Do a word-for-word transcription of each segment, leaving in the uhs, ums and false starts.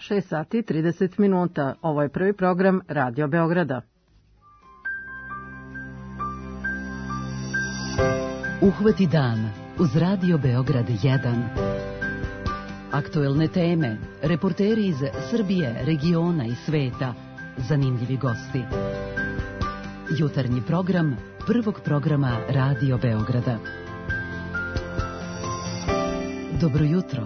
šest sati i trideset minuta. Ovo je prvi program Radio Beograda. Uhvati dan uz Radio Beograd jedan. Aktuelne teme, reporteri iz Srbije, regiona i sveta, zanimljivi gosti. Jutarnji program prvog programa Radio Beograda. Dobro jutro.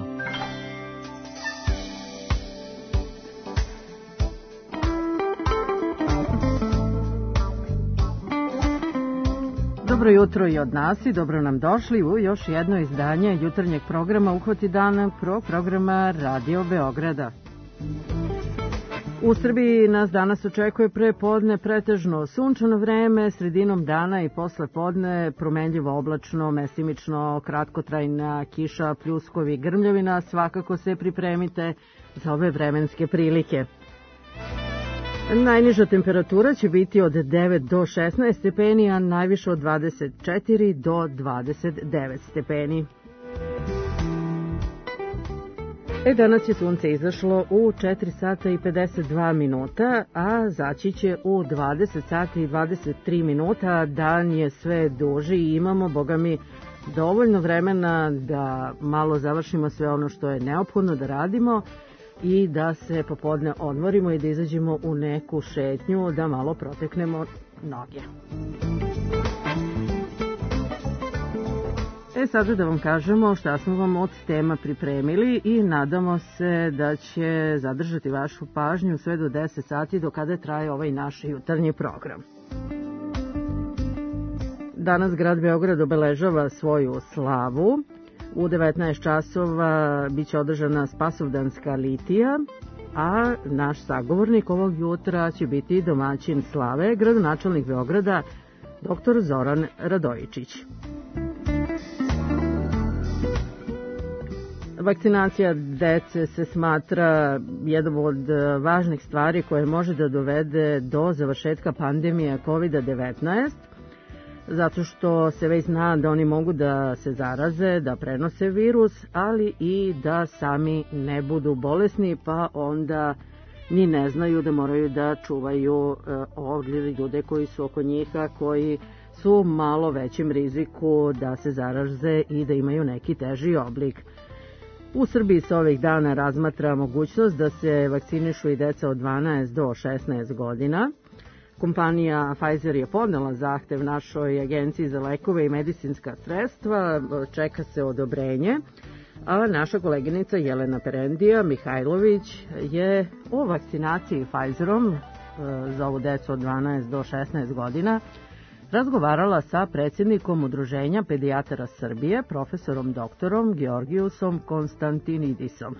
Dobro jutro i od nas i dobro nam došli u još jedno izdanje jutarnjeg programa Uhvati dan prvog programa Radio Beograda. U Srbiji nas danas očekuje pre podne pretežno sunčano vreme, sredinom dana i posle podne promenljivo oblačno, mesimično, kratkotrajna kiša, pljuskovi, grmljavina. Svakako se pripremite za ove vremenske prilike. Najniža temperatura će biti od devet do šesnaest stepeni, a najviše od dvadeset četiri do dvadeset devet stepeni. E, danas je sunce izašlo u četiri sata i pedeset dva minuta, a zaći će u dvadeset sati i dvadeset tri minuta. Dan je sve duži i imamo, boga mi, dovoljno vremena da malo završimo sve ono što je neophodno da radimo i da se popodne odmorimo i da izađemo u neku šetnju, da malo proteknemo noge. E, sada da vam kažemo šta smo vam od tema pripremili i nadamo se da će zadržati vašu pažnju sve do deset sati, do kada traje ovaj naš jutarnji program. Danas grad Beograd obeležava svoju slavu. U devetnaest časova biće održana Spasovdanska litija, a naš sagovornik ovog jutra će biti domaćin slave, gradonačelnik Beograda, doktor Zoran Radojičić. Vakcinacija dece se smatra jednom od važnih stvari koje može da dovede do završetka pandemije kovid devetnaest, zato što se već zna da oni mogu da se zaraze, da prenose virus, ali i da sami ne budu bolesni, pa onda ni ne znaju da moraju da čuvaju ovdje ljude koji su oko njih, koji su malo većim riziku da se zaraze i da imaju neki teži oblik. U Srbiji se ovih dana razmatra mogućnost da se vakcinišu i deca od dvanaest do šesnaest godina. Kompanija Pfizer je podnela zahtev našoj agenciji za lekove i medicinska sredstva, čeka se odobrenje, a naša koleginica Jelena Perendija Mihajlović je o vakcinaciji Pfizerom za ovu decu od dvanaest do šesnaest godina razgovarala sa predsjednikom Udruženja pedijatara Srbije, profesorom doktorom Georgijusom Konstantinidisom.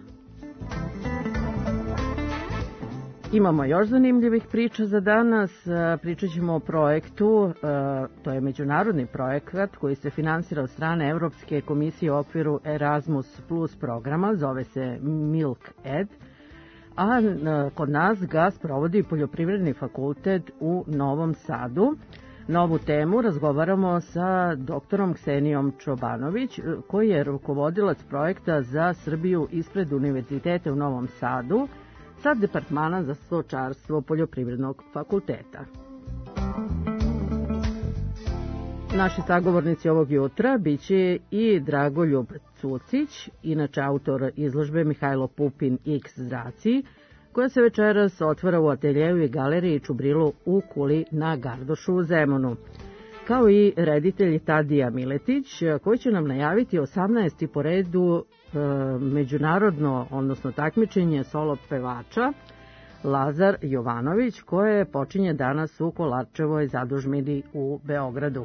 Imamo još zanimljivih priča za danas. Pričat ćemo o projektu, to je međunarodni projekat koji se finansira od strane Evropske komisije u okviru Erasmus plus programa, zove se Milk Ed, a kod nas ga sprovodi Poljoprivredni fakultet u Novom Sadu. Na ovu temu razgovaramo sa doktorom Ksenijom Čobanović, koji je rukovodilac projekta za Srbiju ispred Univerziteta u Novom Sadu, sa Departmana za stočarstvo Poljoprivrednog fakulteta. Naši sagovornici ovog jutra biće i Dragoljub Cucić, inače autor izložbe Mihajlo Pupin X zraci, koja se večeras otvara u ateljeju i galeriji Čubrilu u Kuli na Gardošu u Zemunu, kao i reditelj Tadija Miletić, koji će nam najaviti osamnaesti po redu e, međunarodno, odnosno takmičenje solo pevača Lazar Jovanović, koje počinje danas u Kolarčevoj zadužbini u Beogradu.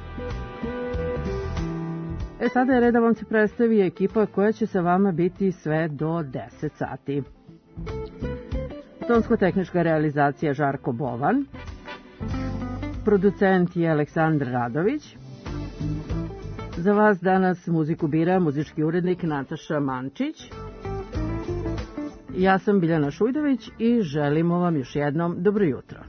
E, sada je red da vam se predstavi ekipa koja će sa vama biti sve do deset sati. Tonsko-tehnička realizacija Žarko Bovan, producent je Aleksandar Radović. Za vas danas muziku bira muzički urednik Nataša Mančić. Ja sam Biljana Šujdović i želimo vam još jednom dobro jutro.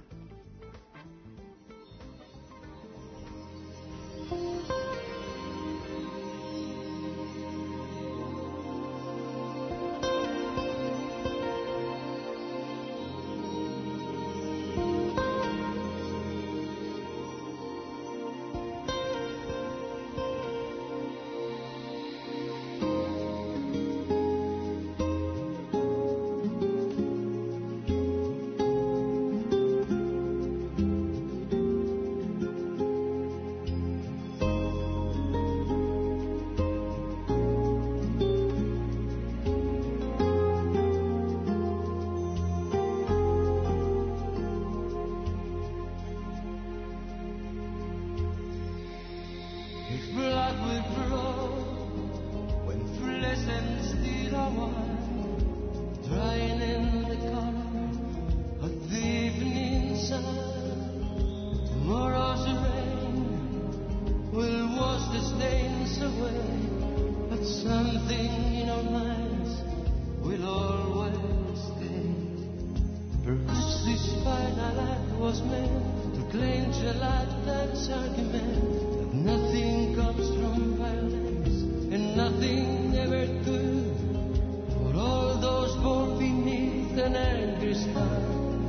was meant to cling to life, that's argument, that nothing comes from violence and nothing ever could. For all those born beneath an angry sky,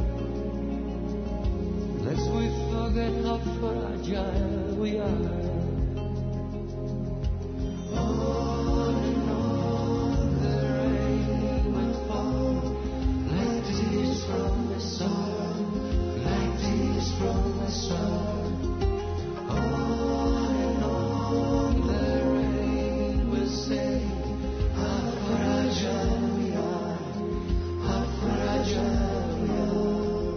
lest we forget how fragile we are. On and on the rain will fall, like tears from the sun, like tears from the sun. On and on the rain will say, how fragile we are, how fragile we are.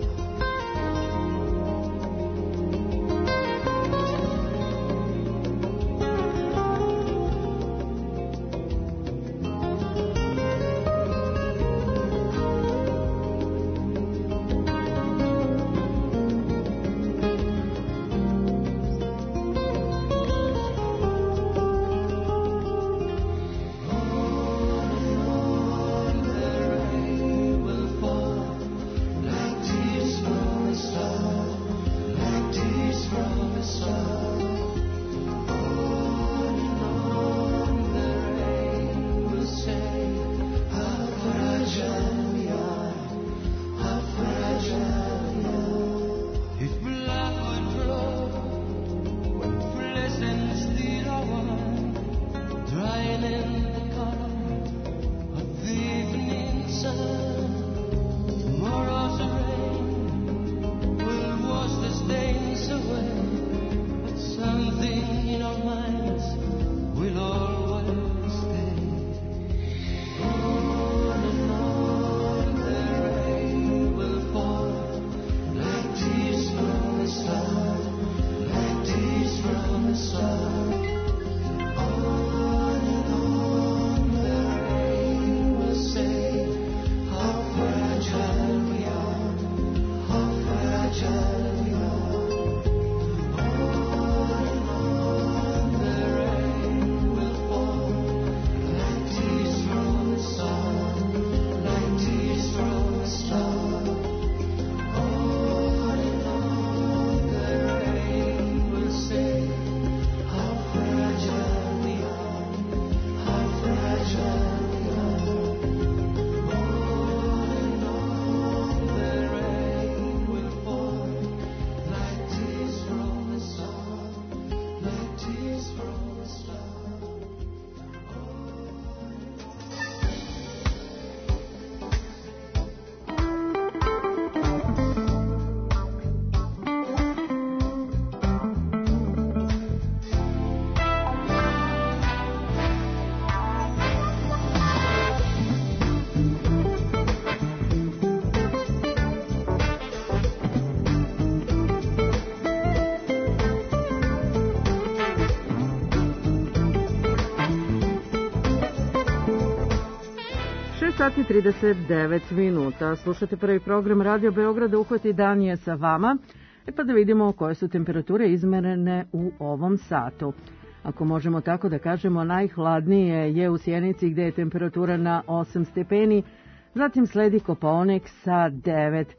šest sati trideset devet minuta. Slušate prvi program Radio Beograda, Uhvati dan je sa vama. E pa da vidimo koje su temperature izmerene u ovom satu. Ako možemo tako da kažemo, najhladnije je u Sjenici gde je temperatura na osam stepeni, zatim sledi Kopaonik sa devet.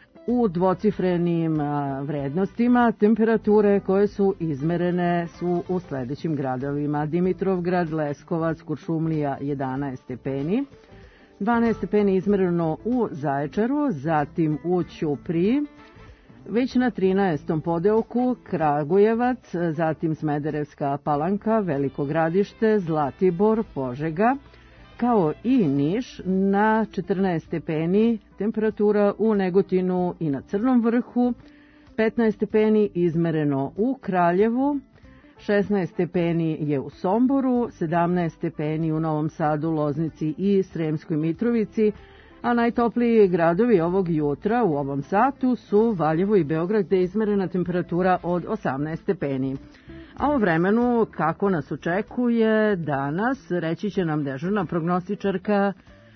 U dvocifrenim vrednostima temperature koje su izmerene su u sledećim gradovima: Dimitrovgrad, Leskovac, Kuršumlija jedanaest stepeni, dvanaest stepeni izmereno u Zaječaru, zatim u Ćupriji, već na trinaestom podeoku Kragujevac, zatim Smederevska Palanka, Veliko Gradište, Zlatibor, Požega, kao i Niš na četrnaest stepeni, temperatura u Negotinu i na Crnom vrhu, petnaest stepeni izmereno u Kraljevu, šesnaest stepeni je u Somboru, sedamnaest stepeni u Novom Sadu, Loznici i Sremskoj Mitrovici, a najtopliji gradovi ovog jutra u ovom satu su Valjevo i Beograd, gde je izmerena temperatura od osamnaest stepeni. A o vremenu kako nas očekuje danas reći će nam dežurna prognostičarka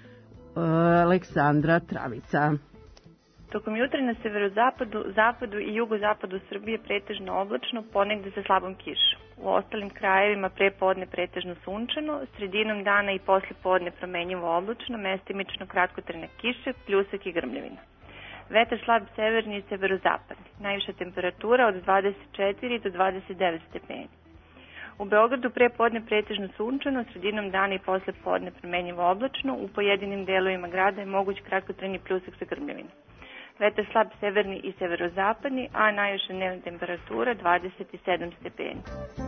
Aleksandra Travica. Tokom jutra na severozapadu, zapadu i jugozapadu Srbije pretežno oblačno, ponegde sa slabom kišom. U ostalim krajevima pre podne pretežno sunčano, sredinom dana i posle podne promenjivo oblačno, mestimično kratkotrajne kiše, pljusak i grmljavina. Vetar slab severni i severozapadni. Najviša temperatura od dvadeset četiri do dvadeset devet stepeni. U Beogradu pre podne pretežno sunčano, sredinom dana i posle podne promenjivo oblačno, u pojedinim delovima grada je moguć kratkotrajni pljusak sa grmljavinom. Vetar slab severni i severozapadni, a najviša dnevna temperatura dvadeset sedam stepeni.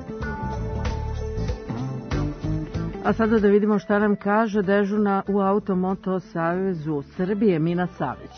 A sada da vidimo šta nam kaže dežurna u Automoto Savezu Srbije Mina Savić.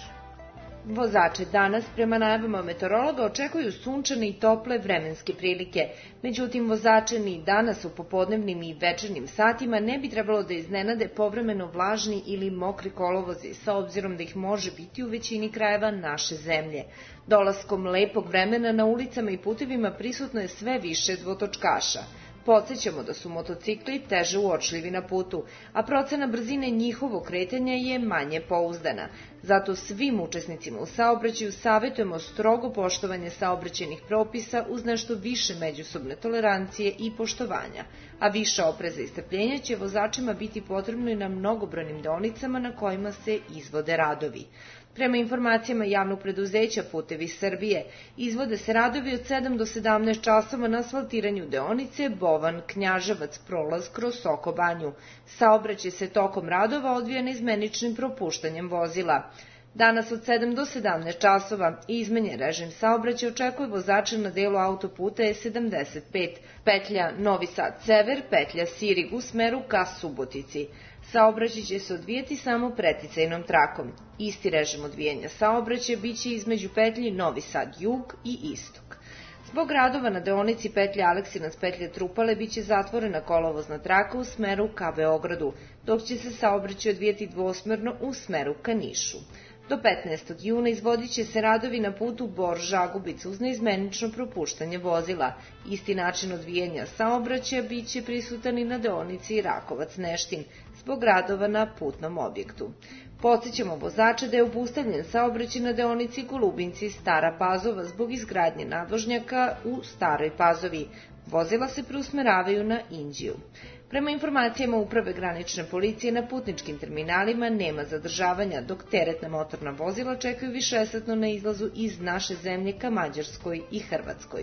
Vozače danas prema najavama meteorologa očekuju sunčane i tople vremenske prilike. Međutim, vozače ni danas u popodnevnim i večernjim satima ne bi trebalo da iznenade povremeno vlažni ili mokri kolovozi, sa obzirom da ih može biti u većini krajeva naše zemlje. Dolaskom lepog vremena na ulicama i putevima prisutno je sve više dvotočkaša. Podsećamo da su motocikli teže uočljivi na putu, a procena brzine njihovog kretanja je manje pouzdana. Zato svim učesnicima u saobraćaju savjetujemo strogo poštovanje saobraćajnih propisa uz nešto više međusobne tolerancije i poštovanja, a više opreza i strpljenja će vozačima biti potrebno i na mnogobrojnim deonicama na kojima se izvode radovi. Prema informacijama javnog preduzeća Putevi Srbije, izvode se radovi od sedam do sedamnaest časova na asfaltiranju deonice Bovan-Knjaževac prolaz kroz Soko Banju. Saobraćaj se tokom radova odvija neizmeničnim propuštanjem vozila. Danas od sedam do sedamnaest časova izmenjen režim saobraćaja očekuje vozače na delu autoputa E sedamdeset pet, petlja Novi Sad Sever, petlja Sirig u smeru ka Subotici. Saobraćaj će se odvijati samo preticajnom trakom. Isti režim odvijanja saobraćaja biće između petlji Novi Sad Jug i Istok. Zbog radova na deonici petlja Aleksinac petlja Trupale biće zatvorena kolovozna traka u smeru ka Beogradu, dok će se saobraćaj odvijati dvosmerno u smeru ka Nišu. Do petnaestog juna izvodit će se radovi na putu Bor-Žagubica uz neizmenično propuštanje vozila. Isti način odvijanja saobraćaja biće prisutan i na deonici Rakovac-Neštin zbog radova na putnom objektu. Podsećamo vozače da je obustavljen saobraćaj na deonici Golubinci-Stara Pazova zbog izgradnje nadvožnjaka u Staroj Pazovi. Vozila se preusmeravaju na Inđiju. Prema informacijama Uprave granične policije na putničkim terminalima nema zadržavanja, dok teretna motorna vozila čekaju višesatno na izlazu iz naše zemlje ka Mađarskoj i Hrvatskoj.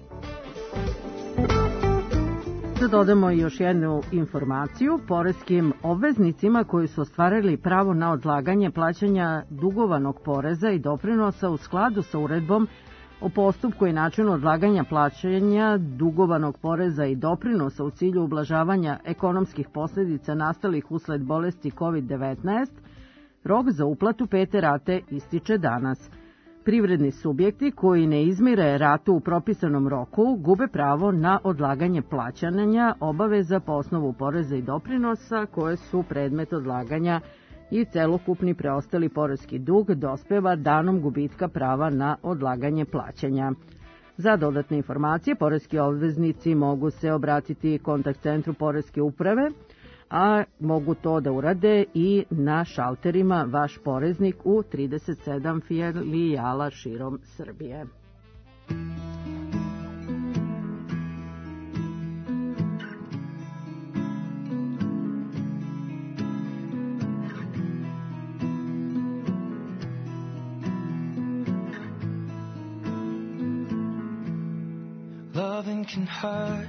Da dodamo još jednu informaciju. Poreskim obveznicima koji su ostvarili pravo na odlaganje plaćanja dugovanog poreza i doprinosa u skladu sa uredbom o postupku i načinu odlaganja plaćanja dugovanog poreza i doprinosa u cilju ublažavanja ekonomskih posljedica nastalih usled bolesti kovid devetnaest, rok za uplatu pete rate ističe danas. Privredni subjekti koji ne izmire ratu u propisanom roku gube pravo na odlaganje plaćanja obaveza po osnovu poreza i doprinosa koje su predmet odlaganja i celokupni preostali poreski dug dospeva danom gubitka prava na odlaganje plaćanja. Za dodatne informacije poreski obveznici mogu se obratiti kontakt centru poreske uprave, a mogu to da urade i na šalterima Vaš poreznik u trideset sedam filijala širom Srbije. Loving can hurt.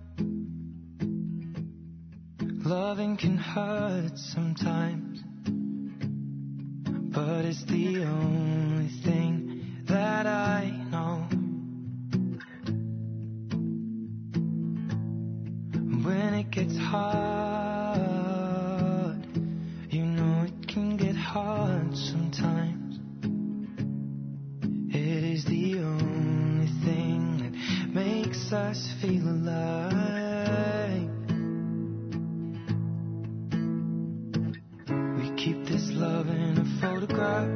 Loving can hurt sometimes, but it's the only thing that I know. When it gets hard, you know it can get hard sometimes. It is the only thing that makes us feel alive. Keep this love in a photograph.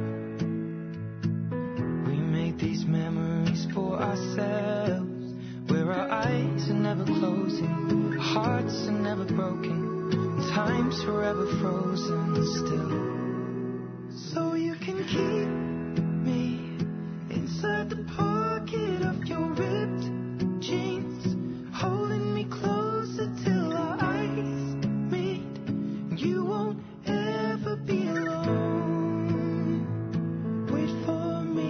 We make these memories for ourselves, where our eyes are never closing, hearts are never broken, and time's forever frozen still. So you can keep me inside the pocket of your ripped jeans, holding me closer till our eyes meet. You won't ever be alone. Wait for me.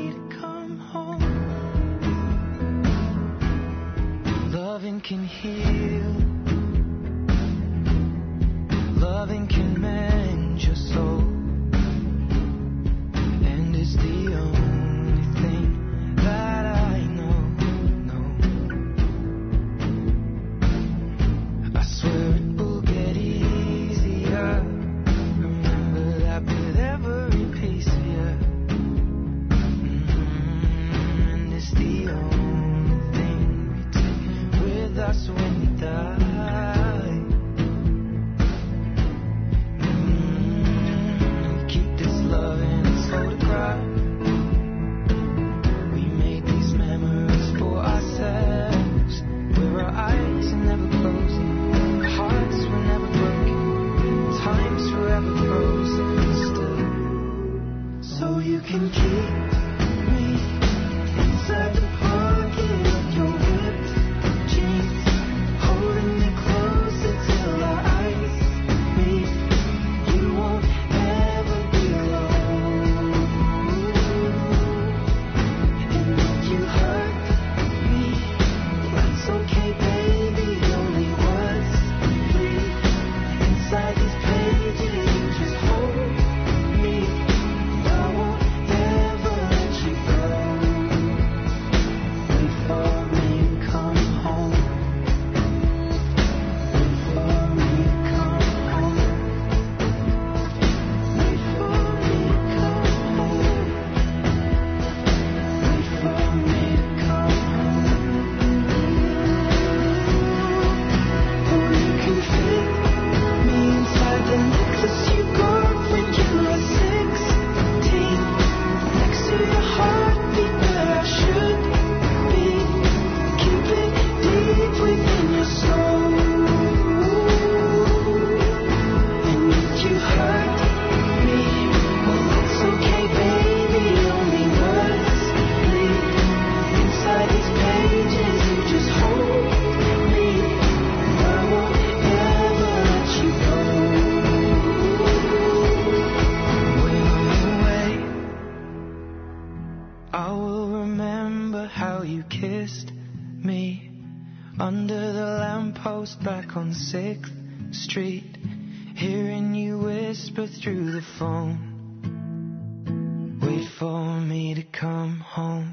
Under the lamppost back on sixth Street, hearing you whisper through the phone, wait for me to come home.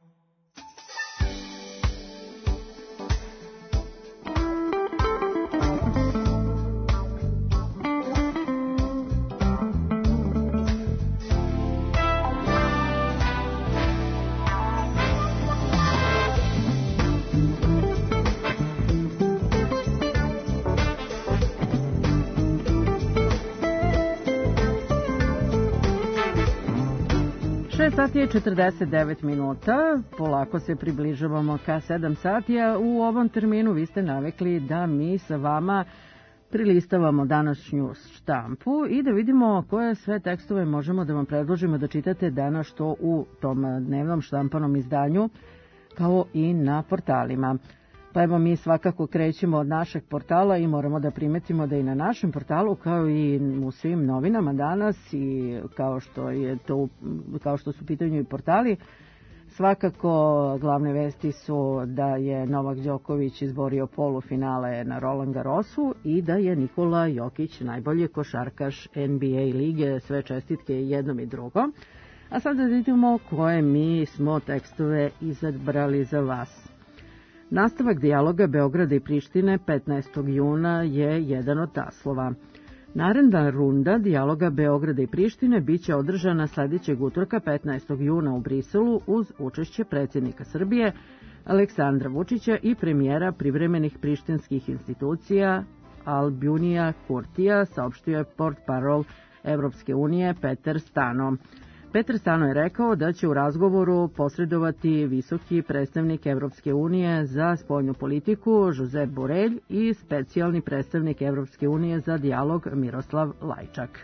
šest sati je četrdeset devet minuta, polako se približavamo ka sedam sati, a u ovom terminu vi ste navikli da mi sa vama prilistavamo današnju štampu i da vidimo koje sve tekstove možemo da vam predložimo da čitate danas što u tom dnevnom štampanom izdanju, kao i na portalima. Pa evo mi svakako krećemo od našeg portala i moramo da primetimo da i na našem portalu, kao i u svim novinama danas i kao što je to, kao što su pitanju i portali, svakako glavne vesti su da je Novak Đoković izborio polufinale na Roland Garrosu i da je Nikola Jokić najbolji košarkaš N B A lige, sve čestitke jednom i drugom. A sad da vidimo koje mi smo tekstove izabrali za vas. Nastavak dijaloga Beograda i Prištine petnaestog juna je jedan od naslova. Naredna runda dijaloga Beograda i Prištine biće održana sljedećeg utorka petnaestog juna u Briselu uz učešće predsjednika Srbije Aleksandra Vučića i premijera privremenih prištinskih institucija Albunija Kurtija, saopštio je portparol Evropske unije Peter Stano. Petar Stano je rekao da će u razgovoru posredovati visoki predstavnik Evropske unije za spoljnu politiku Josep Borrell i specijalni predstavnik Evropske unije za dijalog Miroslav Lajčak.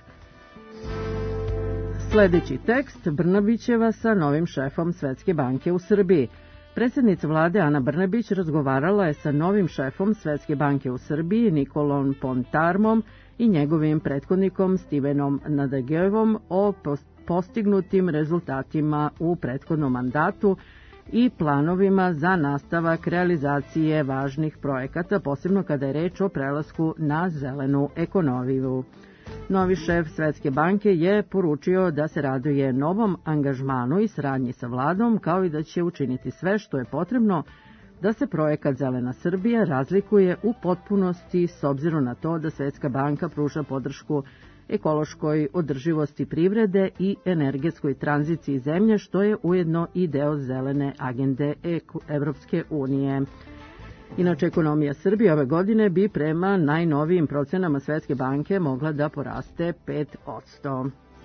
Sljedeći tekst, Brnabićeva sa novim šefom Svetske banke u Srbiji. Predsjednica vlade Ana Brnabić razgovarala je sa novim šefom Svetske banke u Srbiji Nikolom Pontarmom i njegovim prethodnikom Stevenom Nadagevom o postignutim rezultatima u prethodnom mandatu i planovima za nastavak realizacije važnih projekata, posebno kada je reč o prelasku na zelenu ekonomiju. Novi šef Svetske banke je poručio da se raduje novom angažmanu i saradnji sa vladom, kao i da će učiniti sve što je potrebno da se projekat Zelena Srbija razlikuje u potpunosti s obzirom na to da Svetska banka pruža podršku ekološkoj održivosti privrede i energetskoj tranziciji zemlje, što je ujedno i deo zelene agende Evropske unije. Inače, ekonomija Srbije ove godine bi prema najnovijim procenama Svetske banke mogla da poraste pet posto.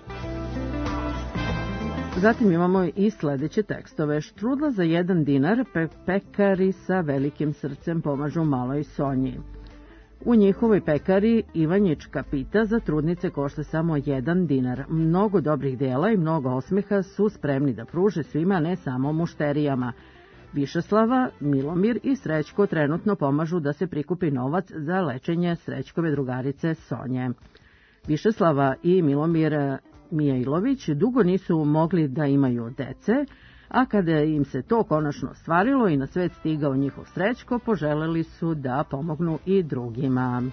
Zatim imamo i sledeće tekstove. Štrudla za jedan dinar, pe pekari sa velikim srcem pomažu maloj Sonji. U njihovoj pekari Ivanjička pita za trudnice košta samo jedan dinar. Mnogo dobrih dela i mnogo osmeha su spremni da pruže svima, ne samo mušterijama. Višeslava, Milomir i Srećko trenutno pomažu da se prikupi novac za lečenje Srećkove drugarice Sonje. Višeslava i Milomir Mijailović dugo nisu mogli da imaju dece, a kada im se to konačno ostvarilo i na svet stigao njihov Srećko, poželeli su da pomognu i drugima.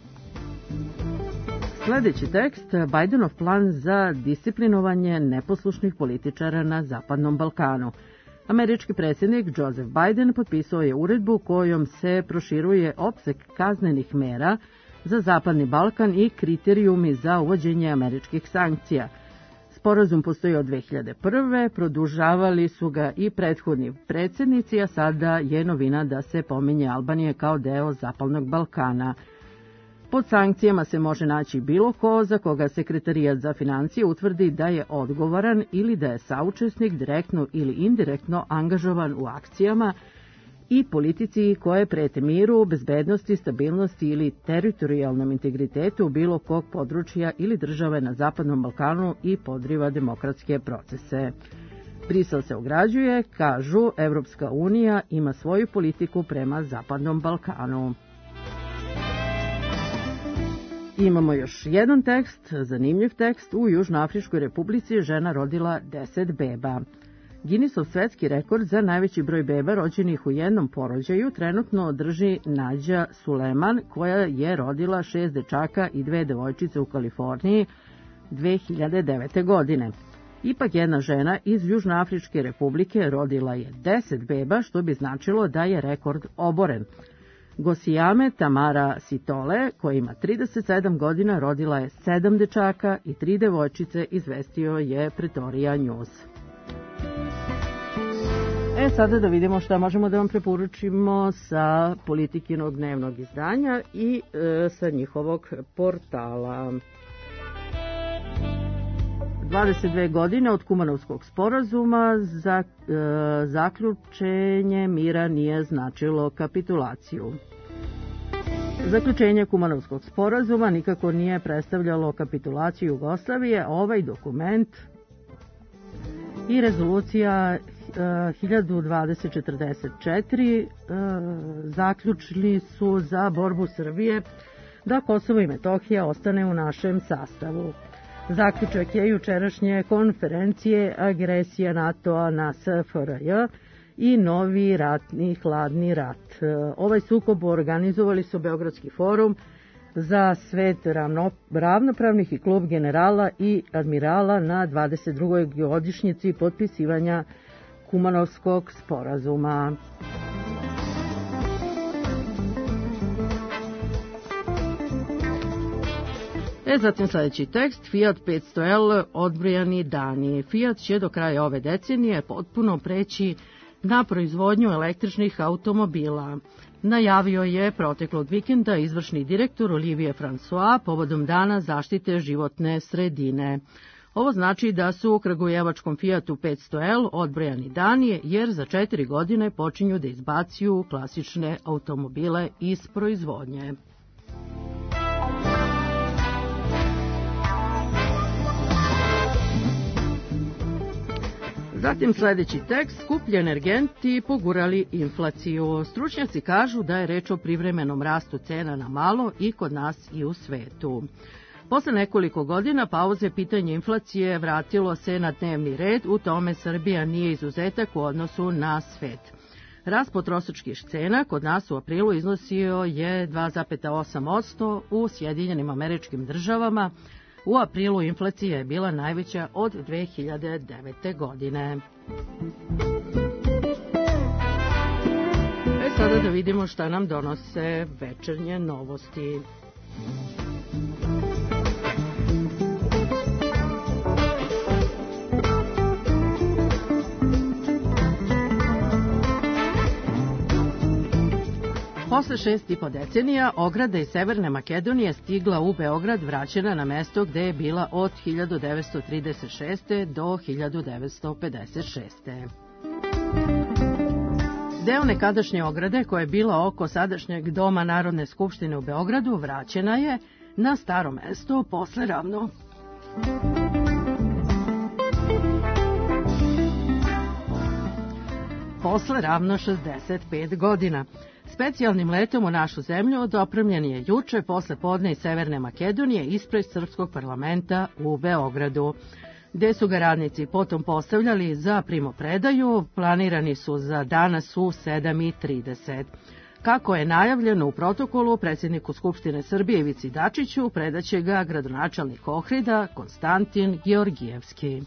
Sljedeći tekst, Bajdenov plan za disciplinovanje neposlušnih političara na Zapadnom Balkanu. Američki predsjednik Joseph Biden potpisao je uredbu kojom se proširuje opseg kaznenih mera za Zapadni Balkan i kriterijumi za uvođenje američkih sankcija. Sporazum postoji od dve hiljade prve. Produžavali su ga i prethodni predsjednici, a sada je novina da se pominje Albanije kao deo Zapadnog Balkana. Pod sankcijama se može naći bilo ko za koga Sekretarijat za financije utvrdi da je odgovoran ili da je saučesnik direktno ili indirektno angažovan u akcijama i politici koje prete miru, bezbednosti, stabilnosti ili teritorijalnom integritetu bilo kog područja ili države na Zapadnom Balkanu i podriva demokratske procese. Brisel se ograđuje, kažu, Evropska unija ima svoju politiku prema Zapadnom Balkanu. Imamo još jedan tekst, zanimljiv tekst. U Južnoafričkoj republici žena rodila deset beba. Guinnessov svetski rekord za najveći broj beba rođenih u jednom porođaju trenutno drži Nađa Suleman, koja je rodila šest dečaka i dve devojčice u Kaliforniji dve hiljade devete. godine. Ipak jedna žena iz Južnoafričke republike rodila je deset beba, što bi značilo da je rekord oboren. Gosijame Tamara Sitole, koja ima trideset sedam godina, rodila je sedam dečaka i tri devojčice, izvestio je Pretoria News. E, sada da vidimo šta možemo da vam preporučimo sa Politikinog dnevnog izdanja i e, sa njihovog portala. dvadeset dve godine od Kumanovskog sporazuma za, e, zaključenje mira nije značilo kapitulaciju. Zaključenje Kumanovskog sporazuma nikako nije predstavljalo kapitulaciju Jugoslavije. Ovaj dokument i rezolucija hiljadu dvadeset četrdeset četiri e, zaključili su za borbu Srbije da Kosovo i Metohija ostane u našem sastavu. Zaključak je jučerašnje konferencije agresija NATO-a na S F R J i novi ratni hladni rat. Ovaj sukob organizovali su Beogradski forum za svet ravno, ravnopravnih i klub generala i admirala na dvadeset drugoj godišnjici potpisivanja Kumanovskog sporazuma. E, zatim sljedeći tekst, Fiat petsto L odbrojani dani. Fiat će do kraja ove decenije potpuno preći na proizvodnju električnih automobila. Najavio je proteklog vikenda izvršni direktor Olivier François povodom Dana zaštite životne sredine. Ovo znači da su u kragujevačkom Fiatu petsto L odbrojani dani, jer za četiri godine počinju da izbacuju klasične automobile iz proizvodnje. Zatim sljedeći tekst, skuplji energenti pogurali inflaciju. Stručnjaci kažu da je reč o privremenom rastu cena na malo i kod nas i u svetu. Posle nekoliko godina pauze pitanje inflacije vratilo se na dnevni red, u tome Srbija nije izuzetak u odnosu na svet. Rast potrošačkih cena kod nas u aprilu iznosio je dva zarez osam posto u Sjedinjenim Američkim Državama. U aprilu inflacija je bila najveća od dve hiljade devete. godine. E sada da vidimo šta nam donose večernje novosti. Posle šest i po decenija, ograda iz Severne Makedonije stigla u Beograd, vraćena na mesto gde je bila od hiljadu devetsto trideset šeste. do hiljadu devetsto pedeset šeste. Deo nekadašnje ograde koja je bila oko sadašnjeg Doma Narodne skupštine u Beogradu vraćena je na staro mesto posle ravno. Posle ravno šezdeset pet godina. Specijalnim letom u našu zemlju dopremljen je juče posle podne iz Severne Makedonije ispred Srpskog parlamenta u Beogradu, gde su ga radnici potom postavljali za primopredaju, planirani su za danas u sedam i trideset. Kako je najavljeno u protokolu, predsjedniku Skupštine Srbije Ivici Dačiću predaće ga gradonačelnik Ohrida Konstantin Georgijevski.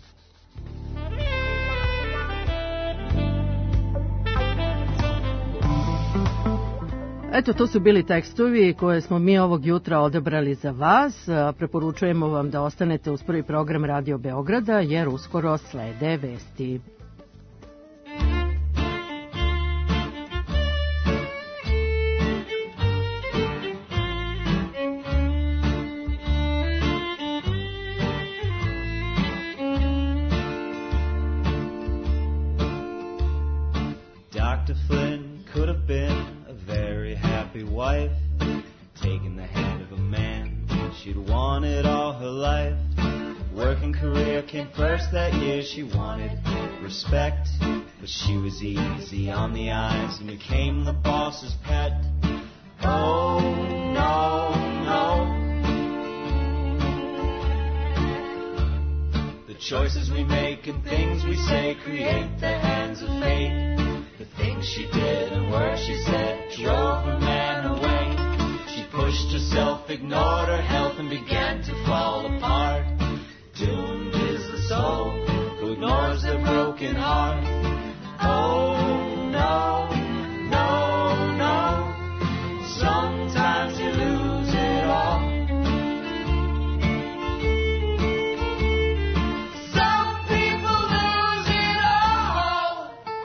Eto, to su bili tekstovi koje smo mi ovog jutra odabrali za vas. Preporučujemo vam da ostanete uz prvi program Radio Beograda, jer uskoro slede vesti. Doctor Flynn could have been a very happy wife, taking the hand of a man she'd wanted all her life. Working career came first that year. She wanted respect, but she was easy on the eyes and became the boss's pet. Oh, no, no. The choices we make and things we say create the hands of fate. The things she did and words she said drove her man away. She pushed herself, ignored her health, and began to fall apart. Doomed is the soul who ignores their broken heart. Oh, no, no, no. Sometimes you lose it all. Some people lose it all.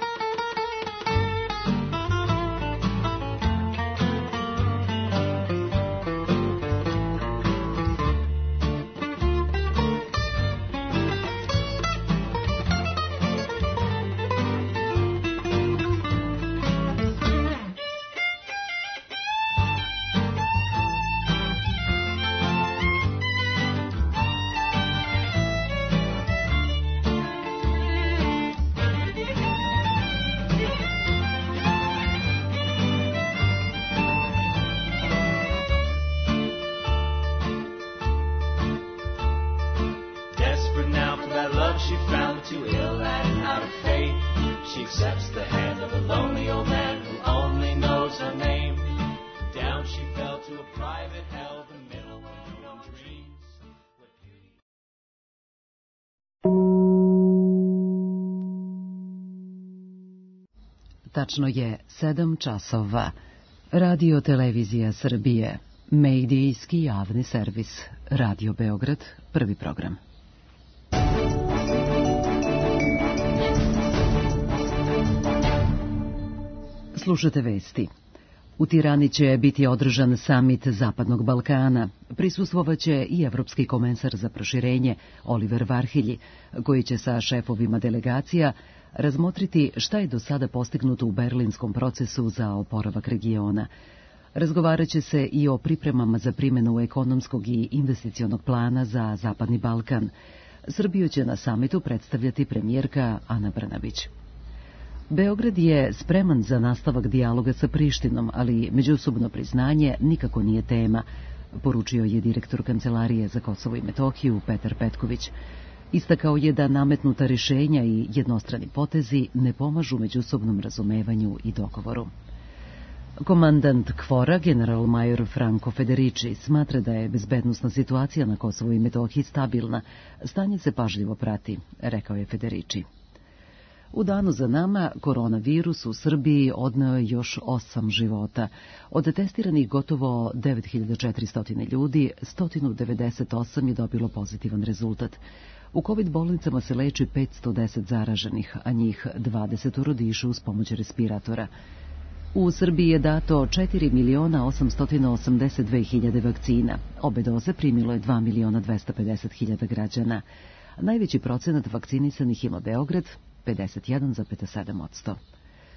Desperate now for that love she found, too ill and out of faith, she accepts the hand of a lonely old man who only knows her name. Down she fell to a private hell, the middle where no one dreams. What beauty. Tačno je sedam časova. Radio Televizija Srbije, medijski javni servis, Radio Beograd, prvi program. Slušate vesti. U Tirani će biti održan samit Zapadnog Balkana. Prisustvovaće i Evropski komesar za proširenje Oliver Varhelji, koji će sa šefovima delegacija razmotriti šta je do sada postignuto u berlinskom procesu za oporavak regiona. Razgovarat će se i o pripremama za primjenu ekonomskog i investicionog plana za Zapadni Balkan. Srbiju će na samitu predstavljati premijerka Ana Brnabić. Beograd je spreman za nastavak dijaloga sa Prištinom, ali međusobno priznanje nikako nije tema, poručio je direktor Kancelarije za Kosovo i Metohiju Petar Petković. Istakao je da nametnuta rješenja i jednostrani potezi ne pomažu međusobnom razumevanju i dogovoru. Komandant KFOR-a, general-major Franco Federici, smatra da je bezbednosna situacija na Kosovu i Metohiji stabilna. Stanje se pažljivo prati, rekao je Federici. U danu za nama koronavirus u Srbiji odneo je još osam života. Od testiranih gotovo devet hiljada četiristo ljudi, sto devedeset osam je dobilo pozitivan rezultat. U COVID bolnicama se leči petsto deset zaraženih, a njih dvadeset diše uz pomoć respiratora. U Srbiji je dato četiri miliona osamsto osamdeset dve hiljade vakcina. Obe doze primilo je dva miliona dvesta pedeset hiljada građana. Najveći procenat vakcinisanih ima Beograd, pedeset jedan zarez sedam posto.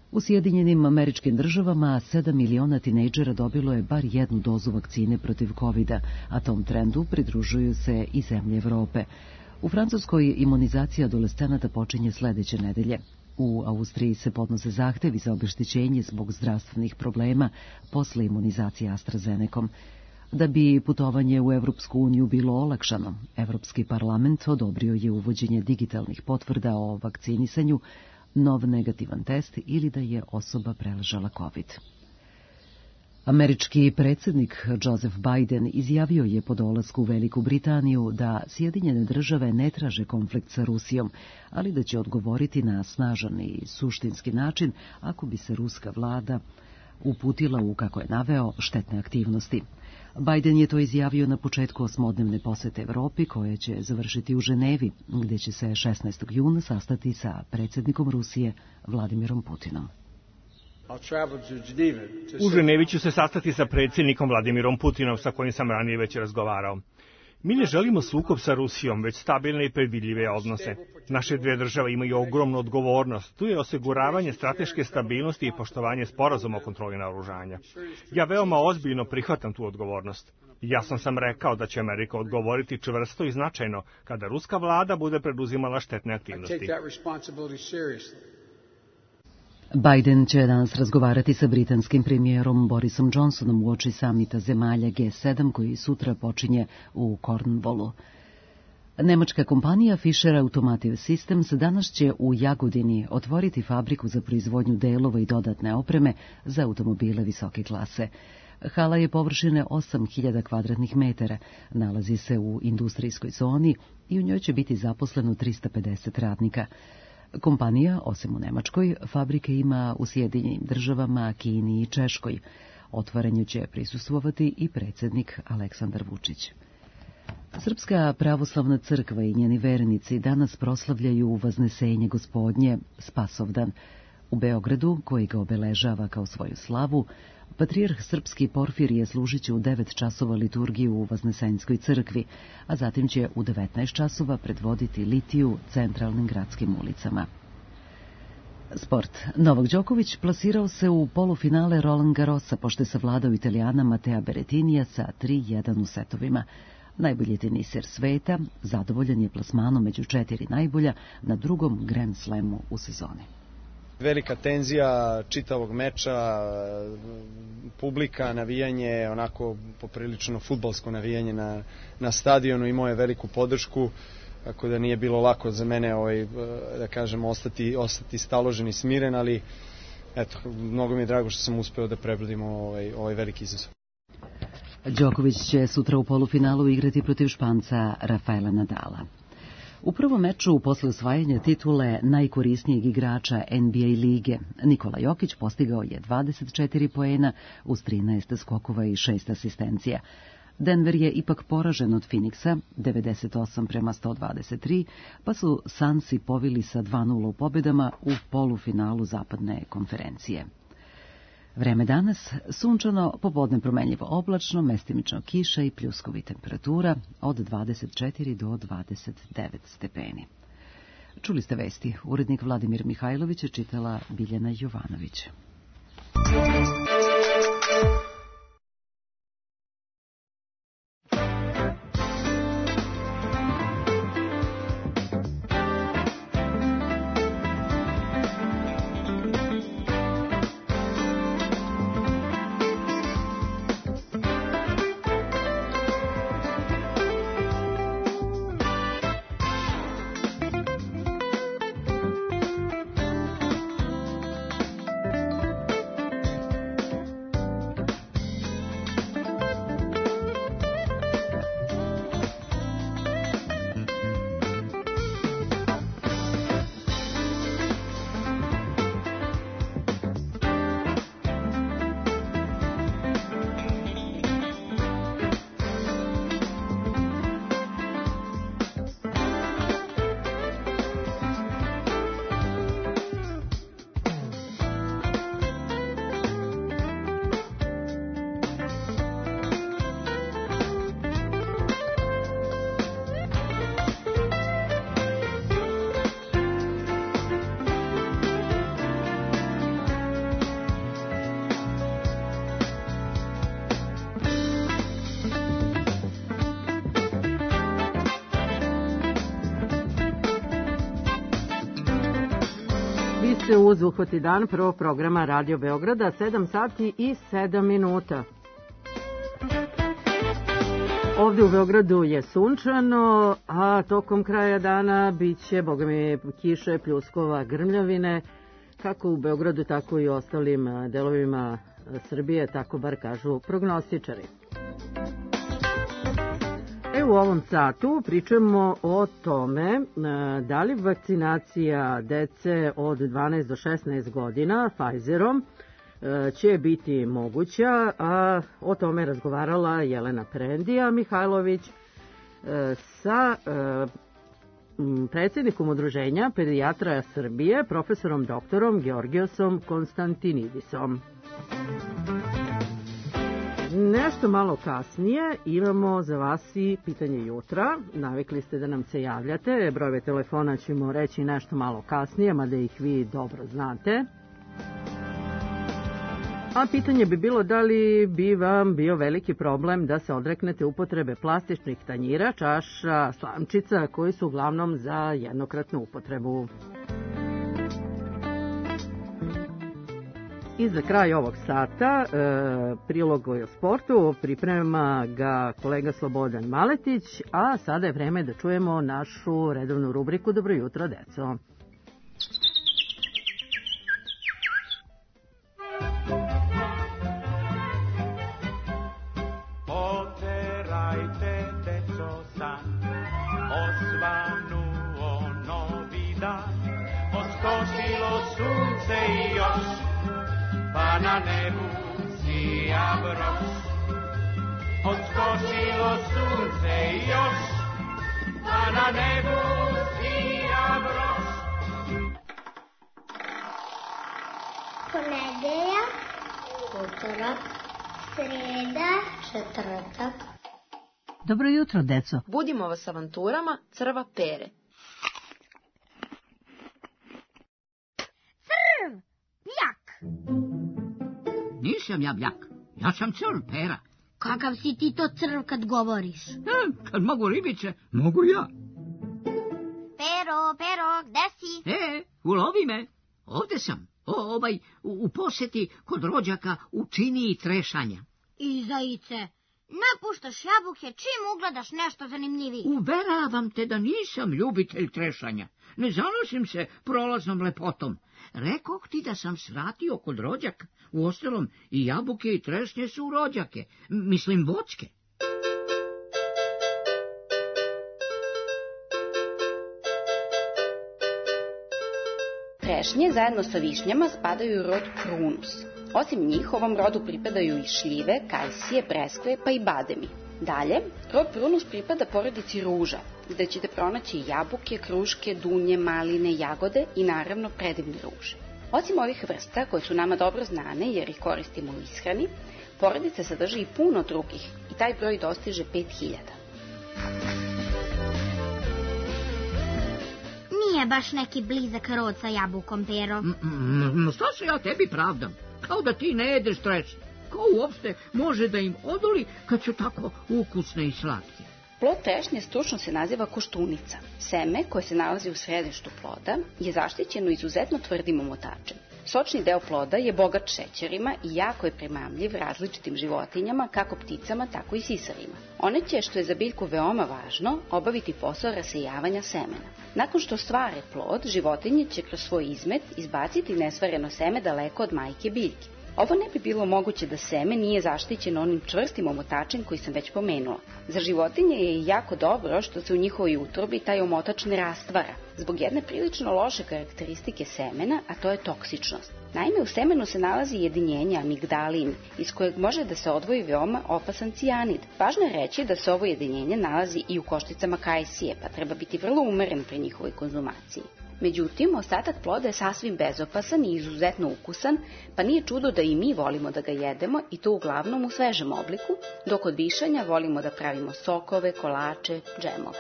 U Sjedinjenim Američkim Državama sedam miliona tinejdžera dobilo je bar jednu dozu vakcine protiv kovida, a tom trendu pridružuju se i zemlje Evrope. U Francuskoj imunizacija adolescenata počinje sledeće nedelje. U Austriji se podnose zahtevi za obeštećenje zbog zdravstvenih problema posle imunizacije AstraZenecom. Da bi putovanje u Evropsku uniju bilo olakšano, Evropski parlament odobrio je uvođenje digitalnih potvrda o vakcinisanju, nov negativan test ili da je osoba preležala COVID. Američki predsjednik Joseph Biden izjavio je po dolasku u Veliku Britaniju da Sjedinjene države ne traže konflikt sa Rusijom, ali da će odgovoriti na snažan i suštinski način ako bi se ruska vlada uputila u, kako je naveo, štetne aktivnosti. Biden je to izjavio na početku osmodnevne posete Evropi koje će završiti u Ženevi, gde će se šesnaestog juna sastati sa predsjednikom Rusije Vladimirom Putinom. U Ženevi ću se sastati sa predsjednikom Vladimirom Putinom, sa kojim sam ranije već razgovarao. Mi ne želimo sukob sa Rusijom, već stabilne i predvidljive odnose. Naše dve države imaju ogromnu odgovornost. Tu je osiguravanje strateške stabilnosti i poštovanje sporazuma o kontroli naoružanja. Ja veoma ozbiljno prihvatam tu odgovornost. Jasno sam rekao da će Amerika odgovoriti čvrsto i značajno kada ruska vlada bude preduzimala štetne aktivnosti. Biden će danas razgovarati sa britanskim premijerom Borisom Johnsonom uoči samita zemalja G sedam koji sutra počinje u Cornwallu. Nemačka kompanija Fisher Automotive Systems danas će u Jagodini otvoriti fabriku za proizvodnju delova i dodatne opreme za automobile visoke klase. Hala je površine osam hiljada kvadratnih metara, nalazi se u industrijskoj zoni i u njoj će biti zaposleno trista pedeset radnika. Kompanija, osim u Nemačkoj, fabrike ima u Sjedinjenim državama, Kini i Češkoj. Otvaranju će prisustvovati i predsjednik Aleksandar Vučić. Srpska pravoslavna crkva i njeni vernici danas proslavljaju Vaznesenje Gospodnje, Spasovdan. U Beogradu, koji ga obeležava kao svoju slavu, patrijarh srpski Porfirije služit će u devet časova liturgiju u Vaznesenjskoj crkvi, a zatim će u devetnaest časova predvoditi litiju centralnim gradskim ulicama. Sport. Novak Đoković plasirao se u polufinale Roland Garrosa, pošto je savladao Italijana Matea Berrettinija sa tri jedan u setovima. Najbolji teniser sveta zadovoljan je plasmanom među četiri najbolja na drugom Grand Slamu u sezoni. Velika tenzija čitavog meča, publika, navijanje, onako poprilično fudbalsko navijanje na, na stadionu, imao je veliku podršku, tako da nije bilo lako za mene, ovaj, da kažem, ostati, ostati staložen i smiren, ali eto, mnogo mi je drago što sam uspeo da prebrodim ovaj, ovaj veliki izazov. Đoković će sutra u polufinalu igrati protiv Španca Rafaela Nadala. U prvom meču posle osvajanja titule najkorisnijeg igrača N B A lige, Nikola Jokić postigao je dvadeset četiri poena uz trinaest skokova i šest asistencija. Denver je ipak poražen od Phoenixa, devedeset osam prema sto dvadeset tri, pa su Sunsi povili sa dva nula u pobedama u polufinalu zapadne konferencije. Vreme danas, sunčano, popodne promenljivo oblačno, mestimično kiša i pljuskovi temperatura od dvadeset četiri do dvadeset devet stepeni. Čuli ste vesti. Urednik Vladimir Mihajlović je čitala Biljana Jovanović. Vi ste uz Uhvati dan prvog programa Radio Beograda, sedam sati i sedam minuta. Ovde u Beogradu je sunčano, a tokom kraja dana biće, boga mi, kiše, pljuskova, grmljavine, kako u Beogradu, tako i u ostalim delovima Srbije, tako bar kažu prognostičari. E, u ovom satu pričamo o tome da li vakcinacija dece od dvanaest do šesnaest godina Pfizerom će biti moguća, a o tome razgovarala Jelena Prendija Mihajlović sa predsjednikom Udruženja pedijatra Srbije, profesorom doktorom Georgijosom Konstantinidisom. Nešto malo kasnije imamo za vas i pitanje jutra. Navikli ste da nam se javljate. Brojeve telefona ćemo reći nešto malo kasnije, mada ih vi dobro znate. A pitanje bi bilo da li bi vam bio veliki problem da se odreknete upotrebe plastičnih tanjira, čaša, slamčica koji su uglavnom za jednokratnu upotrebu. I za kraj ovog sata e, prilog o sportu, priprema ga kolega Slobodan Maletić, a sada je vreme da čujemo našu redovnu rubriku Dobro jutro, deco. Oterajte, deco, san, osvanuo novi dan, oskočilo sunce i još, pa na nebu sija broš. Odskočilo sunce i još, pa na nebu sija broš. Ponedeljak, utorak, sreda, četvrtak. Dobro jutro, deco. Budimo vas avanturama crva pere. Crv, bjak. Nisam ja bljak, ja sam crv pera. Kakav si ti to crv kad govoriš? E, kad mogu ribice, mogu ja. Pero, pero, gde si? E, ulovi me, ovde sam, o, ovaj, u, u poseti kod rođaka u činiji trešanja. Izajice, napuštaš jabuke čim ugledaš nešto zanimljivije. Uveravam te da nisam ljubitelj trešanja, ne zanosim se prolaznom lepotom. Rekoh ti da sam svratio kod rođaka, uostalom i jabuke i trešnje su rođake, mislim voćke. Trešnje zajedno sa višnjama spadaju u rod Prunus. Osim njih, ovom rodu pripadaju i šljive, kajsije, breskve, pa i bademi. Dalje, rod Prunus pripada porodici ruža, gde ćete pronaći jabuke, kruške, dunje, maline, jagode i naravno predivne ruže. Osim ovih vrsta, koje su nama dobro znane jer ih koristimo u ishrani, porodica sadrži i puno drugih i taj broj dostiže pet hiljada. Nije baš neki blizak rod sa jabukom, Pero. Mm, mm, šta se ja tebi pravdam? Kao da ti ne jedeš trešnje. Ko uopšte može da im odoli kad su tako ukusne i slatke? Plod trešnje stručno se naziva koštunica. Seme, koje se nalazi u središtu ploda, je zaštićeno izuzetno tvrdim omotačem. Sočni deo ploda je bogat šećerima i jako je primamljiv različitim životinjama, kako pticama, tako i sisarima. One će, što je za biljku veoma važno, obaviti posao rasejavanja semena. Nakon što stvare plod, životinje će kroz svoj izmet izbaciti nesvareno seme daleko od majke biljke. Ovo ne bi bilo moguće da seme nije zaštićeno onim čvrstim omotačem koji sam već pomenula. Za životinje je jako dobro što se u njihovoj utrobi taj omotač ne rastvara, zbog jedne prilično loše karakteristike semena, a to je toksičnost. Naime, u semenu se nalazi jedinjenje amigdalin, iz kojeg može da se odvoji veoma opasan cijanid. Važno je reći da se ovo jedinjenje nalazi i u košticama kajsije, pa treba biti vrlo umeren pri njihovoj konzumaciji. Međutim, ostatak ploda je sasvim bezopasan i izuzetno ukusan, pa nije čudo da i mi volimo da ga jedemo i to uglavnom u svežem obliku, dok od višanja volimo da pravimo sokove, kolače, džemove.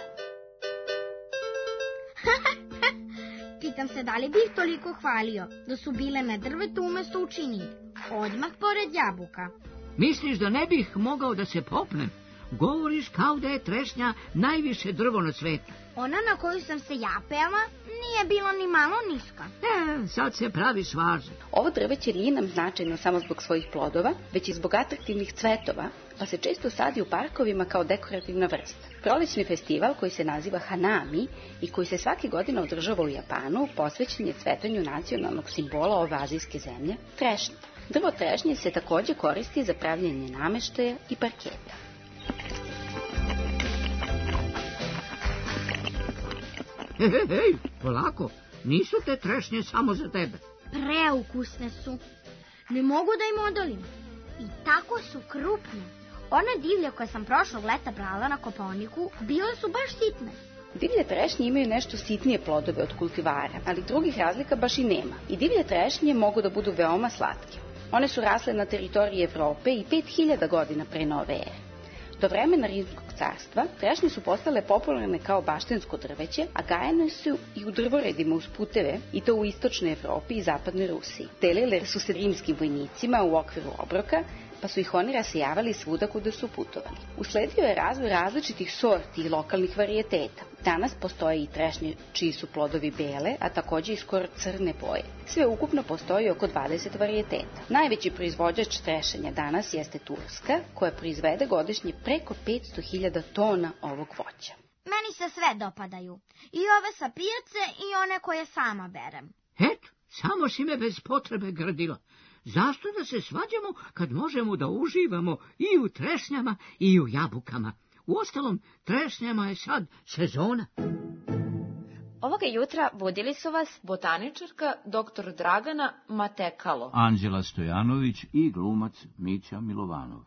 Pitam se da li bih toliko hvalio da su bile na drvetu umesto u činiji, odmah pored jabuka. Misliš da ne bih mogao da se popnem? Govoriš kao da je trešnja najviše drvo na svetu. Ona na koju sam se ja pela nije bila ni malo niska. E, sad se pravi svaža. Ovo drveće nije nam značajno samo zbog svojih plodova, već i zbog atraktivnih cvetova, pa se često sadi u parkovima kao dekorativna vrsta. Prolećni festival koji se naziva Hanami i koji se svake godine održava u Japanu posvećen je cvetanju nacionalnog simbola ove azijske zemlje, trešnje. Drvo trešnje se takođe koristi za pravljenje nameštaja i parketa. Hej, hej, hej, polako, nisu te trešnje samo za tebe. Preukusne su. Ne mogu da im odolim. I tako su krupne. One divlje koje sam prošlog leta brala na Kopaoniku bile su baš sitne. Divlje trešnje imaju nešto sitnije plodove od kultivara, ali drugih razlika baš i nema. I divlje trešnje mogu da budu veoma slatke. One su rasle na teritoriji Evrope i pet hiljada godina pre nove ere. Do vremena Rimskog carstva trešnje su postale popularne kao baštensko drveće, a gajene su i u drvoredima uz puteve, i to u istočnoj Evropi i zapadnoj Rusiji. Delile su se rimskim vojnicima u okviru obroka, pa su ih oni rasejavali svuda kuda su putovali. Usledio je razvoj različitih sorti i lokalnih varijeteta. Danas postoje i trešnje čiji su plodovi bele, a takođe i skoro crne boje. Sve ukupno postoji oko dvadeset varijeteta. Najveći proizvođač trešanja danas jeste Turska, koja proizvede godišnje preko petsto hiljada tona ovog voća. Meni se sve dopadaju. I ove sa pijace i one koje sama berem. Eto, samo si me bez potrebe gradila. Zašto da se svađamo kad možemo da uživamo i u trešnjama i u jabukama? Uostalom, trešnjama je sad sezona. Ovoga jutra budili su vas botaničarka doktor Dragana Matekalo, Anđela Stojanović i glumac Mića Milovanov.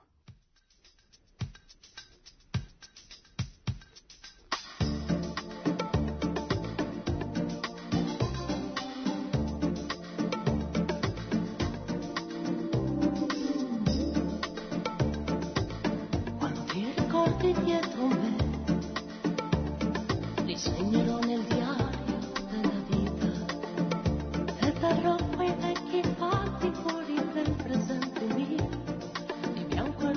Dietro me disegnerò nel diario della vita e terrò quei vecchi fatti fuori del presente mio di bianco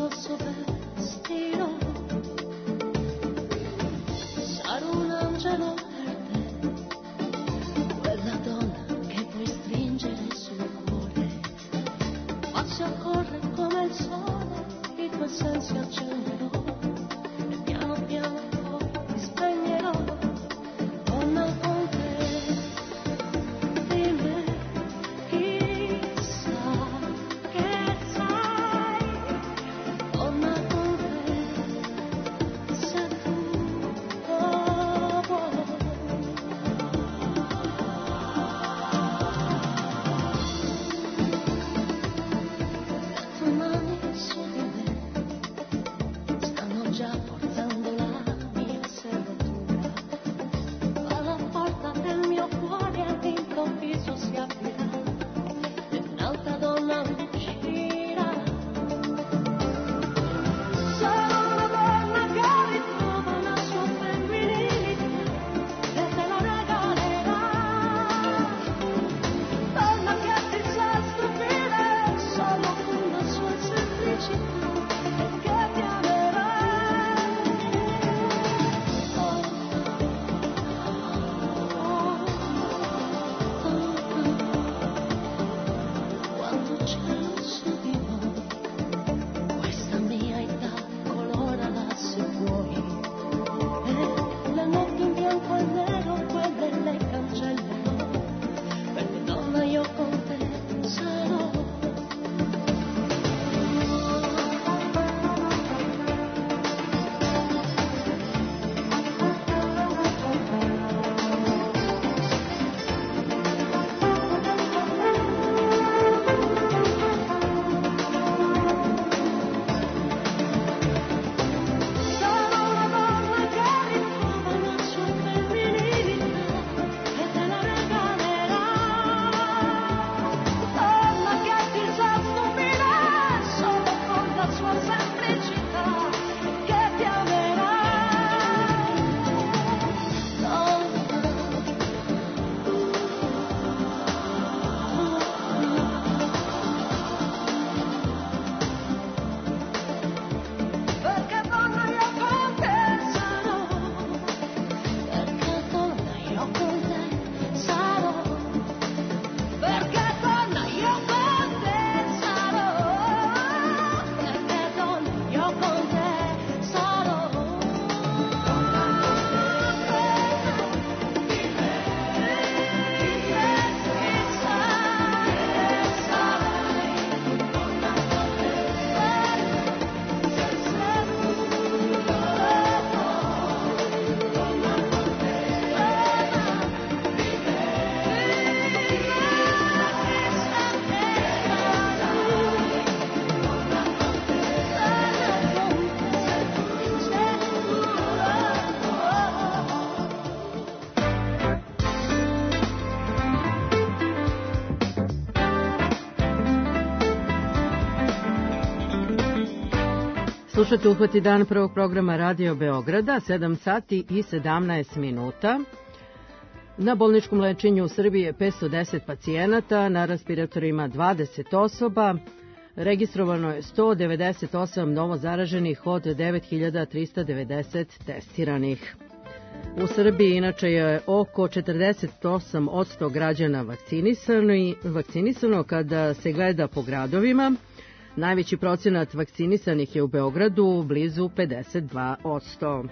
Slušate Uhvati dan prvog programa Radio Beograda, sedam sati i sedamnaest minuta. Na bolničkom lečenju u Srbiji je petsto deset pacijenata, na respiratorima dvadeset osoba, registrovano je sto devedeset osam novozaraženih od devet hiljada trista devedeset testiranih. U Srbiji inače je oko četrdeset osam posto građana vakcinisano, vakcinisano kada se gleda po gradovima. Najveći procenat vakcinisanih je u Beogradu, blizu pedeset dva posto.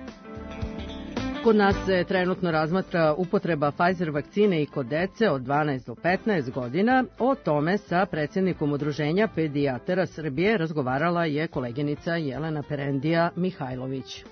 Kod nas se trenutno razmatra upotreba Pfizer vakcine i kod dece od dvanaest do petnaest godina. O tome sa predsjednikom Udruženja pedijatara Srbije razgovarala je koleginica Jelena Perendija Mihajlović.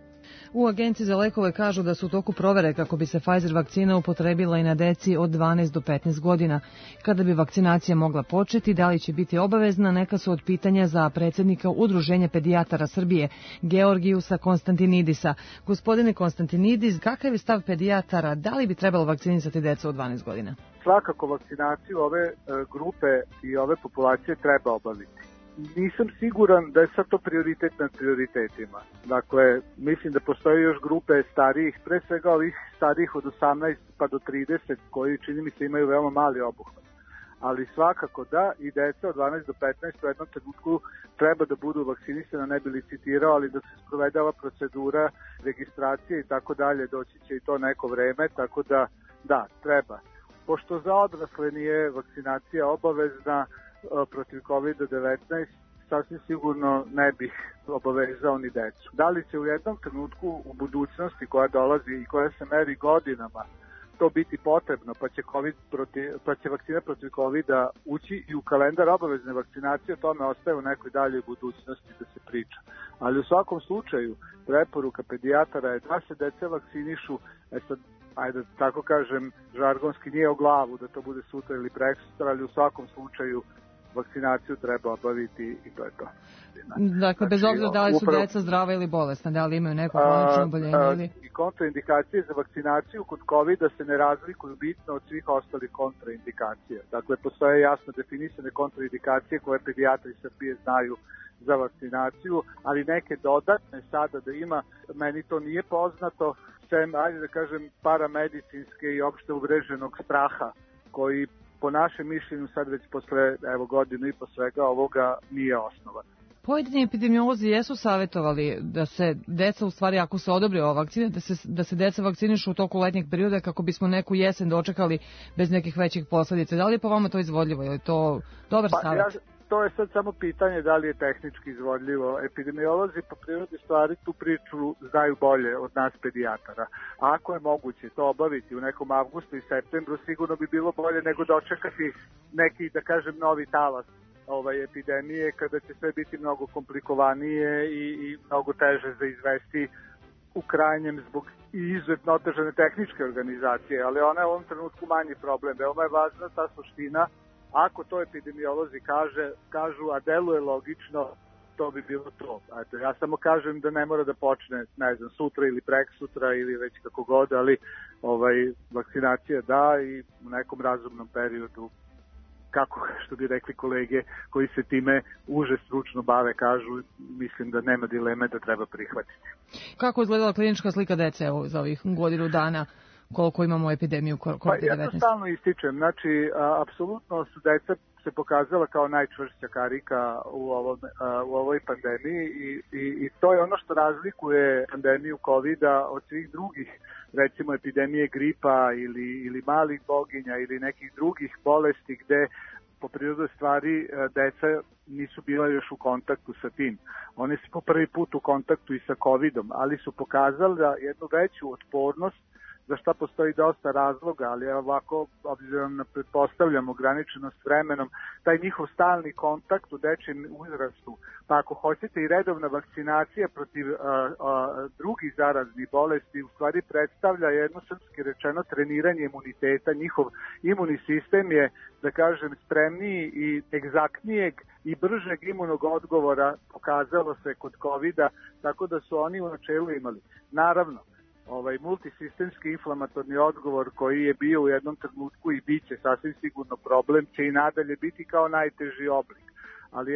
U Agenciji za lekove kažu da su u toku provere kako bi se Pfizer vakcina upotrebila i na deci od dvanaest do petnaest godina. Kada bi vakcinacija mogla početi, da li će biti obavezna, neka su od pitanja za predsjednika Udruženja pedijatara Srbije, Georgijusa Konstantinidisa. Gospodine Konstantinidis, kakav je stav pedijatara, da li bi trebalo vakcinisati decu od dvanaest godina? Svakako vakcinaciju ove grupe i ove populacije treba obaviti. Nisam siguran da je sad to prioritet nad prioritetima. Dakle, mislim da postoje još grupe starijih, pre svega ovih starijih od osamnaest pa do trideset, koji čini mi se imaju veoma mali obuhvat. Ali svakako da i deca od dvanaest do petnaest u jednom trenutku treba da budu vakcinisana, ne bi li citirao, ali da se sprovede ova procedura registracije i tako dalje, doći će i to neko vreme, tako da da, treba. Pošto za odrasle nije vakcinacija obavezna protiv kovid devetnaest, sasvim sigurno ne bih obavezao ni decu. Da li će u jednom trenutku u budućnosti koja dolazi i koja se meri godinama to biti potrebno, pa će, COVID protiv, pa će vakcina protiv covida ući i u kalendar obavezne vakcinacije, o tome ostaje u nekoj daljoj budućnosti da se priča. Ali u svakom slučaju preporuka pedijatara je da se dece vakcinišu, e sad, ajde tako kažem, žargonski nije o glavu da to bude sutra ili preksutra, ali u svakom slučaju vakcinaciju treba obaviti i to je to. Dakle, bez obzira da li su upravo, deca zdrava ili bolesna, da li imaju neko kronično oboljenje ili... I kontraindikacije za vakcinaciju kod covida se ne razlikuju bitno od svih ostalih kontraindikacija. Dakle, postoje jasno definisane kontraindikacije koje pedijatri Srbije znaju za vakcinaciju, ali neke dodatne sada da ima, meni to nije poznato, sem, ajde da kažem, paramedicinske i opšte uvreženog straha koji po našem mišljenju sad već posle evo, godinu i po svega ovoga nije osnovan. Pojedini epidemiolozi jesu savjetovali da se deca, u stvari ako se odobri ova vakcina, da se, da se deca vakcinišu u toku letnjeg perioda kako bismo neku jesen dočekali bez nekih većih posljedica. Da li je po vama to izvodljivo? Je li to dobar pa, savjet? Ja, to je sad samo pitanje da li je tehnički izvodljivo. Epidemiolozi po prirodi stvari tu priču znaju bolje od nas pedijatara. A ako je moguće to obaviti u nekom avgustu i septembru, sigurno bi bilo bolje nego dočekati neki, da kažem, novi talas ovaj, epidemije, kada će sve biti mnogo komplikovanije i, i mnogo teže za izvesti u krajnjem zbog i izuzetno otežane tehničke organizacije, ali ona je u ovom trenutku manji problem. Veoma je važna ta suština. Ako to epidemiolozi kaže, kažu, a deluje logično, to bi bilo to. Eto, ja samo kažem da ne mora da počne, ne znam, sutra ili preksutra ili već kako god, ali ovaj, vakcinacija da i u nekom razumnom periodu, kako što bi rekli kolege koji se time uže stručno bave, kažu, mislim da nema dileme da treba prihvatiti. Kako je izgledala klinička slika dece evo, za ovih godinu dana? Koliko imamo epidemiju kovid devetnaest? Pa ja to stalno ističem. Znači, a, apsolutno su deca se pokazala kao najčvršća karika u, ovom, a, u ovoj pandemiji i, i, i to je ono što razlikuje pandemiju covida od svih drugih, recimo epidemije gripa ili, ili malih boginja ili nekih drugih bolesti gde po prirodi stvari deca nisu bila još u kontaktu sa tim. Oni su po prvi put u kontaktu i sa covidom, ali su pokazali da jednu veću otpornost, za šta postoji dosta razloga, ali ovako, obzirom na pretpostavljam ograničenost vremenom, taj njihov stalni kontakt u dečijem uzrastu, pa ako hoćete i redovna vakcinacija protiv a, a, drugih zaraznih bolesti, u stvari predstavlja jedno srpski rečeno treniranje imuniteta. Njihov imunni sistem je, da kažem, spremniji i egzaktnijeg i bržeg imunog odgovora pokazalo se kod covida, tako da su oni u načelu imali. Naravno, ovaj multisistemski inflamatorni odgovor koji je bio u jednom trenutku i bit će sasvim sigurno problem, će i nadalje biti kao najteži oblik. Ali ja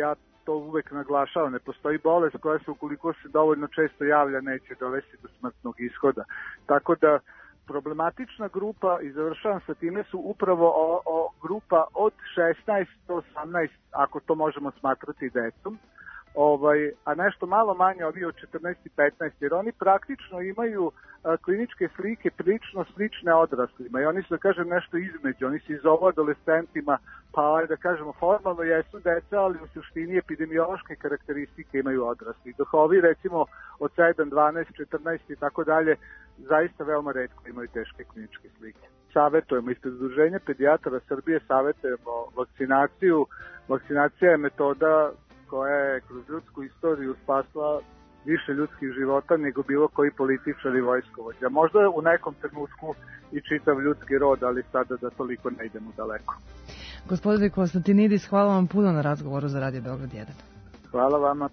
to uvek naglašavam, ne postoji bolest koja se ukoliko se dovoljno često javlja neće dovesti do smrtnog ishoda. Tako da problematična grupa, i završavam sa time, su upravo o, o grupa od šesnaest do osamnaest, ako to možemo smatrati decom, ovaj, a nešto malo manje ovi od četrnaest i petnaest, jer oni praktično imaju a, kliničke slike prilično slične odraslima i oni su, da kažem, nešto između, oni se i zovu adolescentima, pa da kažemo formalno jesu deca, ali u suštini epidemiološke karakteristike imaju odrasli. Dok ovi recimo od sedam, dvanaest, četrnaest i tako dalje zaista veoma retko imaju teške kliničke slike. Savetujemo, ispred Udruženja pedijatara Srbije savetujemo vakcinaciju. Vakcinacija je metoda koja je kroz ljudsku istoriju spasla više ljudskih života nego bilo koji političar i vojskovođa. Možda u nekom trenutku i čitav ljudski rod, ali sada da toliko ne idemo daleko. Gospodine Konstantinidis, hvala vam puno na razgovoru za Radio Beograd jedan. Hvala vama.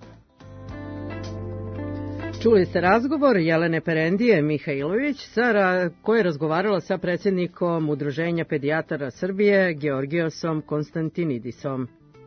Čuli ste razgovor Jelene Perendije Mihajlović, sa, koja je razgovarala sa predsjednikom Udruženja pedijatara Srbije Georgijosom Konstantinidisom.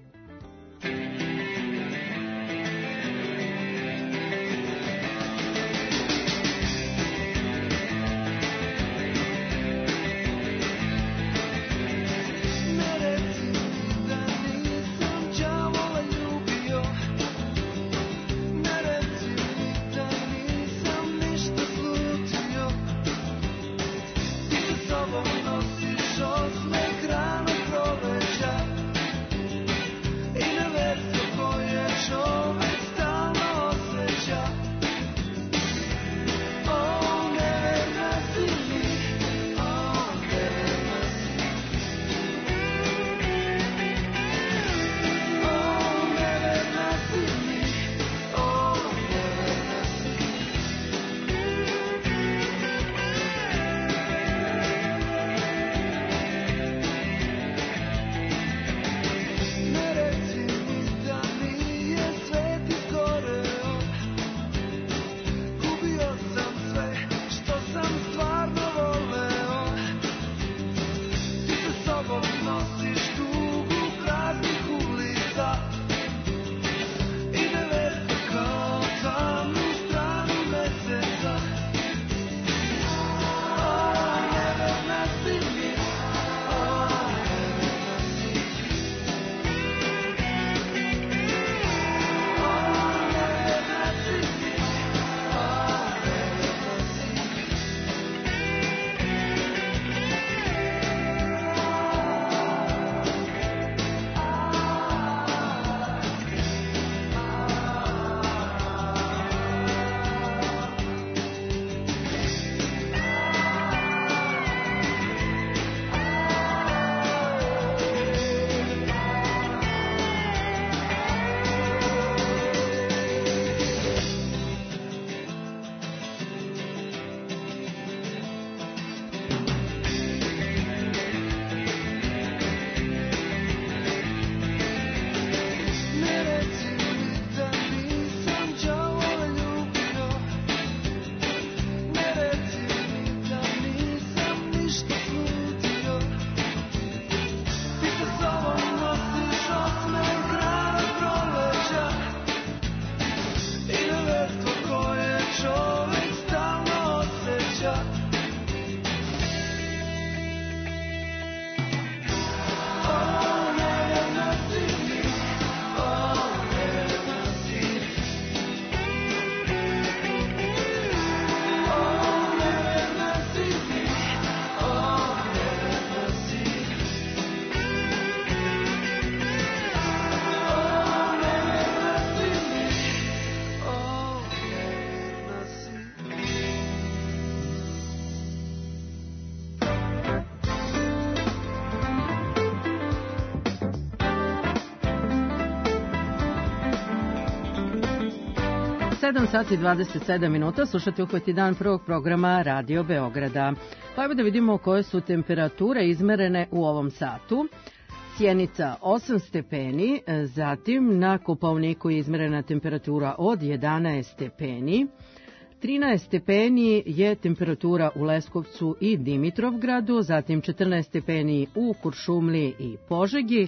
sedam sati dvadeset sedam minuta, slušate Uhvati dan prvog programa Radio Beograda. Pa evo da vidimo koje su temperature izmerene u ovom satu. Sjenica osam stepeni, zatim na Kopaoniku je izmerena temperatura od jedanaest stepeni, trinaest stepeni je temperatura u Leskovcu i Dimitrovgradu, zatim četrnaest stepeni u Kuršumliji i Požegi,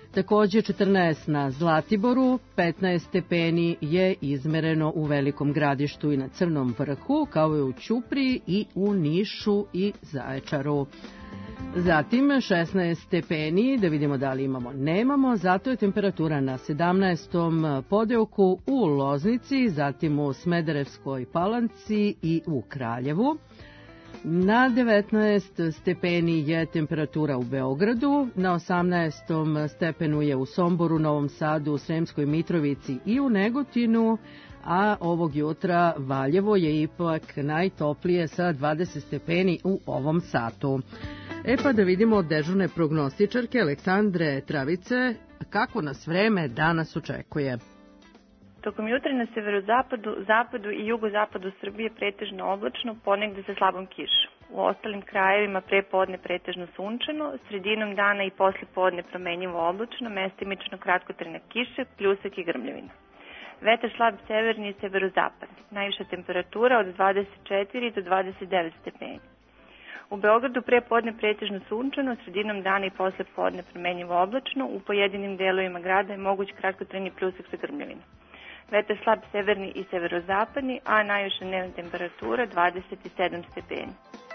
Takođe četrnaest na Zlatiboru, petnaest stepeni je izmereno u Velikom Gradištu i na Crnom Vrhu, kao i u Ćupriji i u Nišu i Zaječaru. Zatim šesnaest stepeni, da vidimo da li imamo, nemamo, zato je temperatura na sedamnaestom Podeuku u Loznici, zatim u Smederevskoj Palanci i u Kraljevu. Na devetnaest stepeni je temperatura u Beogradu, na osamnaestom stepenu je u Somboru, Novom Sadu, Sremskoj Mitrovici i u Negotinu, a ovog jutra Valjevo je ipak najtoplije sa dvadeset stepeni u ovom satu. E pa da vidimo od dežurne prognostičarke Aleksandre Travice kako nas vreme danas očekuje. Tokom jutra na severozapadu, zapadu i jugozapadu Srbije pretežno oblačno, ponegde sa slabom kišom. U ostalim krajevima pre podne pretežno sunčano, sredinom dana i posle podne promenjivo oblačno, mestimično kratkotrajna kiša, pljusak i grmljavina. Vetar slab severni i severozapadni. Najviša temperatura od dvadeset četiri do dvadeset devet stepeni. U Beogradu pre podne pretežno sunčano, sredinom dana i posle podne promenjivo oblačno, u pojedinim delovima grada je moguć kratkotrajni pljusak sa grmljavinom. Vetar slab severni i severozapadni, a najviša dnevna temperatura dvadeset sedam stepeni.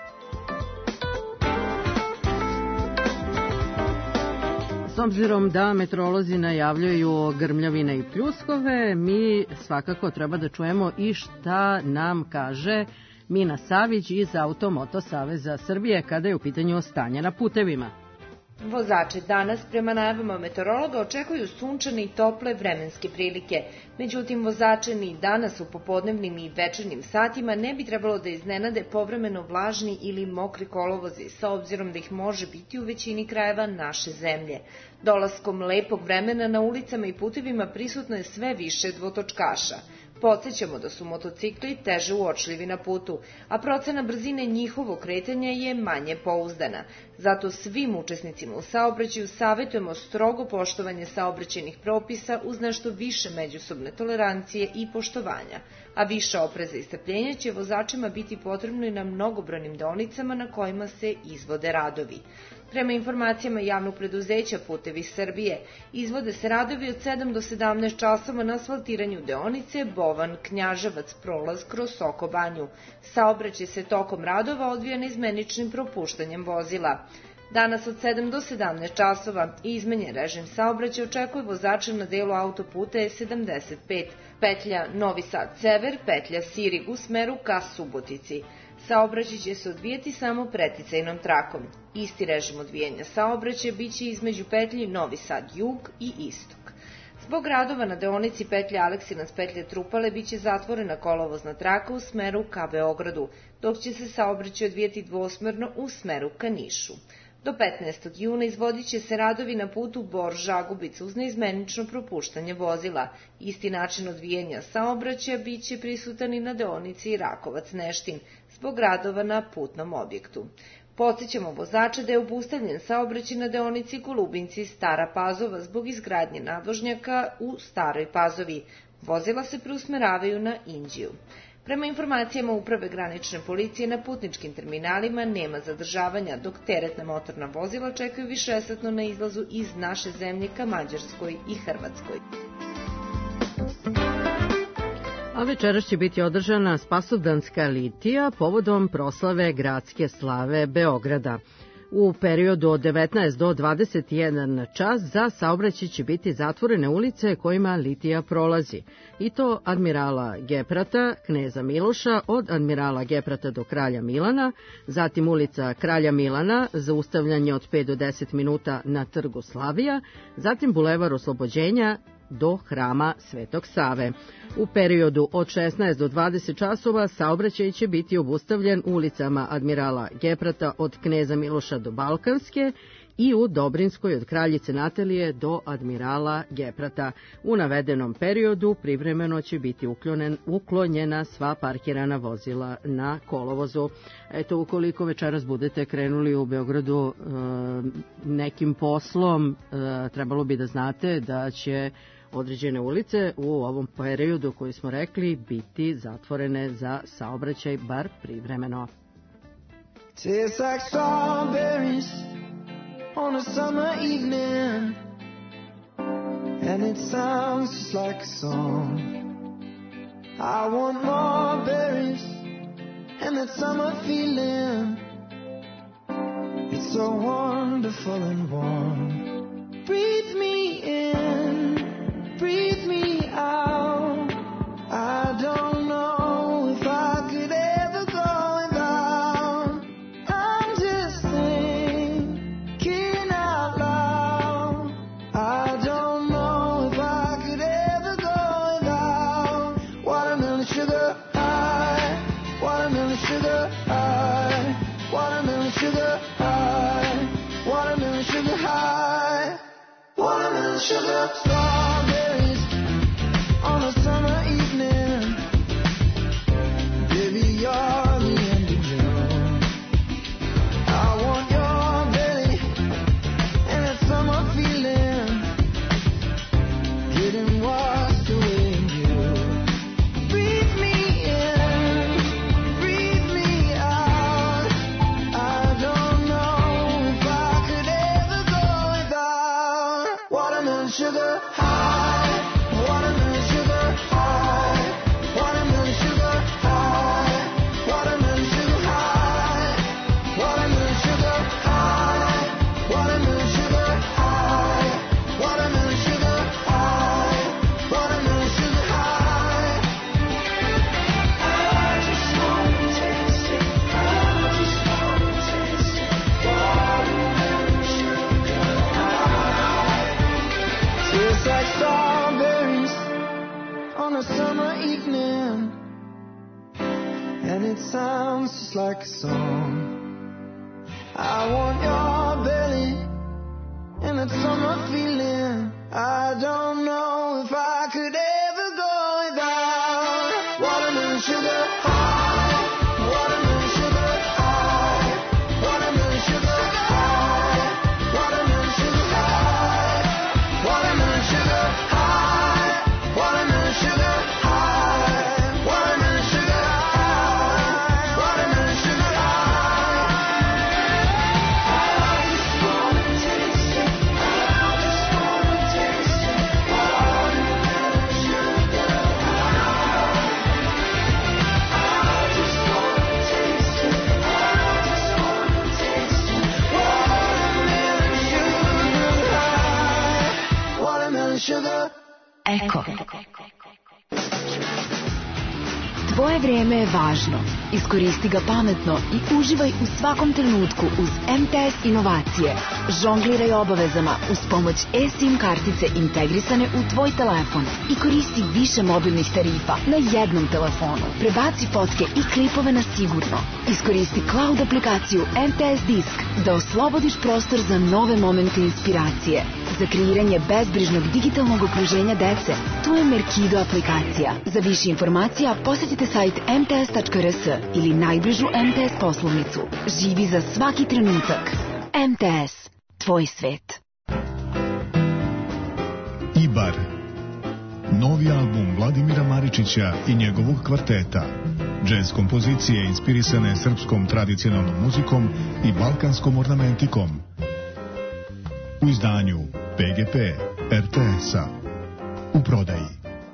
S obzirom da meteorolozi najavljaju grmljavine i pljuskove, mi svakako treba da čujemo i šta nam kaže Mina Savić iz Automoto Saveza Srbije kada je u pitanju stanje na putevima. Vozači danas prema najavama meteorologa očekuju sunčane i tople vremenske prilike. Međutim, vozače ni danas u popodnevnim i večernjim satima ne bi trebalo da iznenade povremeno vlažni ili mokri kolovozi, sa obzirom da ih može biti u većini krajeva naše zemlje. Dolaskom lepog vremena na ulicama i putevima prisutno je sve više dvotočkaša. Podsećamo da su motocikli teže uočljivi na putu, a procena brzine njihovog kretanja je manje pouzdana. Zato svim učesnicima u saobraćaju savetujemo strogo poštovanje saobraćajnih propisa uz nešto više međusobne tolerancije i poštovanja, a više opreza i strpljenja će vozačima biti potrebno i na mnogobrojnim deonicama na kojima se izvode radovi. Prema informacijama javnog preduzeća Putevi Srbije, izvode se radovi od sedam do sedamnaest časova na asfaltiranju deonice Bovan-Knjaževac prolaz kroz Soko Banju. Saobraćaj se tokom radova odvija neizmeničnim propuštanjem vozila. Danas od sedam do sedamnaest časova izmenjen režim saobraćaja očekuje vozača na delu autoputa E sedamdeset pet, petlja Novi Sad-Sever, petlja Sirig u smeru ka Subotici. Saobraćaj će se odvijati samo preticajnom trakom. Isti režim odvijanja saobraćaja biće između petlji Novi Sad-Jug i Istok. Zbog radova na deonici petlja Aleksinac petlja Trupale biće zatvorena kolovozna traka u smeru ka Beogradu, dok će se saobraćaj odvijati dvosmerno u smeru ka Nišu. Do petnaestog juna izvodit će se radovi na putu Bor-Žagubica uz neizmenično propuštanje vozila. Isti način odvijanja saobraćaja biće prisutan i na deonici Rakovac-Neštin zbog radova na putnom objektu. Podsećamo vozača da je obustavljen saobraćaj na deonici Golubinci-Stara Pazova zbog izgradnje nadvožnjaka u Staroj Pazovi. Vozila se preusmeravaju na Inđiju. Prema informacijama Uprave granične policije na putničkim terminalima nema zadržavanja, dok teretna motorna vozila čekaju višesatno na izlazu iz naše zemlje ka Mađarskoj i Hrvatskoj. A večeras će biti održana Spasovdanska litija povodom proslave gradske slave Beograda. U periodu od devetnaest do dvadeset jedan čas za saobraćaj će biti zatvorene ulice kojima litija prolazi. I to Admirala Geprata, Kneza Miloša, od Admirala Geprata do Kralja Milana, zatim ulica Kralja Milana, zaustavljanje od pet do deset minuta na Trgu Slavija, zatim Bulevar Oslobođenja do Hrama Svetog Save. U periodu od šesnaest do dvadeset časova saobraćaj će biti obustavljen ulicama Admirala Geprata od Kneza Miloša do Balkanske i u Dobrinskoj od Kraljice Natalije do Admirala Geprata. U navedenom periodu privremeno će biti uklonen, uklonjena sva parkirana vozila na kolovozu. Eto, ukoliko večeras budete krenuli u Beogradu e, nekim poslom, e, trebalo bi da znate da će određene ulice u ovom periodu koji smo rekli biti zatvorene za saobraćaj, bar privremeno. Tastes like strawberries on a summer evening, and it sounds just like a song. I want more berries and that summer feeling. It's so wonderful and warm. Breathe me in, breathe me out. I don't know if I could ever go without. I'm just thinking out loud. I don't know if I could ever go without. Watermelon sugar high, watermelon sugar high, watermelon sugar high, watermelon sugar high, watermelon sugar. Strawberries on a summer evening. Baby, you're the end of June. I want your belly and that summer feeling, getting washed away in you. Breathe me in, breathe me out. I don't know if I could ever go without. Watermelon sugar high, watermelon sugar high, watermelon sugar high, watermelon sugar high, watermelon sugar high, watermelon sugar high, watermelon sugar high, watermelon sugar high. I just wanna taste it, I just wanna taste it, watermelon sugar high. Tastes like strawberries on a summer evening, and it sounds just like a song. I want your belly and that summer feeling. I don't know if I could ever go without. Watermelon sugar high, watermelon sugar high, watermelon sugar high, watermelon sugar high, watermelon sugar high, watermelon sugar high, watermelon sugar high, watermelon sugar high. I just wanna taste it, I just wanna taste it, watermelon sugar high. I just wanna taste it, I just wanna taste it, watermelon sugar high, watermelon sugar. Eko. Tvoje vrijeme je važno. Iskoristi ga pametno i uživaj u svakom trenutku uz M T S inovacije. Žongliraj obavezama uz pomoć eSIM kartice integrisane u tvoj telefon i koristi više mobilnih tarifa na jednom telefonu. Prebaci fotke i klipove na sigurno. Iskoristi cloud aplikaciju M T S Disk da oslobodiš prostor za nove momente inspiracije. Za kreiranje bezbrižnog digitalnog okruženja dece, tu je Merkido aplikacija. Za više informacija posjetite sajt m t s tačka r s ili najbližu M T S poslovnicu. Živi za svaki trenutak. M T S. Tvoj svet. Ibar. Novi album Vladimira Maričića i njegovog kvarteta. Džez kompozicije inspirisane srpskom tradicionalnom muzikom i balkanskom ornamentikom. U izdanju P G P R T S-a. U prodaji.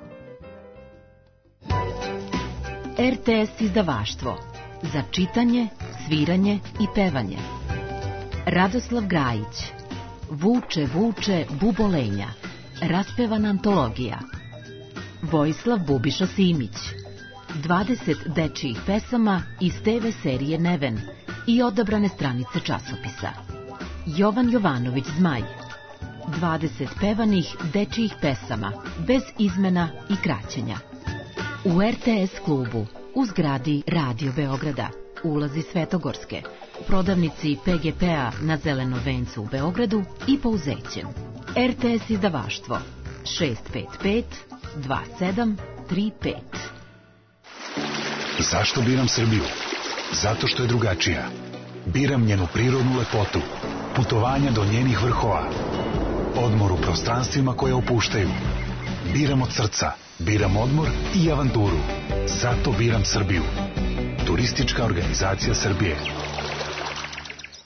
R T S izdavaštvo. Za čitanje, sviranje i pevanje. Radoslav Grajić. Vuče, vuče, bubolenja. Raspevana antologija. Vojislav Bubiša Simić. dvadeset dečijih pesama iz te ve serije Neven i odabrane stranice časopisa. Jovan Jovanović Zmaj. dvadeset pevanih dečijih pesama, bez izmena i kraćenja. U R T S klubu, u zgradi Radio Beograda, ulazi Svetogorske, prodavnici P G P-a na Zelenom vencu u Beogradu i Pouzećem. R T S izdavaštvo šest pet pet dva sedam tri pet. Zašto biram Srbiju? Zato što je drugačija. Biram njenu prirodnu lepotu, putovanja do njenih vrhova, odmor u prostranstvima koje opuštaju. Biram od srca, biram odmor i avanturu. Zato biram Srbiju. Turistička organizacija Srbije.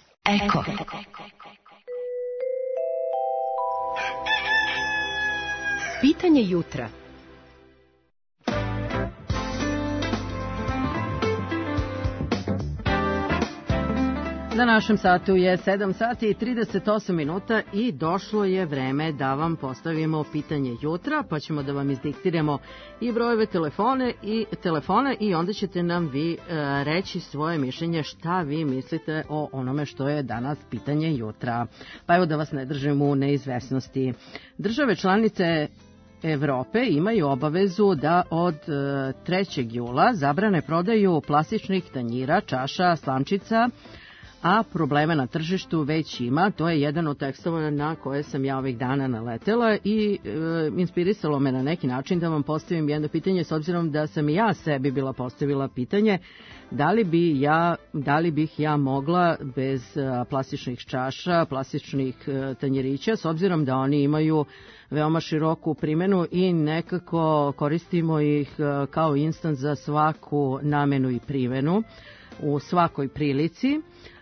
Eko. Pitanje jutra. Na našem satu je sedam sati i trideset osam minuta i došlo je vreme da vam postavimo pitanje jutra, pa ćemo da vam izdiktiramo i brojeve telefone i telefona i onda ćete nam vi e, reći svoje mišljenje šta vi mislite o onome što je danas pitanje jutra. Pa evo da vas ne držim u neizvesnosti. Države članice Evrope imaju obavezu da od trećeg jula zabrane prodaju plastičnih tanjira, čaša, slamčica, a probleme na tržištu već ima. To je jedan od tekstova na koje sam ja ovih dana naletela i e, inspirisalo me na neki način da vam postavim jedno pitanje, s obzirom da sam i ja sebi bila postavila pitanje da li, bi ja, da li bih ja mogla bez a, plastičnih čaša, plastičnih a, tanjirića, s obzirom da oni imaju veoma široku primenu i nekako koristimo ih a, kao instant za svaku namenu i primenu u svakoj prilici.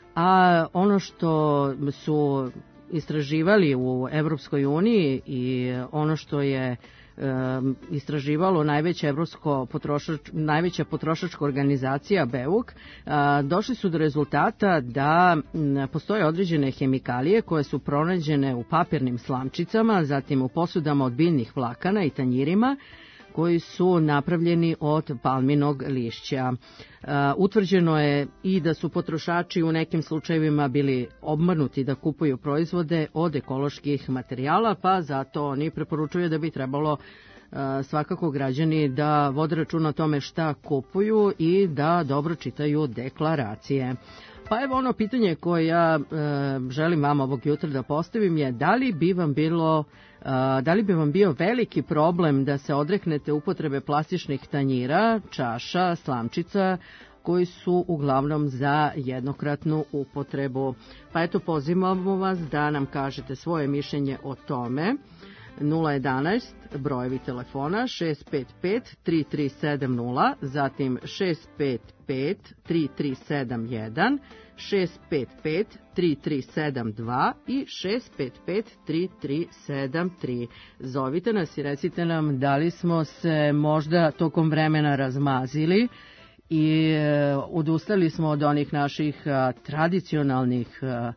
A ono što su istraživali u Evropskoj uniji i ono što je e, istraživalo najveća evropsko potrošač, najveća potrošačka organizacija BEUK, a, došli su do rezultata da m, postoje određene hemikalije koje su pronađene u papirnim slamčicama, zatim u posudama od biljnih vlakana i tanjirima, koji su napravljeni od palminog lišća. Uh, utvrđeno je i da su potrošači u nekim slučajevima bili obmanuti da kupuju proizvode od ekoloških materijala, pa zato oni preporučuju da bi trebalo uh, svakako građani da vode računa o tome šta kupuju i da dobro čitaju deklaracije. Pa evo ono pitanje koje ja e, želim vam ovog jutra da postavim je da li bi vam bilo e, da li bi vam bio veliki problem da se odreknete upotrebe plastičnih tanjira, čaša, slamčica koji su uglavnom za jednokratnu upotrebu. Pa eto, pozivamo vas da nam kažete svoje mišljenje o tome. nula jedanaest brojevi telefona šest pet pet tri tri sedam nula, zatim šest pet pet tri tri sedam jedan, šest pet pet tri tri sedam dva i šest pet pet tri tri sedam tri. Zovite nas i recite nam da li smo se možda tokom vremena razmazili i e, odustali smo od onih naših a, tradicionalnih a,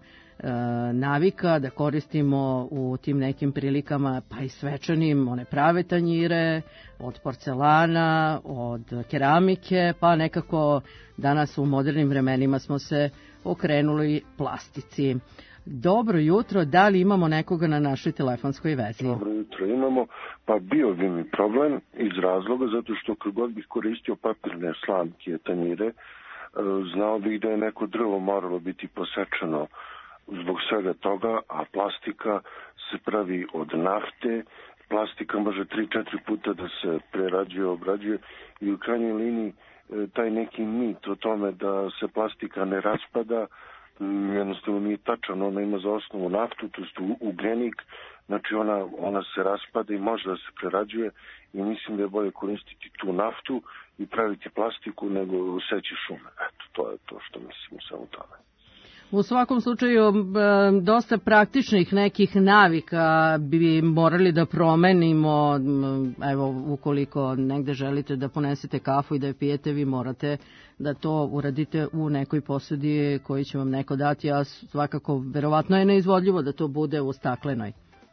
navika da koristimo u tim nekim prilikama, pa i svečanim, one prave tanjire od porcelana, od keramike, pa nekako danas u modernim vremenima smo se okrenuli plastici. Dobro jutro, da li imamo nekoga na našoj telefonskoj vezi? Dobro jutro, imamo, pa bio bi mi problem iz razloga zato što kad god bih koristio papirne slamke, tanjire, znao bih da je neko drvo moralo biti posečeno zbog svega toga, a plastika se pravi od nafte, plastika može tri četiri puta da se prerađuje, obrađuje i u krajnjoj liniji taj neki mit o tome da se plastika ne raspada, jednostavno nije tačan, ona ima za osnovu naftu, to je ugljenik, znači ona, ona se raspada i može da se prerađuje i mislim da je bolje koristiti tu naftu i praviti plastiku nego seći šume. Eto, to je to što mislim samo o tome. U svakom slučaju, dosta praktičnih nekih navika bi morali da promenimo. Evo, ukoliko negde želite da ponesete kafu i da je pijete, vi morate da to uradite u nekoj posudi koji će vam neko dati, a svakako, verovatno je neizvodljivo da to bude u staklenoj.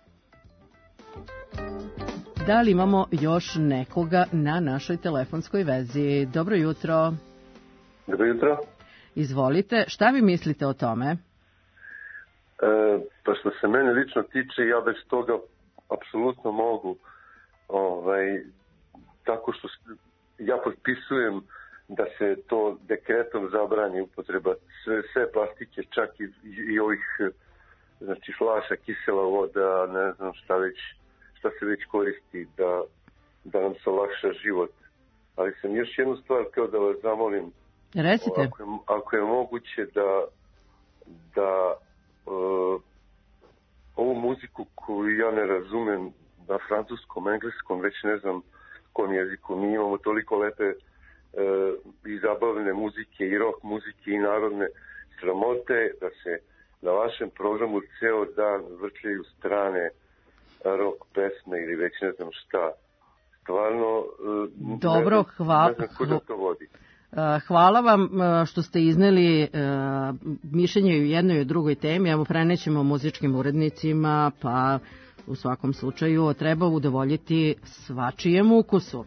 Da li imamo još nekoga na našoj telefonskoj vezi? Dobro jutro. Dobro jutro. Izvolite, šta vi mislite o tome? E, pa što se mene lično tiče, ja bez toga apsolutno mogu, ovaj, tako što ja potpisujem da se to dekretom zabrani upotreba sve, sve plastike, čak i, i ovih, znači, flaša, kisela voda, ne znam šta već, šta se već koristi da, da nam se olakša život. Ali sam još jednu stvar kao da vas zamolim. Recite. Ako je, ako je moguće da, da uh, ovu muziku koju ja ne razumem na francuskom, engleskom, već ne znam kom jeziku, mi imamo toliko lepe uh, i zabavne muzike i rock muzike i narodne sramote da se na vašem programu ceo dan vrtljaju strane rock pesme ili već ne znam šta. Stvarno, dobro, ne, hvala. Ne znam kuda to vodi. Hvala vam što ste izneli mišljenje u jednoj i u drugoj temi. Evo, prenećemo muzičkim urednicima, pa u svakom slučaju treba udovoljiti svačijem ukusu.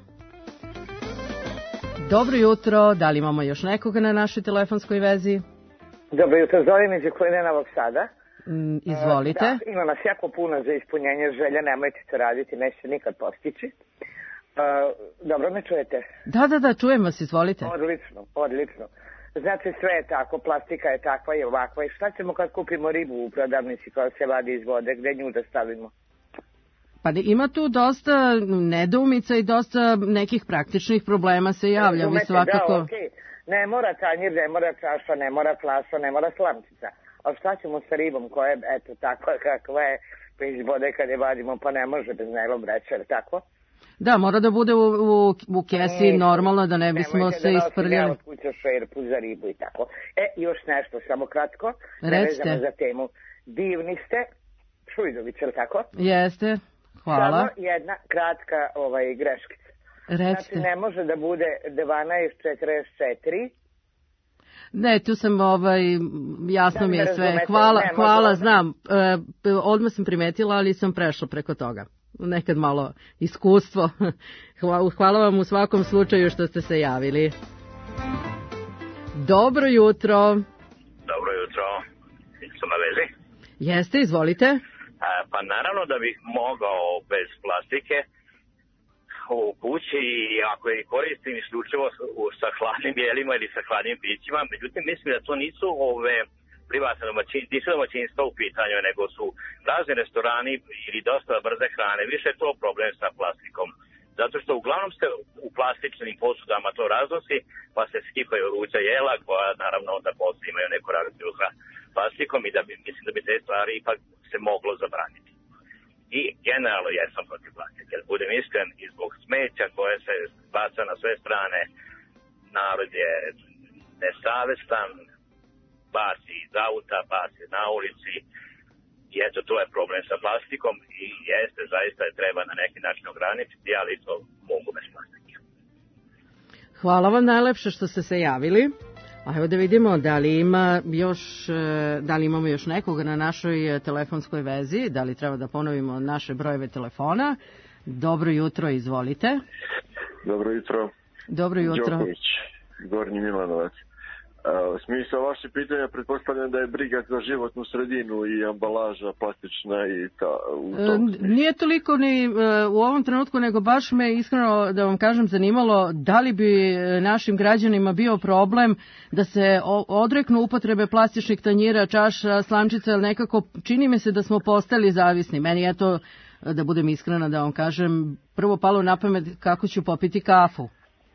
Dobro jutro, da li imamo još nekoga na našoj telefonskoj vezi? Dobro jutro, zovem iz Okoline Novog Sada. Mm, izvolite. Da, ima nas jako puno za ispunjenje želja, nemojte to raditi, neće nikad postići. Uh, dobro me čujete? Da, da, da, čujem vas, izvolite. Odlično, odlično. Znači sve je tako, plastika je takva i ovakva i šta ćemo kad kupimo ribu u prodavnici koja se vadi iz vode, gde nju da stavimo? Pa ima tu dosta nedoumica i dosta nekih praktičnih problema se javlja. Vi svakako... Da, okay. Ne mora tanjir, ne mora čaša, ne mora flaša, ne mora slamčica. Ali šta ćemo sa ribom koja je, eto, takva kakva je, pa iz vode kad je vadimo, pa ne može bez najlon vreća, tako? Da, mora da bude u, u, u kesi ne, normalno, da ne bismo se isprljali. Nemojte da nosim od kuća šerpu za ribu i tako. E, još nešto, samo kratko. Recite. Nevezano za temu. Divni ste, Šujdović, je li tako? Jeste, hvala. Samo jedna kratka ovaj, greškica. Recite. Znači, ne može da bude dvanaest četrdeset četiri. Ne, tu sam, ovaj, jasno da mi je sve. Razumete, hvala, ne, hvala, možda... znam. E, odmah sam primetila, ali sam prešla preko toga. Nekad malo iskustvo. Hvala, hvala vam u svakom slučaju što ste se javili. Dobro jutro. Dobro jutro. Sam na vezi? Jeste, izvolite. A, pa naravno da bih mogao bez plastike u kući i ako je koristim isključivo sa hladnim jelima ili sa hladnim pićima, međutim mislim da to nisu ove privatne domaćinstva, nisu domaćinstva u pitanju, nego su razni restorani ili dosta brze hrane. Više je to problem sa plastikom. Zato što uglavnom se u plastičnim posudama to raznosi, pa se skipaju ruča jela, koja naravno onda poslije imaju neku reakciju sa plastikom i da bi, mislim da bi te stvari ipak se moglo zabraniti. I generalno jesam protiv plastike, jer budem iskren i zbog smeća koje se baca na sve strane, narod je nesavestan, baci iz auta, baci na ulici i eto to je problem sa plastikom i jeste, zaista je treba na neki način ograničiti, ali to mogu bez plastike. Hvala vam najlepše što ste se javili. A evo da vidimo da li ima još, da li imamo još nekoga na našoj telefonskoj vezi, da li treba da ponovimo naše brojeve telefona. Dobro jutro, izvolite. Dobro jutro. Dobro jutro. Đoković, Gornji Milanovac. Uh, smisao vaše pitanja pretpostavljam da je briga za životnu sredinu i ambalaža plastična i ta, u tom e, nije toliko ni uh, u ovom trenutku, nego baš me iskreno da vam kažem zanimalo da li bi našim građanima bio problem da se odreknu upotrebe plastičnih tanjira, čaša, slamčica, jer nekako čini mi se da smo postali zavisni. Meni je to, da budem iskrena da vam kažem, prvo palo na pamet kako ću popiti kafu.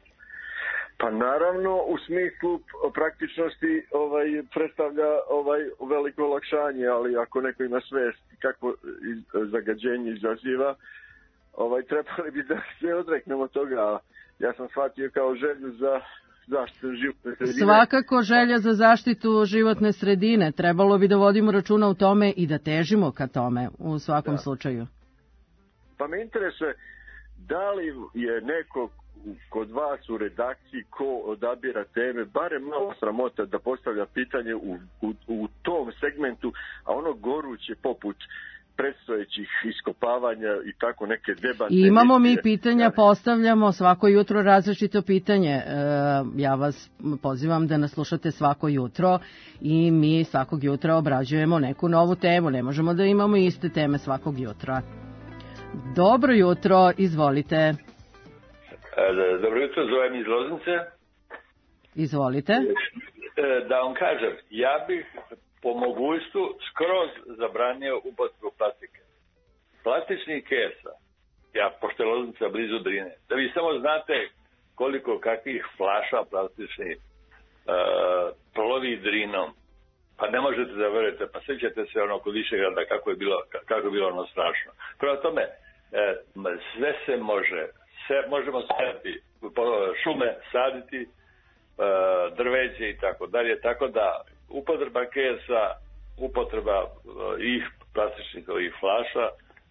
Pa naravno, u smislu praktičnosti ovaj, predstavlja ovaj, veliko olakšanje, ali ako neko ima svest kako zagađenje izaziva, ovaj, trebali bi da se odreknemo toga. Ja sam shvatio kao želju za zaštitu životne sredine. Svakako želja za zaštitu životne sredine. Trebalo bi da vodimo računa u tome i da težimo ka tome u svakom da. slučaju. Pa me interesuje, da li je neko kod vas u redakciji ko odabira teme, barem malo sramota da postavlja pitanje u, u, u tom segmentu, a ono goruće poput predstojećih iskopavanja i tako neke debate. I imamo mi pitanja, postavljamo svako jutro različito pitanje. E, ja vas pozivam da nas slušate svako jutro i mi svakog jutra obrađujemo neku novu temu. Ne možemo da imamo iste teme svakog jutra. Dobro jutro, izvolite. Dobro jutro, zovem iz Loznice. Izvolite. Da vam kažem, ja bih po mogućstvu skroz zabranio upotrebu plastike. Plastičnih kesa, ja, pošto je Loznica blizu Drine, da vi samo znate koliko kakvih flaša plastičnih uh, plovi Drinom, pa ne možete da verujete, pa sjećate se ono kod Višegrada kako je bilo, kako je bilo ono strašno. Prema tome, uh, sve se može, sve, možemo saditi, šume saditi, uh, drveće i tako dalje, tako da upotreba kesa, upotreba uh, ih plastičnih ovih flaša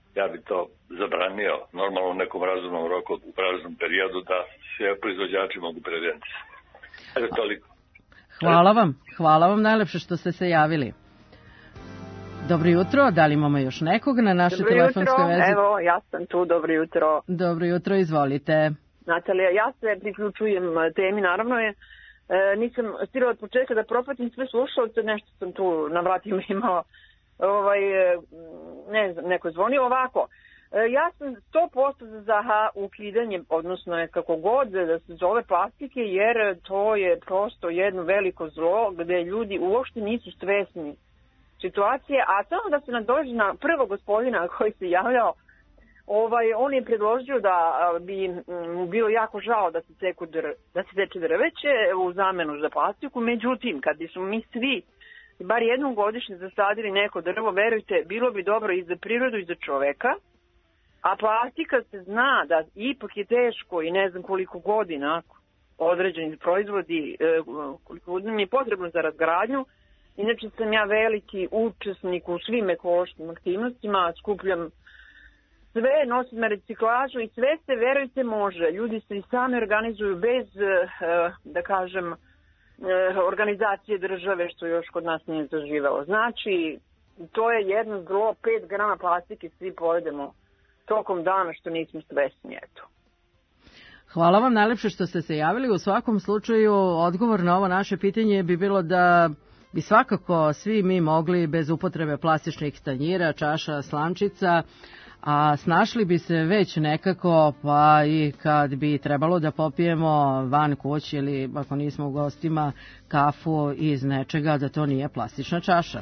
ja bi to zabranio normalno u nekom razumnom roku, u razumnom periodu, da sve proizvođači mogu preveniti. Evo toliko. Hvala vam, hvala vam najlepše što ste se javili. Dobro jutro, da li imamo još nekog na našoj telefonskoj vezi? Evo, ja sam tu, dobro jutro. Dobro jutro, izvolite. Natalija, ja se priključujem temi, naravno je, e, nisam stigla od početka da propratim sve slušalce, nešto sam tu na vratima imala, ovaj, ne znam, neko zvonio ovako. E, ja sam sto posto za ukidanje, odnosno je kako god da se zove plastike, jer to je prosto jedno veliko zlo gde ljudi uopšte nisu svesni situacije, a samo da se nadođe na prvo gospodina koji se javljao, ovaj, on je predložio da bi mu bilo jako žao da se, seku dr, da se seče drveće u zamenu za plastiku, međutim, kad bismo mi svi bar jednom godišnje zasadili neko drvo, verujte, bilo bi dobro i za prirodu i za čoveka, a plastika se zna da ipak je teško i ne znam koliko godina određeni proizvodi, koliko nam je potrebno za razgradnju. Inače sam ja veliki učesnik u svim ekološkim aktivnostima, skupljam sve, nosim na reciklažu i sve se, verujte, može. Ljudi se i sami organizuju bez, da kažem, organizacije države, što još kod nas nije zaživelo. Znači, to je jedno zlo, pet grama plastike svi pojedemo tokom dana, što nismo svesni, eto. Hvala vam najlepše što ste se javili. U svakom slučaju, odgovor na ovo naše pitanje bi bilo da bi svakako svi mi mogli bez upotrebe plastičnih tanjira, čaša, slamčica, a snašli bi se već nekako, pa i kad bi trebalo da popijemo van kući ili ako nismo u gostima kafu iz nečega, da to nije plastična čaša.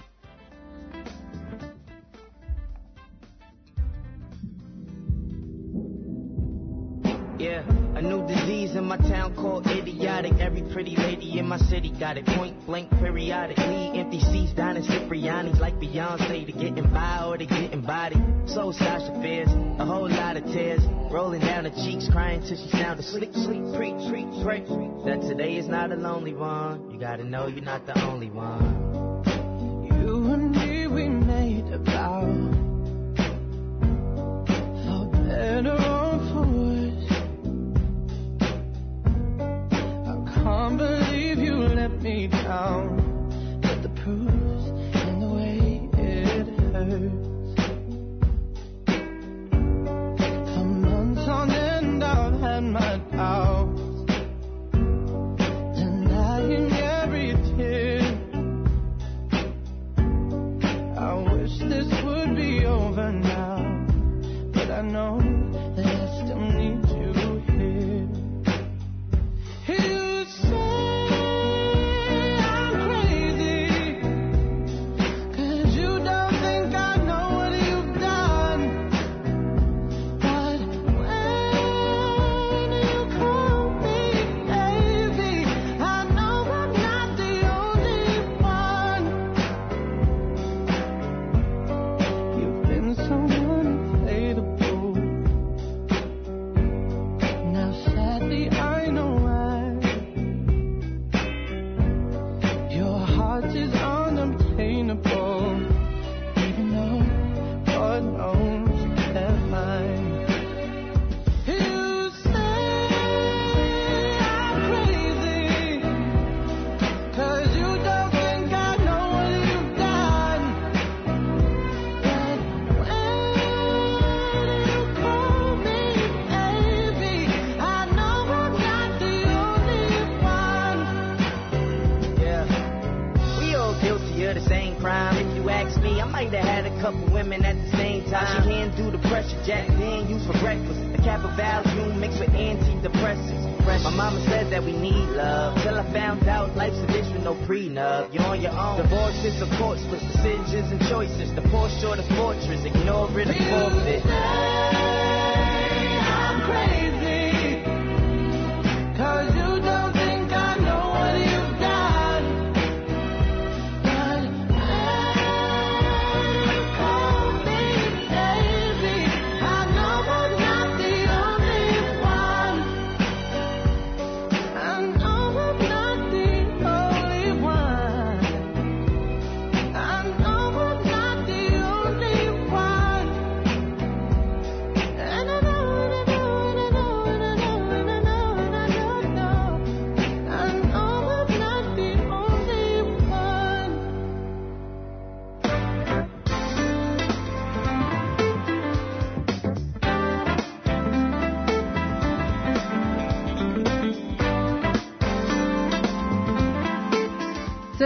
Yeah, a new disease in my town called idiotic. Every pretty lady in my city got it. Point blank periodically. Empty seats down in Cipriani's like Beyonce. To getting by or to getting body. So Sasha fears a whole lot of tears rolling down her cheeks, crying till she sounded sleep, sleep, preach, preach, pray. That today is not a lonely one. You gotta know you're not the only one. You and me, we made a vow, for better or for worse. Can't believe you let me down, but the proof's in the way it hurts. For months on end I've had my doubts, denying every tear. I wish this would be over now, but I know that I still need you here. You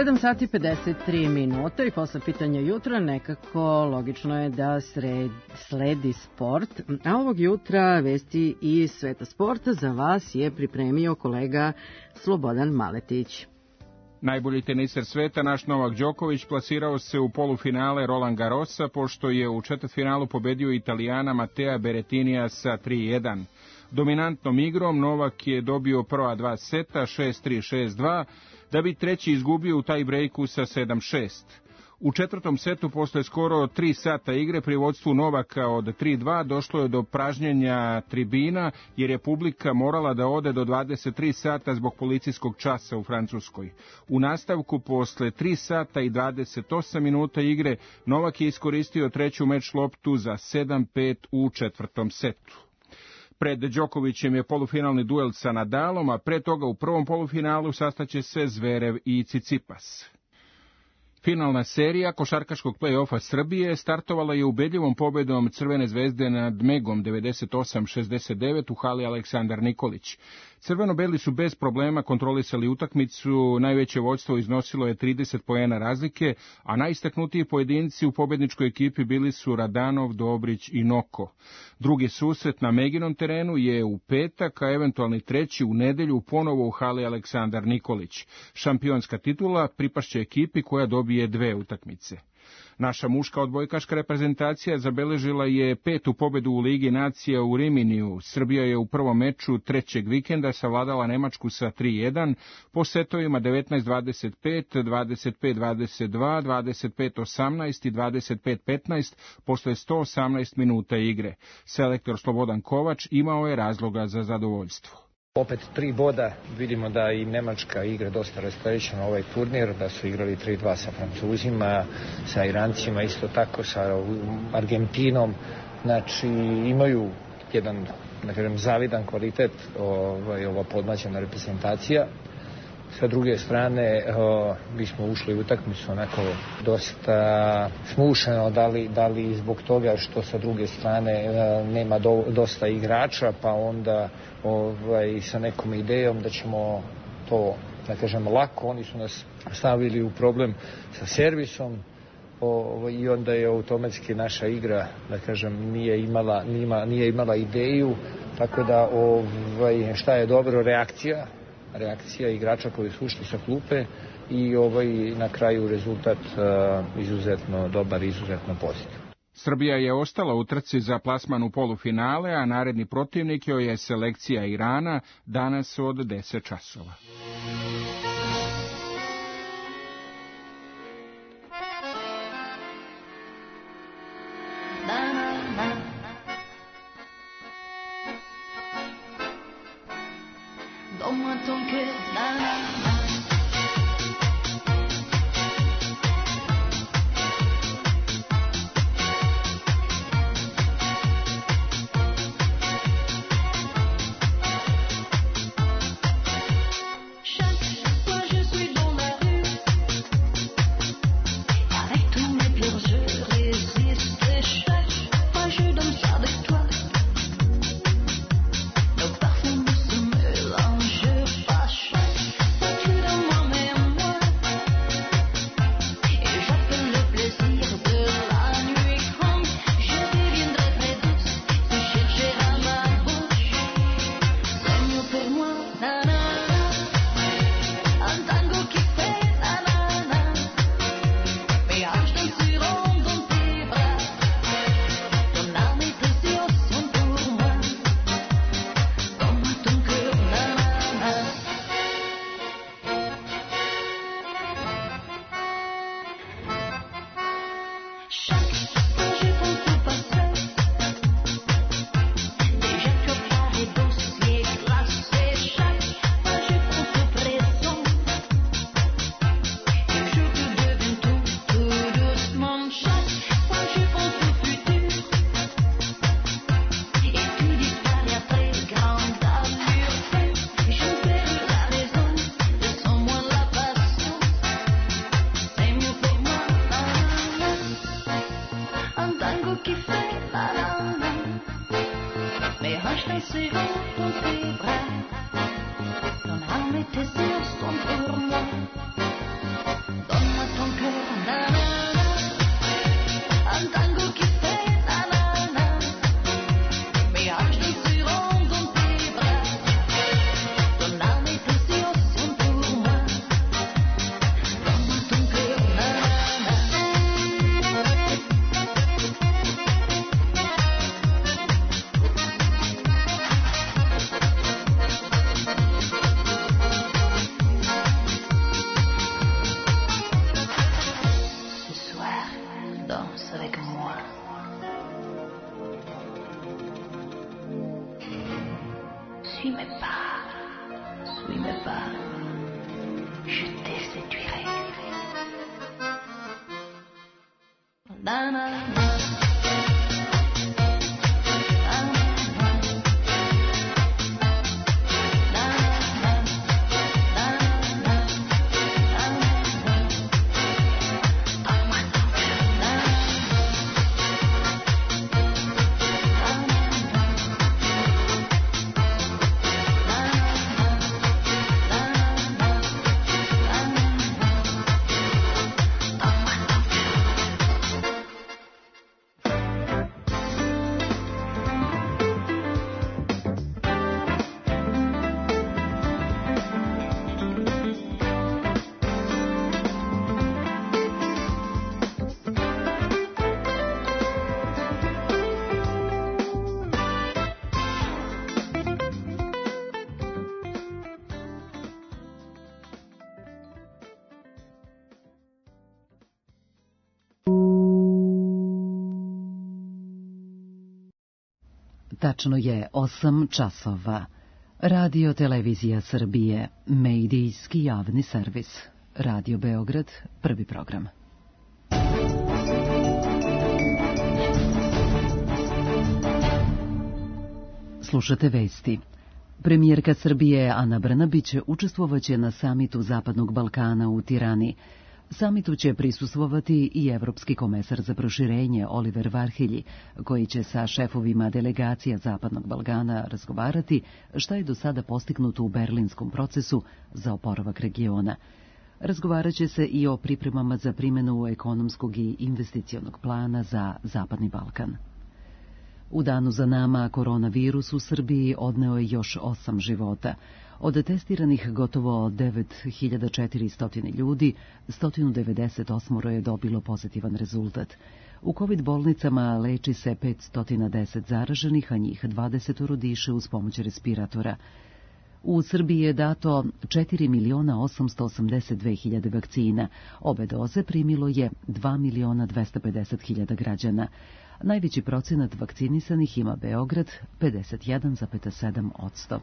sedam sati pedeset tri minuta i posle pitanja jutra nekako logično je da sred, sledi sport. A ovog jutra vesti iz sveta sporta za vas je pripremio kolega Slobodan Maletić. Najbolji teniser sveta, naš Novak Đoković, plasirao se u polufinale Roland Garrosa, pošto je u četvrtfinalu pobedio Italijana Matea Berrettinija sa tri jedan. Dominantnom igrom Novak je dobio prva dva seta, šest tri šest dva, da bi treći izgubio u taj breaku sa sedam šest. U četvrtom setu, posle skoro tri sata igre, pri vodstvu Novaka od tri dva, došlo je do pražnjenja tribina, jer je publika morala da ode do dvadeset tri sata zbog policijskog časa u Francuskoj. U nastavku, posle tri sata i dvadeset osam minuta igre, Novak je iskoristio treću meč loptu za sedam pet u četvrtom setu. Pred Đokovićem je polufinalni duel sa Nadalom, a pre toga u prvom polufinalu sastaće se Zverev i Cicipas. Finalna serija košarkaškog play-offa Srbije startovala je ubedljivom pobedom Crvene zvezde nad Megom devedeset osam šezdeset devet u hali Aleksandar Nikolić. Crveno-beli su bez problema kontrolisali utakmicu, najveće vođstvo iznosilo je trideset poena razlike, a najistaknutiji pojedinci u pobedničkoj ekipi bili su Radanov, Dobrić i Noko. Drugi susret na Meginom terenu je u petak, a eventualni treći u nedelju ponovo u hali Aleksandar Nikolić. Šampionska titula pripašće ekipi koja dobije dve utakmice. Naša muška odbojkaška reprezentacija zabeležila je petu pobedu u Ligi nacija u Riminiju. Srbija je u prvom meču trećeg vikenda savladala Nemačku sa tri jedan, po setovima devetnaest dvadeset pet, dvadeset pet dvadeset dva, dvadeset pet osamnaest i dvadeset pet petnaest posle sto osamnaest minuta igre. Selektor Slobodan Kovač imao je razloga za zadovoljstvo. Opet tri boda, vidimo da i Nemačka igra dosta rasterećeno ovaj turnir, da su igrali tri dva sa Francuzima, sa Irancima, isto tako sa Argentinom, znači imaju jedan, da kažem, zavidan kvalitet ovaj, ova podmlađena reprezentacija. Sa druge strane, o, mi smo ušli u utakmicu onako dosta smušeno, da li, da li zbog toga što sa druge strane e, nema do, dosta igrača, pa onda ovaj, sa nekom idejom da ćemo to, da kažem, lako. Oni su nas stavili u problem sa servisom o, i onda je automatski naša igra, da kažem, nije imala, nije, nije imala ideju, tako da ovaj, šta je dobro, reakcija. reakcija igrača koji su ušli sa klupe i ovaj na kraju rezultat uh, izuzetno dobar i izuzetno pozitivan. Srbija je ostala u trci za plasman u polufinale, a naredni protivnik joj je selekcija Irana danas od deset časova. Donne-moi ton cœur, na na na. Chaque fois je suis dans la rue, avec tous mes pleurs je résiste. Et chaque fois je danse avec toi. Nos parfums se mélangent. suis mes pas, suis mes pas, je te séduirai. Na, na, na. Tačno je osam časova. Radio Televizija Srbije, medijski javni servis. Radio Beograd, prvi program. Slušate vesti. Premijerka Srbije Ana Brnabić učestvovaće na samitu Zapadnog Balkana u Tirani. Samitu će prisustvovati i evropski komesar za proširenje Oliver Varhelji, koji će sa šefovima delegacija Zapadnog Balkana razgovarati šta je do sada postignuto u berlinskom procesu za oporavak regiona. Razgovarat će se i o pripremama za primjenu ekonomskog i investicionog plana za Zapadni Balkan. U danu za nama koronavirus u Srbiji odneo je još osam života. Od testiranih gotovo devet hiljada četiristo ljudi, sto devedeset osam je dobilo pozitivan rezultat. U COVID bolnicama leči se petsto deset zaraženih, a njih dvadeset diše uz pomoć respiratora. U Srbiji je dato četiri miliona osamsto osamdeset dve hiljade vakcina. Obe doze primilo je dva miliona dvesta pedeset hiljada građana. Najveći procenat vakcinisanih ima Beograd, pedeset jedan zarez sedam posto.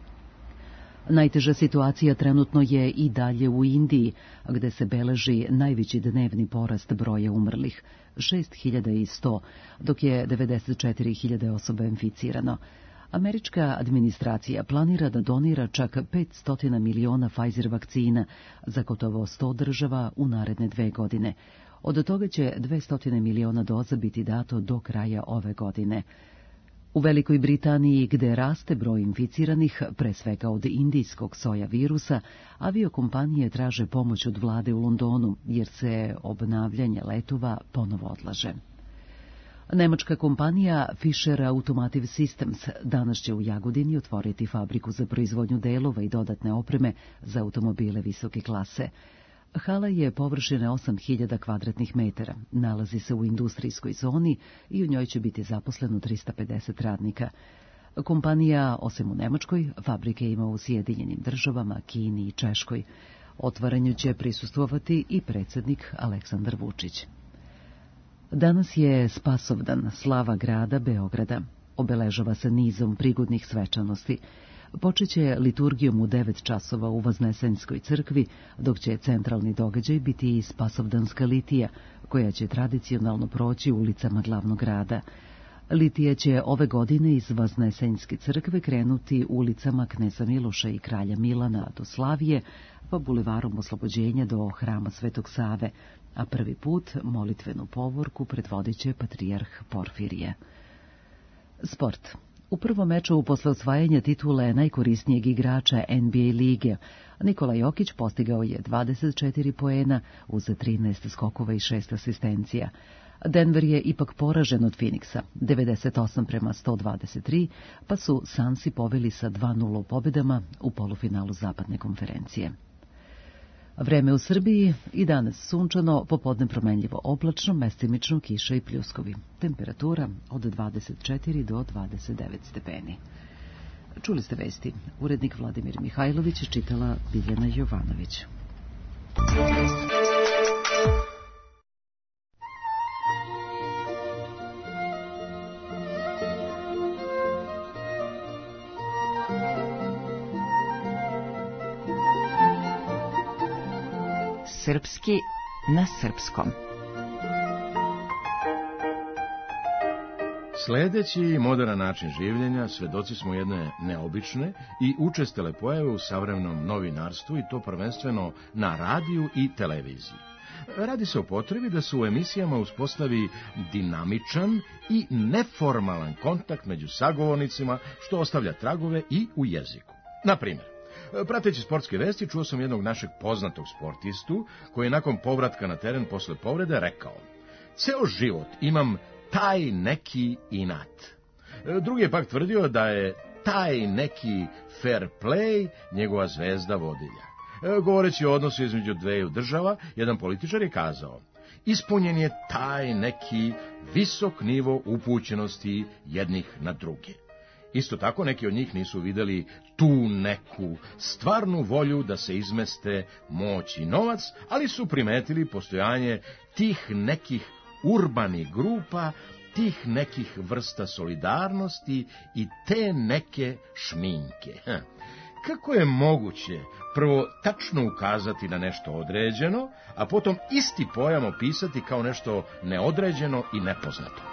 Najteža situacija trenutno je i dalje u Indiji, gde se beleži najveći dnevni porast broja umrlih, šest hiljada sto, dok je devedeset četiri hiljade osoba inficirano. Američka administracija planira da donira čak petsto miliona Pfizer vakcina za gotovo sto država u naredne dve godine. Od toga će dvesta miliona doza biti dato do kraja ove godine. U Velikoj Britaniji, gde raste broj inficiranih, pre svega od indijskog soja virusa, aviokompanije traže pomoć od vlade u Londonu, jer se obnavljanje letova ponovo odlaže. Nemačka kompanija Fisher Automotive Systems danas će u Jagodini otvoriti fabriku za proizvodnju delova i dodatne opreme za automobile visoke klase. Hala je površine osam hiljada kvadratnih metara, nalazi se u industrijskoj zoni i u njoj će biti zaposleno trista pedeset radnika. Kompanija, osim u Nemačkoj, fabrike ima u Sjedinjenim državama, Kini i Češkoj. Otvaranju će prisustvovati i predsjednik Aleksandar Vučić. Danas je Spasovdan, slava grada Beograda. Obeležava se nizom prigodnih svečanosti. Počeće liturgijom u devet časova u Vaznesenskoj crkvi, dok će centralni događaj biti i Spasovdanska litija, koja će tradicionalno proći ulicama glavnog grada. Litija će ove godine iz Vaznesenjske crkve krenuti ulicama Kneza Miloša i kralja Milana do Slavije, pa bulevarom Oslobođenja do hrama Svetog Save, a prvi put molitvenu povorku predvodit će patrijarh Porfirije. Sport. U prvom meču posle osvajanja titule najkorisnijeg igrača N B A lige, Nikola Jokić postigao je dvadeset četiri poena uz trinaest skokova i šest asistencija. Denver je ipak poražen od Phoenixa, devedeset osam prema sto dvadeset tri, pa su Sunsi poveli sa dva nula u pobedama u polufinalu zapadne konferencije. Vreme u Srbiji i danas sunčano, popodne promenljivo oblačno, mestimično kiša i pljuskovi. Temperatura od dvadeset četiri do dvadeset devet stepeni. Čuli ste vesti. Urednik Vladimir Mihajlović, čitala Biljana Jovanović. Srpski na srpskom. Sledeći moderan način življenja, svedoci smo jedne neobične i učestale pojave u savremenom novinarstvu, i to prvenstveno na radiju i televiziji. Radi se o potrebi da se u emisijama uspostavi dinamičan i neformalan kontakt među sagovornicima, što ostavlja tragove i u jeziku. Na primjer, prateći sportske vesti, čuo sam jednog našeg poznatog sportistu, koji je nakon povratka na teren posle povrede rekao: "Ceo život imam taj neki inat." Drugi je pak tvrdio da je taj neki fair play njegova zvezda vodilja. Govoreći o odnosu između dveju država, jedan političar je kazao: "Ispunjen je taj neki visok nivo upućenosti jednih na druge." Isto tako, neki od njih nisu videli tu neku stvarnu volju da se izmeste moć i novac, ali su primetili postojanje tih nekih urbanih grupa, tih nekih vrsta solidarnosti i te neke šminke. Kako je moguće prvo tačno ukazati na nešto određeno, a potom isti pojam opisati kao nešto neodređeno i nepoznato?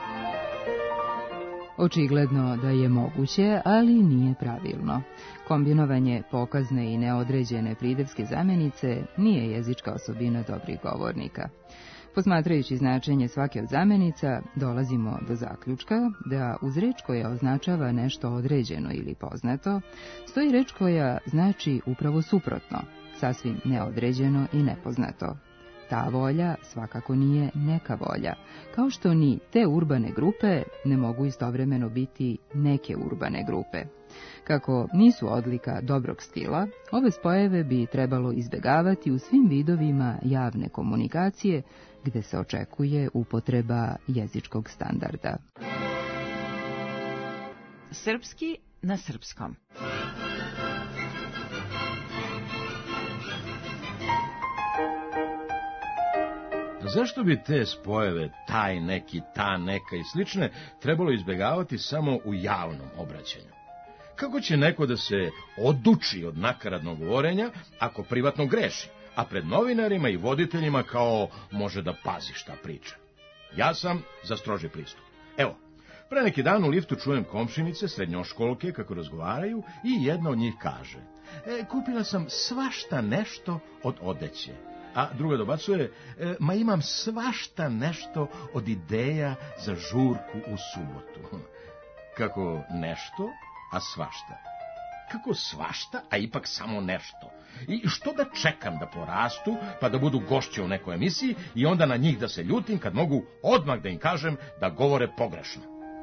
Očigledno da je moguće, ali nije pravilno. Kombinovanje pokazne i neodređene pridevske zamenice nije jezička osobina dobrih govornika. Posmatrajući značenje svake od zamenica, dolazimo do zaključka da uz reč koja označava nešto određeno ili poznato, stoji reč koja znači upravo suprotno, sasvim neodređeno i nepoznato. Ta volja svakako nije neka volja, kao što ni te urbane grupe ne mogu istovremeno biti neke urbane grupe. Kako nisu odlika dobrog stila, ove spojeve bi trebalo izbegavati u svim vidovima javne komunikacije, gde se očekuje upotreba jezičkog standarda. Srpski na srpskom. Zašto bi te spojeve taj neki, ta neka i slične trebalo izbegavati samo u javnom obraćanju? Kako će neko da se oduči od nakaradnog govorenja ako privatno greši, a pred novinarima i voditeljima kao može da pazi šta priča? Ja sam za stroži pristup. Evo, pre neki dan u liftu čujem komšinice, srednjoškolke, kako razgovaraju, i jedna od njih kaže: e, kupila sam svašta nešto od odeće. A druga dobacuje: e, ma imam svašta nešto od ideja za žurku u subotu. Kako nešto, a svašta? Kako svašta, a ipak samo nešto? I što da čekam da porastu, pa da budu gošće u nekoj emisiji i onda na njih da se ljutim kad mogu odmah da im kažem da govore pogrešno?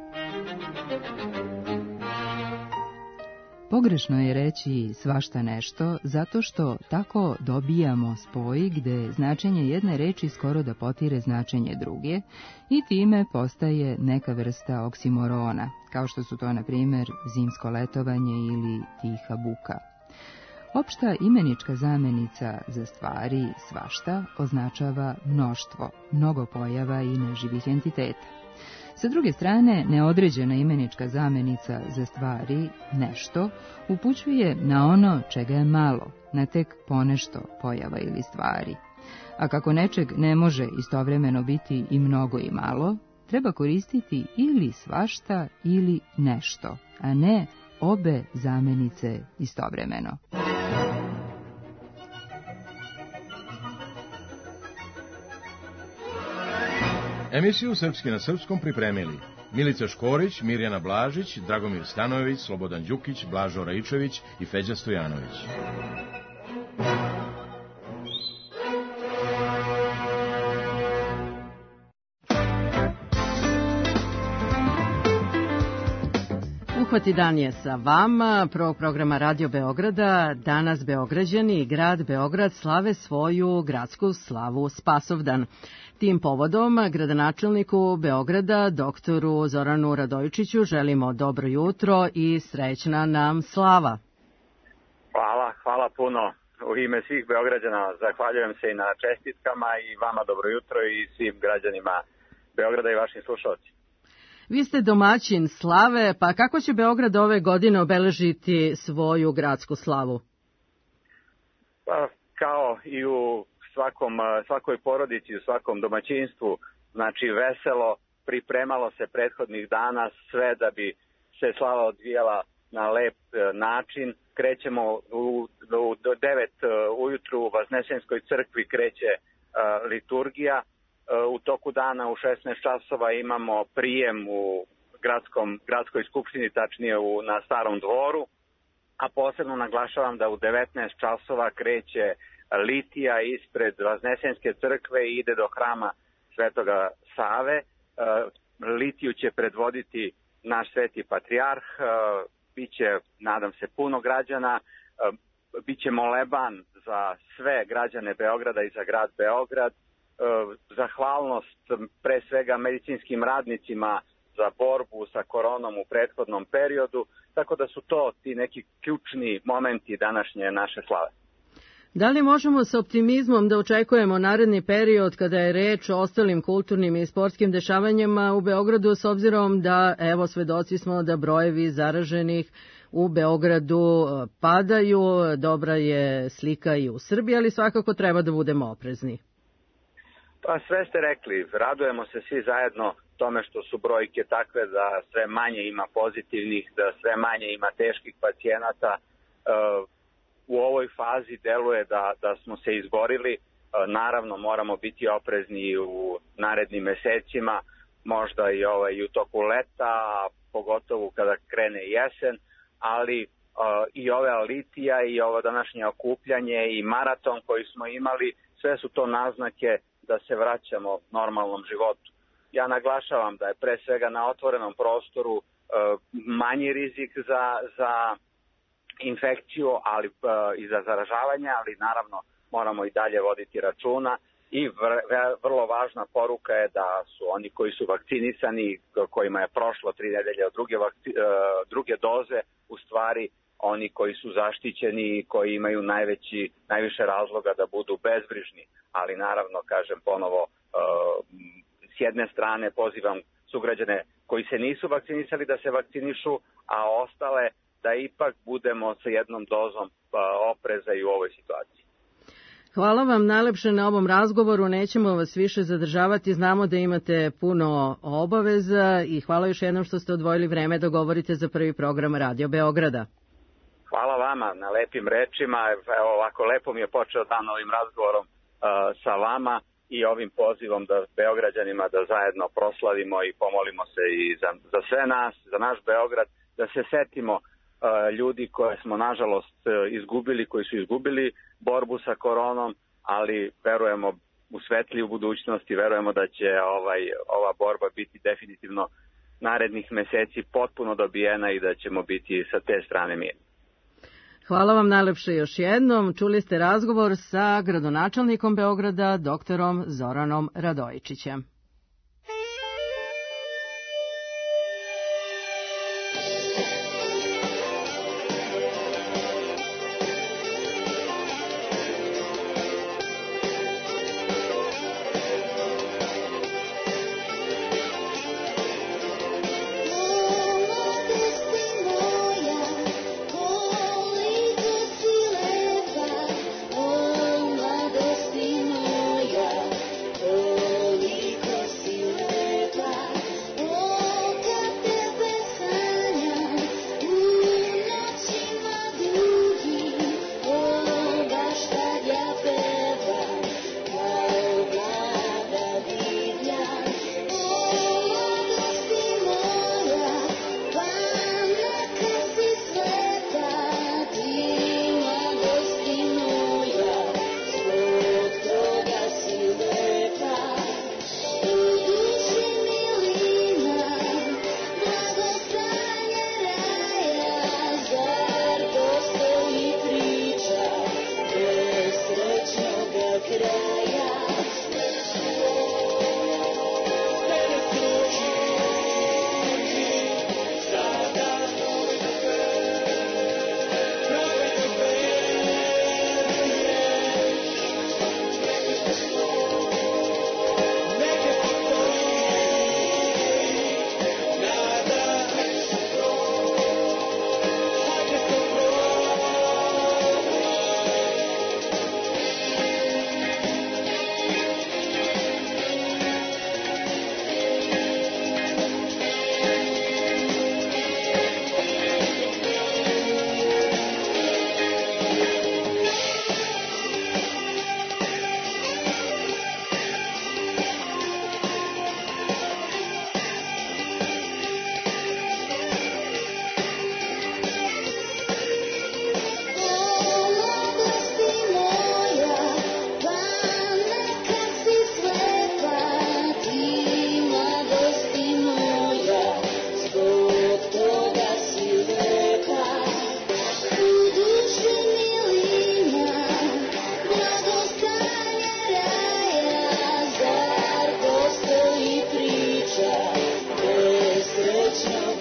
Pogrešno je reći svašta nešto, zato što tako dobijamo spoj gde značenje jedne reči skoro da potire značenje druge i time postaje neka vrsta oksimorona, kao što su to, na primjer, zimsko letovanje ili tiha buka. Opšta imenička zamenica za stvari svašta označava mnoštvo, mnogo pojava i neživih entiteta. Sa druge strane, neodređena imenička zamenica za stvari nešto upućuje na ono čega je malo, na tek ponešto pojava ili stvari. A kako nečeg ne može istovremeno biti i mnogo i malo, treba koristiti ili svašta ili nešto, a ne obe zamenice istovremeno. Emisiju Srpski na srpskom pripremili Milica Škorić, Mirjana Blažić, Dragomir Stanojević, Slobodan Đukić, Blažo Raičević i Feđa Stojanović. Uhvati dan je sa vama, prvog programa Radio Beograda. Danas Beograđani i grad Beograd slave svoju gradsku slavu Spasovdan. Tim povodom gradonačelniku Beograda, doktoru Zoranu Radojičiću, želimo dobro jutro i srećna nam slava. Hvala, hvala puno. U ime svih Beograđana zahvaljujem se i na čestitkama i vama dobro jutro i svim građanima Beograda i vašim slušalcima. Vi ste domaćin slave, pa kako će Beograd ove godine obeležiti svoju gradsku slavu? Pa, kao i u svakom, svakoj porodici, u svakom domaćinstvu, znači veselo, pripremalo se prethodnih dana sve da bi se slava odvijala na lep način. Krećemo u, u devet ujutru u Vaznesenskoj crkvi kreće uh, liturgija. Uh, u toku dana u šesnaest časova imamo prijem u gradskom, gradskoj skupštini, tačnije u, na Starom dvoru, a posebno naglašavam da u devetnaest časova kreće litija ispred Vaznesenske crkve i ide do hrama Svetoga Save. Uh, litiju će predvoditi naš sveti patrijarh, uh, biće, nadam se, puno građana, uh, biće moleban za sve građane Beograda i za grad Beograd, uh, zahvalnost pre svega medicinskim radnicima za borbu sa koronom u prethodnom periodu, tako da su to ti neki ključni momenti današnje naše slave. Da li možemo sa optimizmom da očekujemo naredni period kada je reč o ostalim kulturnim i sportskim dešavanjima u Beogradu, s obzirom da, evo, svedoci smo da brojevi zaraženih u Beogradu padaju, dobra je slika i u Srbiji, ali svakako treba da budemo oprezni. Pa sve ste rekli, radujemo se svi zajedno tome što su brojke takve da sve manje ima pozitivnih, da sve manje ima teških pacijenata. U ovoj fazi deluje da, da smo se izborili. Naravno, moramo biti oprezni u narednim mesecima, možda i, ovaj, i u toku leta, pogotovo kada krene jesen, ali uh, i ove litija i ovo današnje okupljanje i maraton koji smo imali, sve su to naznake da se vraćamo normalnom životu. Ja naglašavam da je pre svega na otvorenom prostoru uh, manji rizik za, za infekciju, ali uh, i za zaražavanje, ali naravno moramo i dalje voditi računa. I vrlo važna poruka je da su oni koji su vakcinisani, kojima je prošlo tri nedelje od druge, vakci, druge doze, u stvari oni koji su zaštićeni i koji imaju najveći, najviše razloga da budu bezbrižni. Ali naravno, kažem ponovo, s jedne strane pozivam sugrađane koji se nisu vakcinisali da se vakcinišu, a ostale da ipak budemo sa jednom dozom opreza i u ovoj situaciji. Hvala vam najlepše na ovom razgovoru, nećemo vas više zadržavati, znamo da imate puno obaveza i hvala još jednom što ste odvojili vreme da govorite za prvi program Radio Beograda. Hvala vama na lepim rečima, evo ovako lepo mi je počeo dan ovim razgovorom uh, sa vama i ovim pozivom da Beograđanima da zajedno proslavimo i pomolimo se i za, za sve nas, za naš Beograd, da se setimo ljudi koje smo nažalost izgubili, koji su izgubili borbu sa koronom, ali verujemo u svetliju budućnost i verujemo da će ovaj, ova borba biti definitivno narednih meseci potpuno dobijena i da ćemo biti sa te strane mirni. Hvala vam najlepše još jednom. Čuli ste razgovor sa gradonačelnikom Beograda, doktorom Zoranom Radojičićem. Holy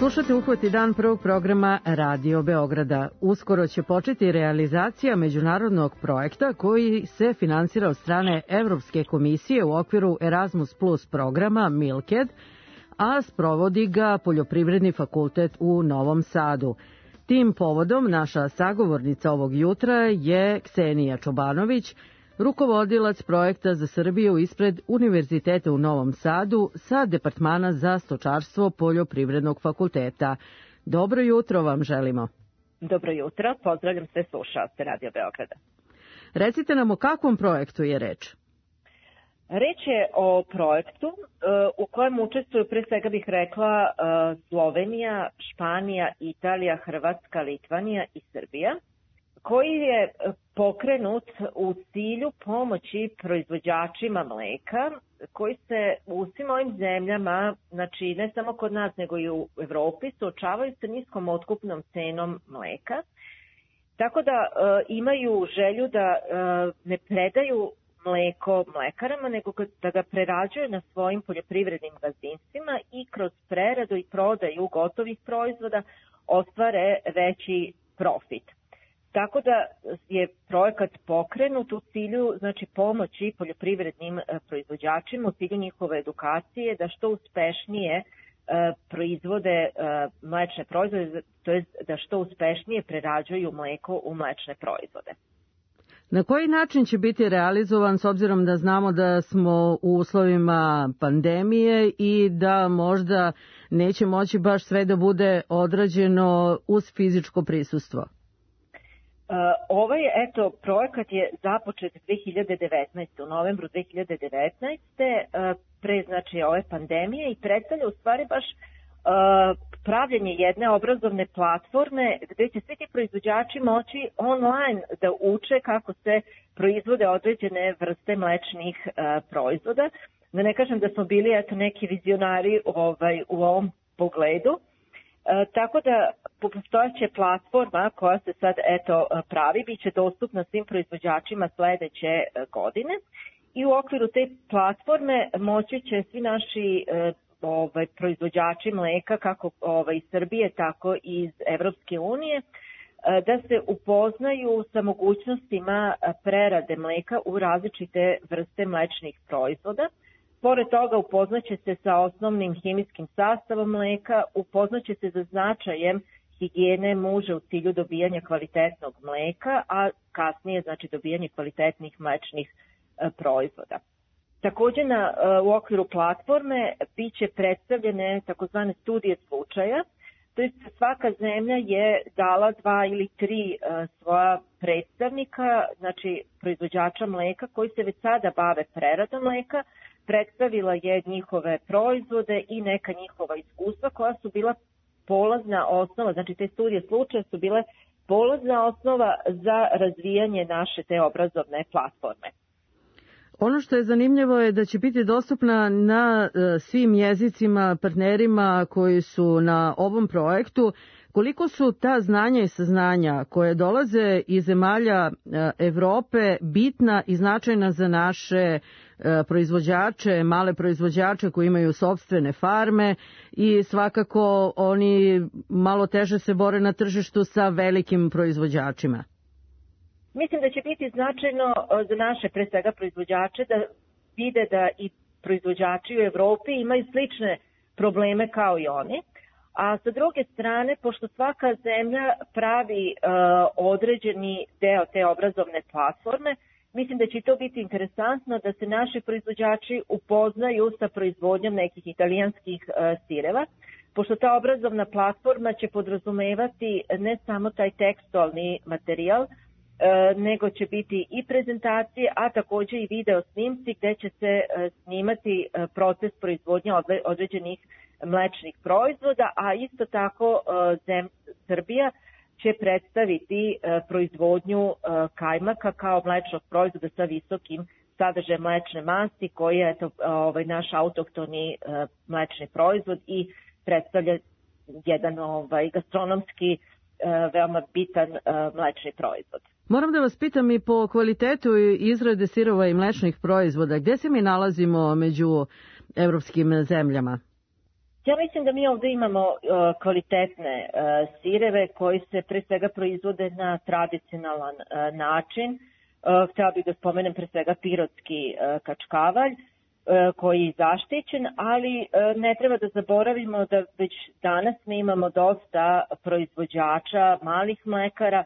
Slušate Uhvati dan prvog programa Radio Beograda. Uskoro će početi realizacija međunarodnog projekta koji se finansira od strane Evropske komisije u okviru Erasmus Plus programa Milked, a sprovodi ga Poljoprivredni fakultet u Novom Sadu. Tim povodom naša sagovornica ovog jutra je Ksenija Čobanović, rukovodilac projekta za Srbiju ispred Univerziteta u Novom Sadu sa Departmana za stočarstvo Poljoprivrednog fakulteta. Dobro jutro vam želimo. Dobro jutro, pozdravljam sve slušaoce Radio Beograda. Recite nam o kakvom projektu je reč? Reč je o projektu uh, u kojem učestvuju, pre svega bih rekla, uh, Slovenija, Španija, Italija, Hrvatska, Litvanija i Srbija, koji je pokrenut u cilju pomoći proizvođačima mleka, koji se u svim ovim zemljama, znači ne samo kod nas nego i u Evropi, suočavaju sa niskom otkupnom cenom mleka, tako da uh, imaju želju da uh, ne predaju mleko mlekarama, nego da ga prerađuju na svojim poljoprivrednim gazdinstvima i kroz preradu i prodaju gotovih proizvoda ostvare veći profit. Tako da je projekat pokrenut u cilju, znači, pomoći poljoprivrednim proizvođačima u cilju njihove edukacije da što uspešnije proizvode mlečne proizvode, to jest da što uspešnije prerađuju mleko u mlečne proizvode. Na koji način će biti realizovan, s obzirom da znamo da smo u uslovima pandemije i da možda neće moći baš sve da bude odrađeno uz fizičko prisustvo? Uh, ovaj, eto, projekat je započet dve hiljade devetnaeste. u novembru dve hiljade devetnaeste. Uh, pre, znači, ove pandemije i predstavlja u stvari baš uh, pravljenje jedne obrazovne platforme gde će svi ti proizvođači moći online da uče kako se proizvode određene vrste mlečnih uh, proizvoda. Da ne kažem da smo bili, eto, neki vizionari ovaj, u ovom pogledu. E, tako da postojeća platforma koja se sad eto pravi biće dostupna svim proizvođačima sledeće godine i u okviru te platforme moći će svi naši e, ovaj, proizvođači mleka kako ovaj, iz Srbije tako i iz Evropske unije e, da se upoznaju sa mogućnostima prerade mleka u različite vrste mlečnih proizvoda. Pored toga upoznaće se sa osnovnim hemijskim sastavom mleka, upoznaće se sa značajem higijene muža u cilju dobijanja kvalitetnog mleka, a kasnije znači dobijanje kvalitetnih mlečnih e, proizvoda. Takođe na, e, u okviru platforme biće predstavljene takozvane studije slučaja, to je svaka zemlja je dala dva ili tri e, svoja predstavnika, znači proizvođača mleka koji se već sada bave preradom mleka, predstavila je njihove proizvode i neka njihova iskustva koja su bila polazna osnova, znači te studije slučaja su bile polazna osnova za razvijanje naše te obrazovne platforme. Ono što je zanimljivo je da će biti dostupna na svim jezicima partnerima koji su na ovom projektu. Koliko su ta znanja i saznanja koje dolaze iz zemalja Evrope bitna i značajna za naše proizvođače, male proizvođače koji imaju sopstvene farme i svakako oni malo teže se bore na tržištu sa velikim proizvođačima? Mislim da će biti značajno za naše, pre svega, proizvođače da vide da i proizvođači u Evropi imaju slične probleme kao i oni. A sa druge strane, pošto svaka zemlja pravi uh, određeni deo te obrazovne platforme, mislim da će to biti interesantno da se naši proizvođači upoznaju sa proizvodnjom nekih italijanskih uh, sireva, pošto ta obrazovna platforma će podrazumevati ne samo taj tekstualni materijal, uh, nego će biti i prezentacije, a takođe i video snimci gde će se uh, snimati uh, proces proizvodnje određenih mlečnih proizvoda, a isto tako zem, Srbija će predstaviti proizvodnju kajmaka kao mlečnog proizvoda sa visokim sadržajem mlečne masti koji je eto, ovaj, naš autohtoni mlečni proizvod i predstavlja jedan ovaj, gastronomski veoma bitan mlečni proizvod. Moram da vas pitam i po kvalitetu izrade sirova i mlečnih proizvoda. Gde se mi nalazimo među evropskim zemljama? Ja mislim da mi ovde imamo uh, kvalitetne uh, sireve koji se pre svega proizvode na tradicionalan uh, način. Uh, htela bih da spomenem pre svega pirotski uh, kačkavalj, koji je zaštićen, ali ne treba da zaboravimo da već danas mi imamo dosta proizvođača, malih mlekara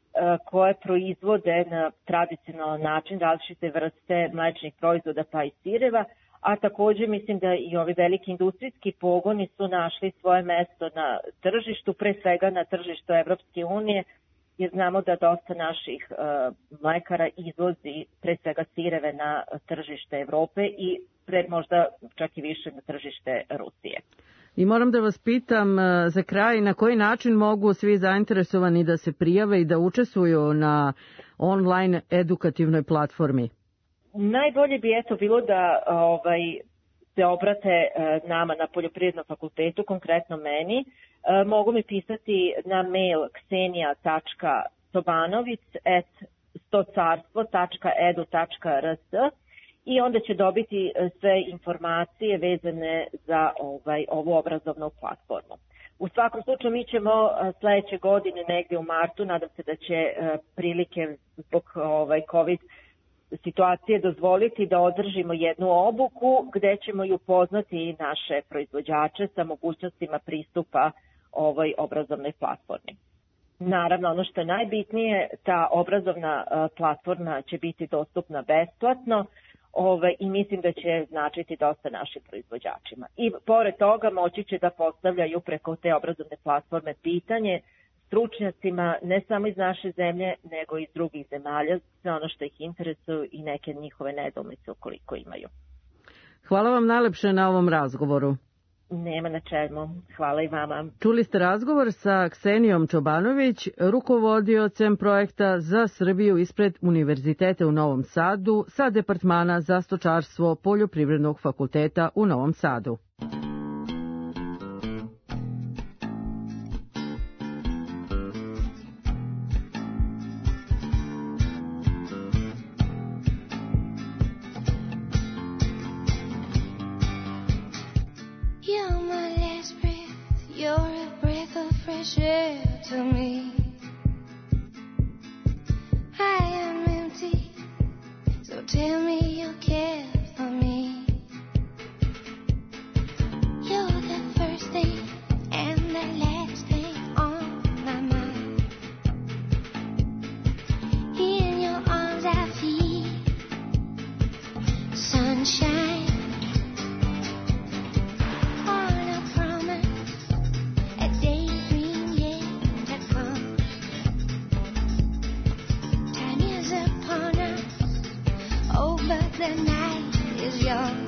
koje proizvode na tradicionalan način različite vrste mlečnih proizvoda pa i sireva, a takođe mislim da i ovi veliki industrijski pogoni su našli svoje mesto na tržištu, pre svega na tržištu Evropske unije, jer znamo da dosta naših uh, mlekara izvozi pre svega sireve na tržište Evrope i pre možda čak i više na tržište Rusije. I moram da vas pitam uh, za kraj, na koji način mogu svi zainteresovani da se prijave i da učestvuju na online edukativnoj platformi? Najbolje bi eto bilo da ovaj, se obrate uh, nama na Poljoprivrednom fakultetu, konkretno meni. Uh, mogu mi pisati na mail ksenija tačka sobanovic at stocarstvo tačka edu tačka rs i onda će dobiti sve informacije vezane za ovaj, ovu obrazovnu platformu. U svakom slučaju mi ćemo sledeće godine negde u martu, nadam se da će uh, prilike zbog ovaj, COVID situacije dozvoliti da održimo jednu obuku gde ćemo i upoznati naše proizvođače sa mogućnostima pristupa ovoj obrazovnoj platformi. Naravno, ono što je najbitnije, ta obrazovna platforma će biti dostupna besplatno ovaj, i mislim da će značiti dosta našim proizvođačima. I pored toga moći će da postavljaju preko te obrazovne platforme pitanje stručnjacima ne samo iz naše zemlje, nego i iz drugih zemalja, sve ono što ih interesuju i neke njihove nedoumice ukoliko imaju. Hvala vam najlepše na ovom razgovoru. Nema na čemu. Hvala i vama. Čuli ste razgovor sa Ksenijom Čobanović, rukovodiocem projekta za Srbiju ispred Univerziteta u Novom Sadu sa Departmana za stočarstvo Poljoprivrednog fakulteta u Novom Sadu. To me, I am empty, so tell me you care for me. You're the first thing and the last thing on my mind. In your arms I feel sunshine. The night is young.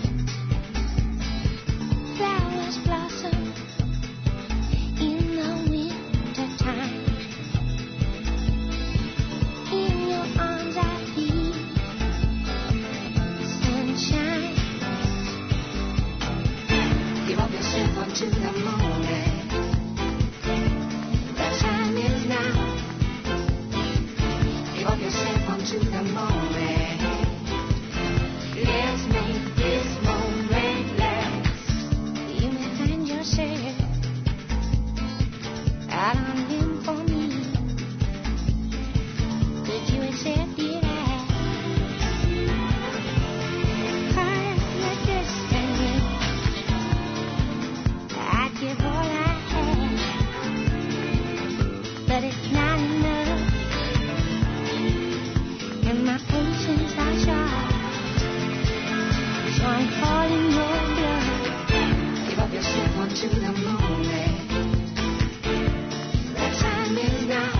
Flowers blossom in the winter time. In your arms I feel sunshine. Give up yourself unto the moment. The time is now. Give up yourself unto the moment. Let's make this moment last. You may find yourself out on a limb for me. Could you accept it as part of your destiny? I'd give all I have, but it's not enough. And my patience are short. So I'm calling your blood. Give up yourself unto the moment. The time is now.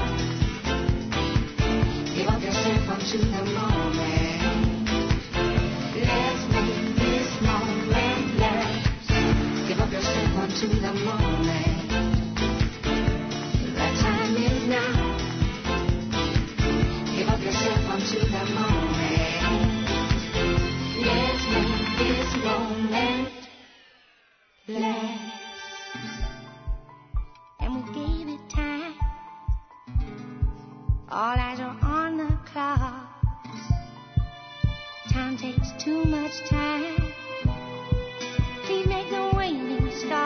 Give up yourself unto the moment. Let's make this moment last. Give up yourself unto the moment. The time is now. Give up yourself unto the moment. Let's make this moment last. And we gave it time. All eyes are on the clock. Time takes too much time. Please make the waiting stop.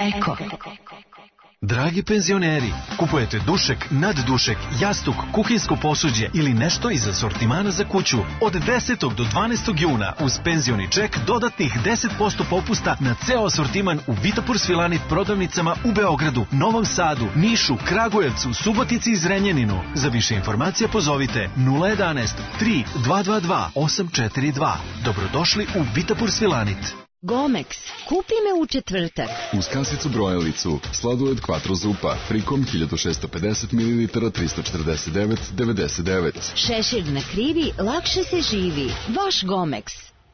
Eko. Dragi penzioneri, kupujete dušek, naddušek, jastuk, kuhinjsko posuđe ili nešto iz asortimana za kuću. Od desetog do dvanaestog juna uz penzioni ček dodatnih deset posto popusta na ceo asortiman u Vitapur Svilanit prodavnicama u Beogradu, Novom Sadu, Nišu, Kragujevcu, Subotici i Zrenjaninu. Za više informacija pozovite nula jedanaest tri dva dva dva osam četiri dva. Dobrodošli u Vitapur Svilanit. Gomex, kupi me u četvrtak. Uz kasicu brojalicu, sladoled Quattro Zupa, frikom hiljadu šessto pedeset mililitara, tristo četrdeset devet devedeset devet. Šešir na krivi, lakše se živi. Vaš Gomex.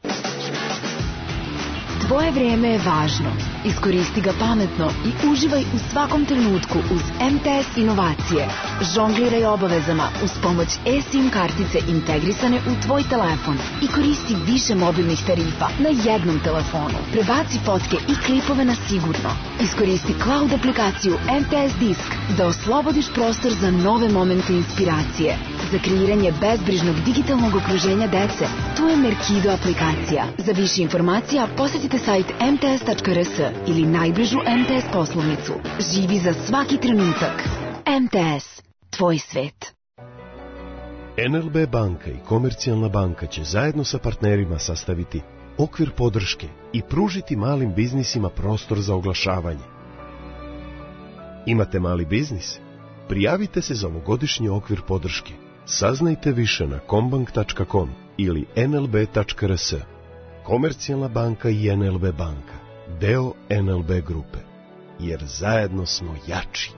Tvoje vrijeme je važno. Iskoristi ga pametno i uživaj u svakom trenutku uz M T S inovacije. Žongliraj obavezama uz pomoć eSIM kartice integrisane u tvoj telefon i koristi više mobilnih tarifa na jednom telefonu. Prebaci fotke i klipove na sigurno. Iskoristi cloud aplikaciju M T S Disk da oslobodiš prostor za nove momente inspiracije. Za kreiranje bezbrižnog digitalnog okruženja dece, tu je Merkido aplikacija. Za više informacija posjetite sajt em te es tačka er es ili najbližu M T S poslovnicu. Živi za svaki trenutak. M T S. Tvoj svet. en el be banka i Komercijalna banka će zajedno sa partnerima sastaviti okvir podrške i pružiti malim biznisima prostor za oglašavanje. Imate mali biznis? Prijavite se za ovogodišnji okvir podrške. Saznajte više na kombank tačka com ili en el be tačka er es. Komercijalna banka i en el be banka, deo en el be grupe, jer zajedno smo jači.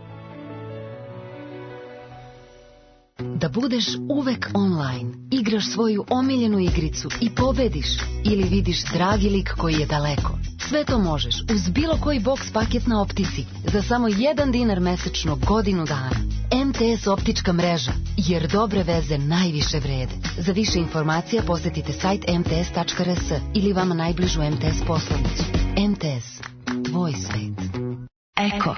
Da budeš uvek online, igraš svoju omiljenu igricu i pobediš ili vidiš dragi lik koji je daleko. Sve to možeš uz bilo koji box paket na Optici za samo jedan dinar mesečno godinu dana. M T S optička mreža, jer dobre veze najviše vrede. Za više informacija posjetite sajt em te es tačka er es ili vama najbližu M T S poslovnicu. M T S. Tvoj svet. Eko.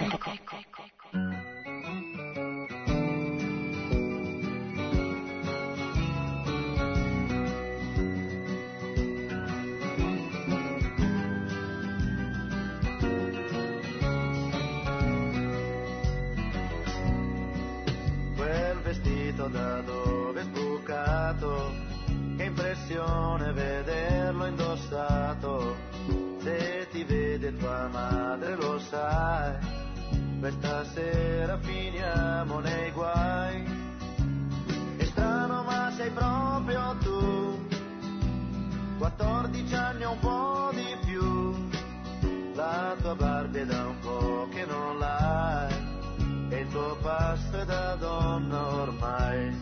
Da dove è sbucato, che impressione vederlo indossato. Se ti vede tua madre lo sai, questa sera finiamo nei guai. È strano ma sei proprio tu, quattordici anni o un po' di più. La tua Barbie è da un po' che non l'hai, e il tuo passo è da donna ormai.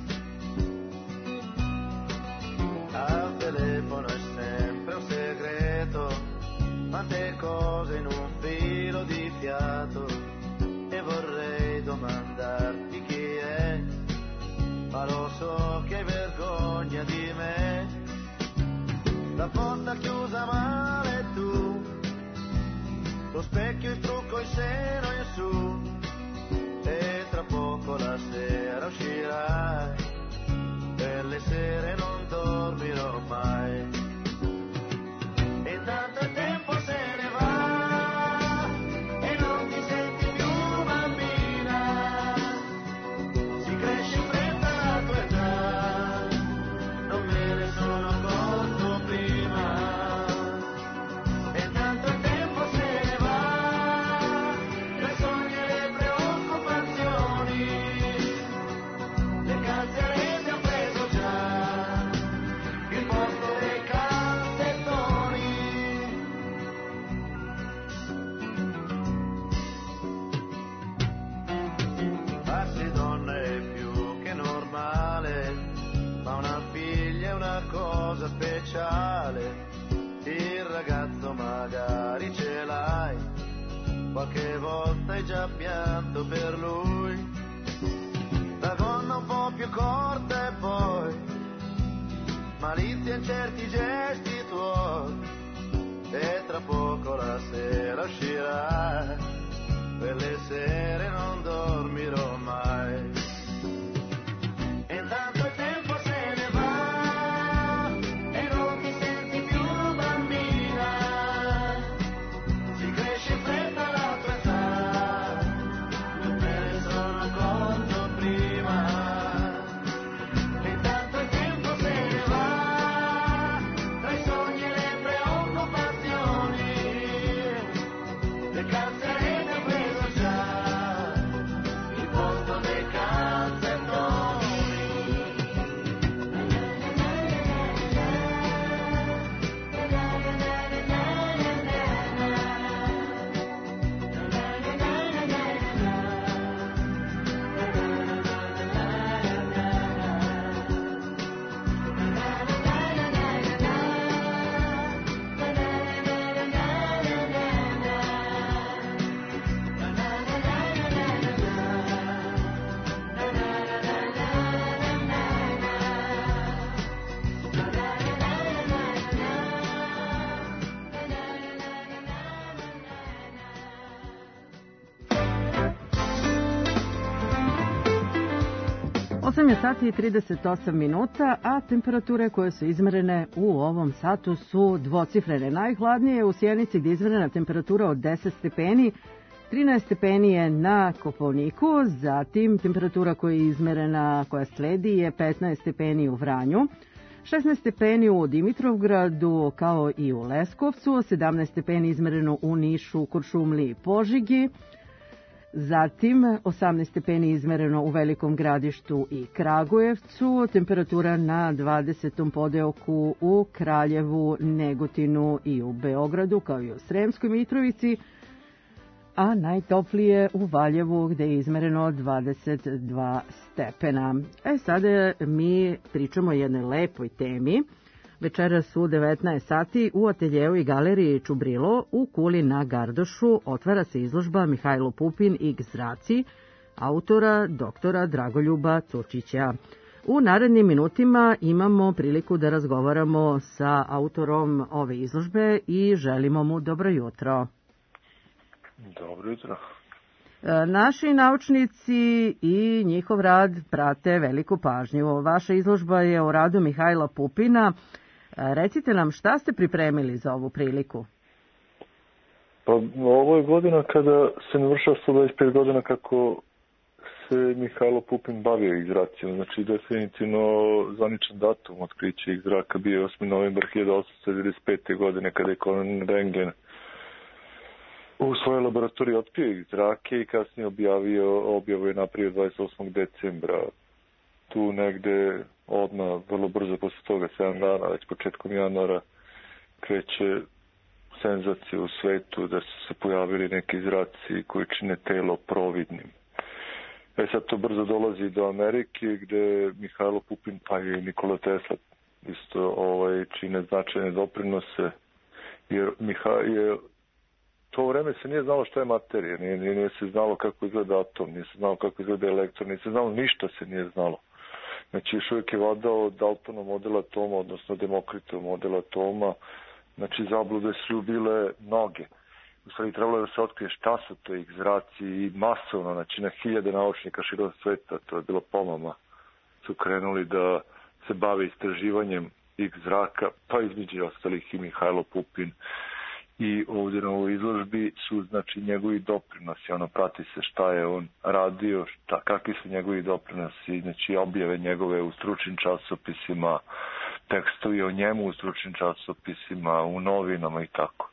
Al telefono è sempre un segreto, tante cose in un filo di fiato, e vorrei domandarti chi è, ma lo so che hai vergogna di me. La porta chiusa male tu, lo specchio il trucco il seno in su, e tra poco la sera uscirai, per le sere non dormirò mai. E tanto il tempo se ne va e non ti senti più bambina, si cresce in fretta la tua età, non me ne sono accorto prima. E tanto il tempo se ne va, per sogni e le preoccupazioni, le calze rese ho preso già, il posto dei cassettoni. Farsi donna è più che normale, ma una figlia è una cosa speciale. Il ragazzo magari ce l'hai, qualche volta hai già pianto per lui. La gonna un po' più corta e poi malizia in certi gesti tuoi, e tra poco la sera uscirai, per le sere non dormirò mai. E intanto il tempo se ne va e non ti senti più bambina, si cresce in fretta la tua età. osam je sati i trideset osam minuta, a temperature koje su izmerene u ovom satu su dvocifrene. Najhladnije u Sjenici gdje je izmerena temperatura od deset stepeni, trinaest stepeni je na Kopaoniku, zatim temperatura koja je izmerena, koja sledi je petnaest stepeni u Vranju, šesnaest stepeni u Dimitrovgradu kao i u Leskovcu, sedamnaest stepeni izmereno u Nišu, Kuršumliji i Požegi, zatim osamnaest stepeni izmereno u Velikom Gradištu i Kragujevcu, temperatura na dvadesetom podeoku u Kraljevu, Negotinu i u Beogradu kao i u Sremskoj Mitrovici, a najtoplije u Valjevu gde je izmereno dvadeset dva stepena. E sada mi pričamo o jednoj lepoj temi. Večeras u devetnaest sati u ateljeu i galeriji Čubrilo u Kuli na Gardošu otvara se izložba Mihajlo Pupin Ig zraci autora doktora Dragoljuba Cučića. U narednim minutima imamo priliku da razgovaramo sa autorom ove izložbe i želimo mu dobro jutro. Dobro jutro. Naši naučnici i njihov rad prate veliku pažnju. Vaša izložba je o radu Mihajla Pupina. Recite nam šta ste pripremili za ovu priliku? Pa ovo je godina kada se navršava sto dvadeset pet godina kako se Mihajlo Pupin bavio Ig zracijom. Znači definitivno zvaničan datum otkrića Ig zraka bio je osmi novembar hiljadu osamsto devedeset pete. godine kada je Konrad Rentgen u svojoj laboratoriji otkrio Ig zrake i kasnije objavio, objavio je napravio dvadeset osmog decembra. Tu negde odmah, vrlo brzo posle toga, sedam dana, već početkom januara, kreće senzacija u svetu da su se pojavili neki zraci koji čine telo providnim. E sad to brzo dolazi do Amerike gde Mihajlo Pupin pa i Nikola Tesla isto ovaj, čine značajne doprinose, jer Mihajlo to vreme se nije znalo šta je materija, nije, nije, nije se znalo kako izgleda atom, nije se znalo kako izgleda elektron, nije se znalo, ništa se nije znalo. Znači još uvijek je vladao Daltonov model atoma, odnosno Demokritov model atoma, znači zablude su bile mnoge. U stvari trebalo je da se otkrije šta su to Ig zraci i masovno, znači na hiljade naučnika širom sveta, to je bilo pomama, su krenuli da se bave istraživanjem Ig zraka, pa između ostalih i Mihajlo Pupin. I ovdje na ovoj izložbi su znači njegovi doprinosi, ono prati se šta je on radio, šta, kakvi su njegovi doprinosi, znači objave njegove u stručnim časopisima, tekstovi o njemu u stručnim časopisima, u novinama i tako.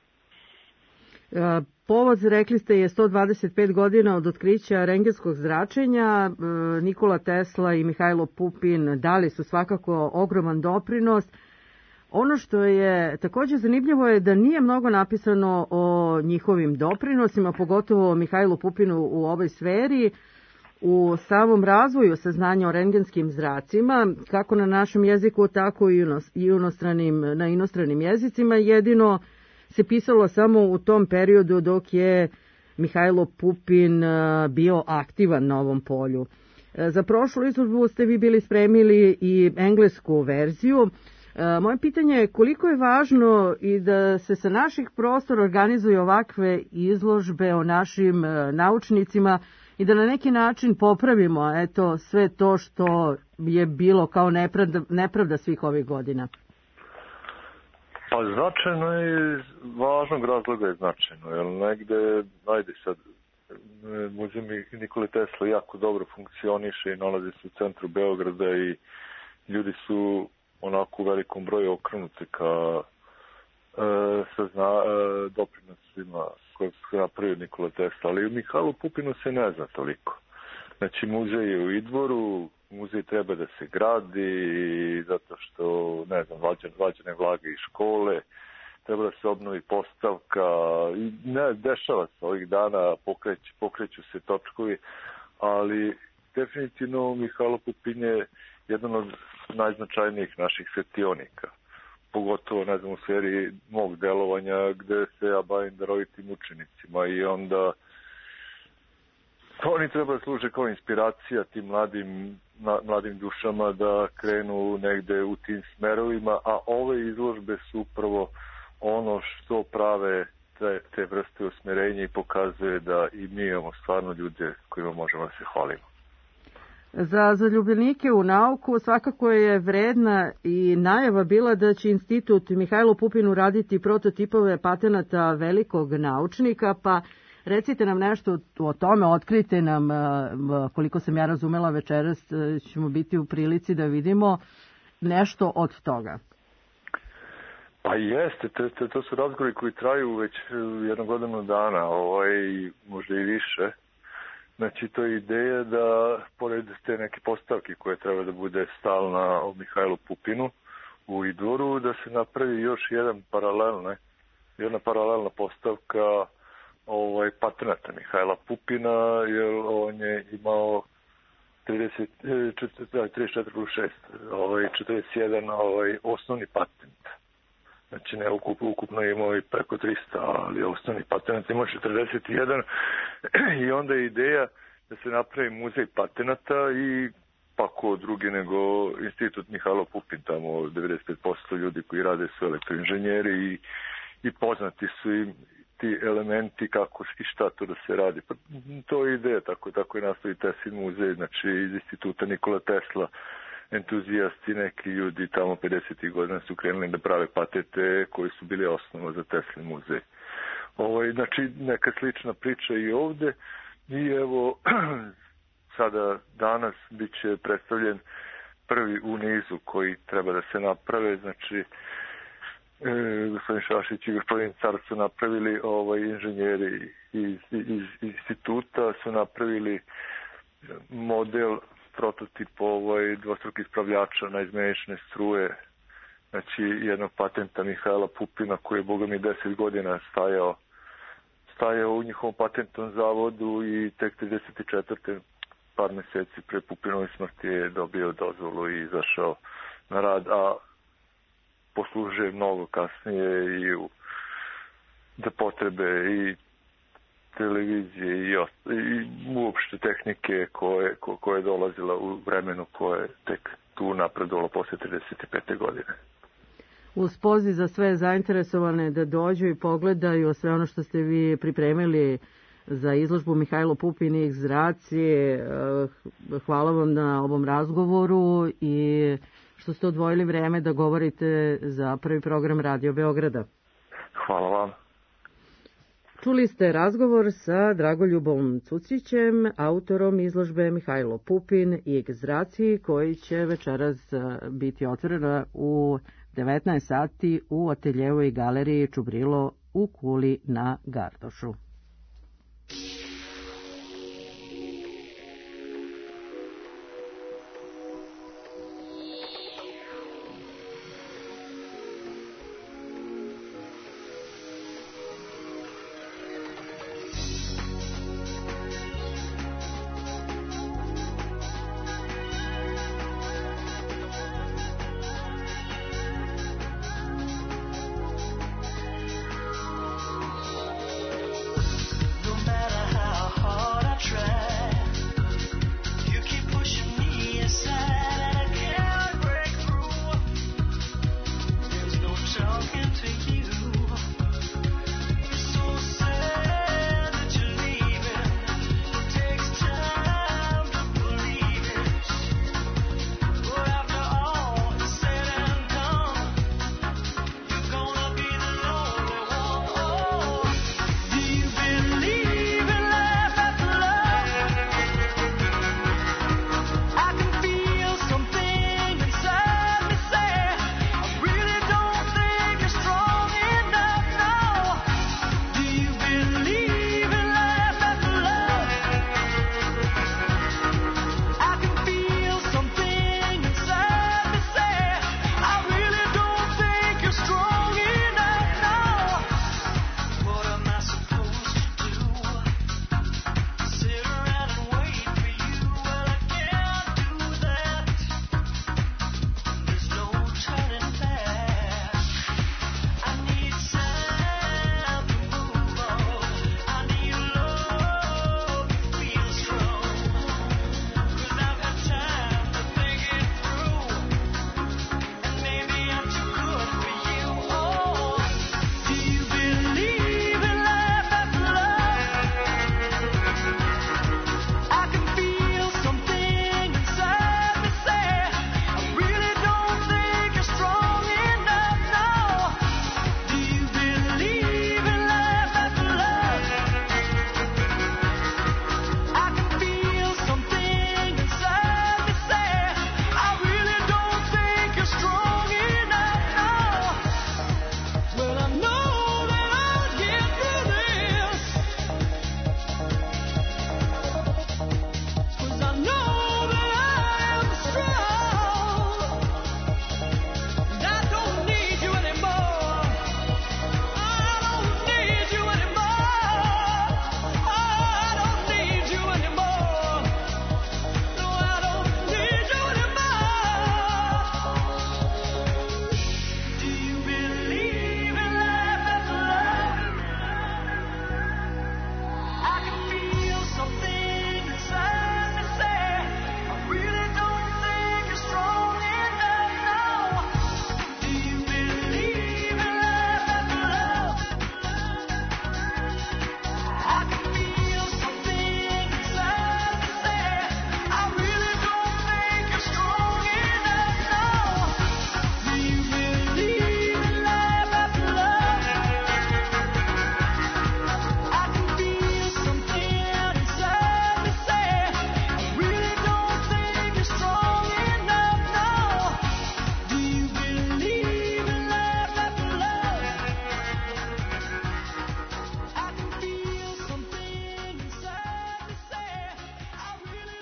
Povod, rekli ste, je sto dvadeset pet godina od otkrića rentgenskog zračenja. Nikola Tesla i Mihajlo Pupin dali su svakako ogroman doprinos. Ono što je također zanimljivo je da nije mnogo napisano o njihovim doprinosima, pogotovo Mihajlu Pupinu u ovoj sferi, u samom razvoju saznanja o rentgenskim zracima, kako na našem jeziku, tako i inostranim, na inostranim jezicima. Jedino se pisalo samo u tom periodu dok je Mihajlo Pupin bio aktivan na ovom polju. Za prošlu izložbu ste vi bili spremili i englesku verziju. Moje pitanje je koliko je važno i da se sa naših prostora organizuju ovakve izložbe o našim naučnicima i da na neki način popravimo eto sve to što je bilo kao nepravda, nepravda svih ovih godina. Pa značajno je, važnog razloga je značajno, jer negde, ajde sad, muzej Nikole Tesla jako dobro funkcioniše i nalazi se u centru Beograda i ljudi su onako u velikom broju okrenuti ka e, sazna, e, doprinosima koje su napravio Nikola Tesla, ali u Mihajlu Pupinu se ne zna toliko. Znači muzej je u Idvoru, muzej treba da se gradi zato što, ne znam, vađane, vađane vlage iz škole, treba da se obnovi postavka i ne, dešava se ovih dana, pokreću, pokreću se točkovi, ali definitivno Mihajlo Pupin je jedan od najznačajnijih naših svetionika. Pogotovo, ne znam, u sferi mog delovanja gde se ja bavim darovitim učenicima i onda oni treba da služe kao inspiracija tim mladim, mladim dušama da krenu negde u tim smerovima, a ove izložbe su upravo ono što prave te, te vrste usmerenja i pokazuje da i mi imamo stvarno ljude kojima možemo da se hvalimo. Za zaljubljenike u nauku svakako je vredna i najava bila da će Institut Mihajlo Pupin uraditi prototipove patenata velikog naučnika, pa recite nam nešto o tome, otkrite nam, koliko sam ja razumela večeras, ćemo biti u prilici da vidimo nešto od toga. Pa jeste, to, to, to su razgovori koji traju već jedno godinu dana, ovaj, možda i više. Znači, to je ideja da, pored te neke postavke koje treba da bude stalna o Mihajlu Pupinu u Idoru, da se napravi još jedan paralelne, jedna paralelna postavka ovaj, patenata Mihajla Pupina, jer on je imao trideset, trideset četiri plus šest, ovaj, četrdeset jedan ovaj, osnovni patent. Znači, ne ukupno, ukupno je imao i preko trista, ali osnovni patent imao četrdeset jedan i onda je ideja da se napravi muzej patenata i pa ko drugi nego Institut Mihajlo Pupin, tamo devedeset pet posto ljudi koji rade su elektroinženjeri i, i poznati su im ti elementi kako i šta to da se radi. Pa, to je ideja, tako, tako je nastavi Teslin muzej, znači iz instituta Nikola Tesla, entuzijasti, neki ljudi tamo pedesetih godina su krenuli da prave patente koji su bili osnova za Teslin muzej. Ovo, znači, neka slična priča i ovde i evo, sada danas bit će predstavljen prvi u nizu koji treba da se naprave, znači e, gospodin Šašić i gospodin Car su napravili, ovaj, inženjeri iz, iz, iz instituta su napravili model prototip ovaj, dvostrukih ispravljača na izmenične struje, znači jednog patenta Mihajla Pupina koji je, boga mi, deset godina stajao, stajao u njihovom patentnom zavodu i tek trideset četvrte par meseci pre Pupinove smrti je dobio dozvolu i izašao na rad, a poslužuje mnogo kasnije i u, za potrebe i televizije i, i uopšte tehnike koje, ko, koje je dolazila u vremenu koje je tek tu napredovalo posle trideset pete godine. Uz poziv za sve zainteresovane da dođu i pogledaju sve ono što ste vi pripremili za izložbu Mihajlo Pupin i X-Racije, hvala vam na ovom razgovoru i što ste odvojili vreme da govorite za prvi program Radio Beograda. Hvala vam. Čuli ste razgovor sa Dragoljubom Cucićem, autorom izložbe Mihajlo Pupin i X-Raciji, koji će večeras biti otvorena u devetnaest sati u ateljevu i galeriji Čubrilo u Kuli na Gardošu.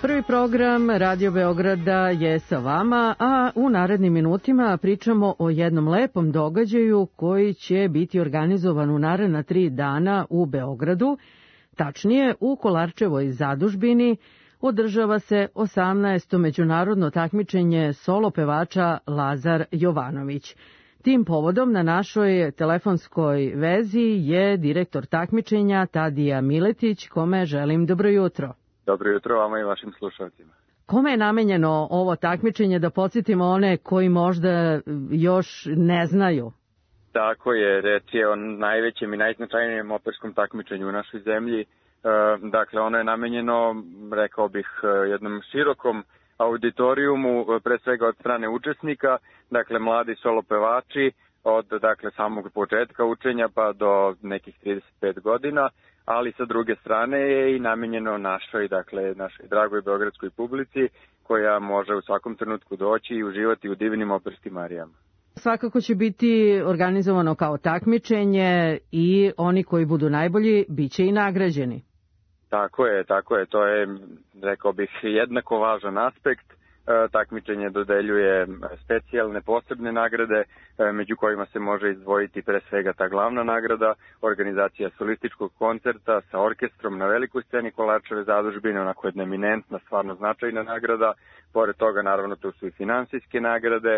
Prvi program Radio Beograda je sa vama, a u narednim minutima pričamo o jednom lepom događaju koji će biti organizovan u naredna tri dana u Beogradu. Tačnije, u Kolarčevoj zadužbini održava se osamnaesto međunarodno takmičenje solo pevača Lazar Jovanović. Tim povodom na našoj telefonskoj vezi je direktor takmičenja Tadija Miletić, kome želim dobro jutro. Dobro jutro vama i vašim slušalcima. Kome je namenjeno ovo takmičenje, da podsjetimo one koji možda još ne znaju? Tako je, reč je o najvećem i najznačajnijem operskom takmičenju u našoj zemlji. E, dakle, ono je namenjeno, rekao bih, jednom širokom auditorijumu, pre svega od strane učesnika, dakle mladi solo pevači od dakle samog početka učenja pa do nekih trideset pet godina, ali sa druge strane je i namenjeno našoj, dakle, našoj dragoj beogradskoj publici koja može u svakom trenutku doći i uživati u divnim operskim arijama. Svakako će biti organizovano kao takmičenje i oni koji budu najbolji bit će i nagrađeni. Tako je, tako je, to je, rekao bih, jednako važan aspekt. Takmičenje dodeljuje specijalne posebne nagrade, među kojima se može izdvojiti pre svega ta glavna nagrada, organizacija solističkog koncerta sa orkestrom na velikoj sceni Kolarčeve zadužbine, onako jedna eminentna, stvarno značajna nagrada. Pored toga, naravno, tu su i finansijske nagrade,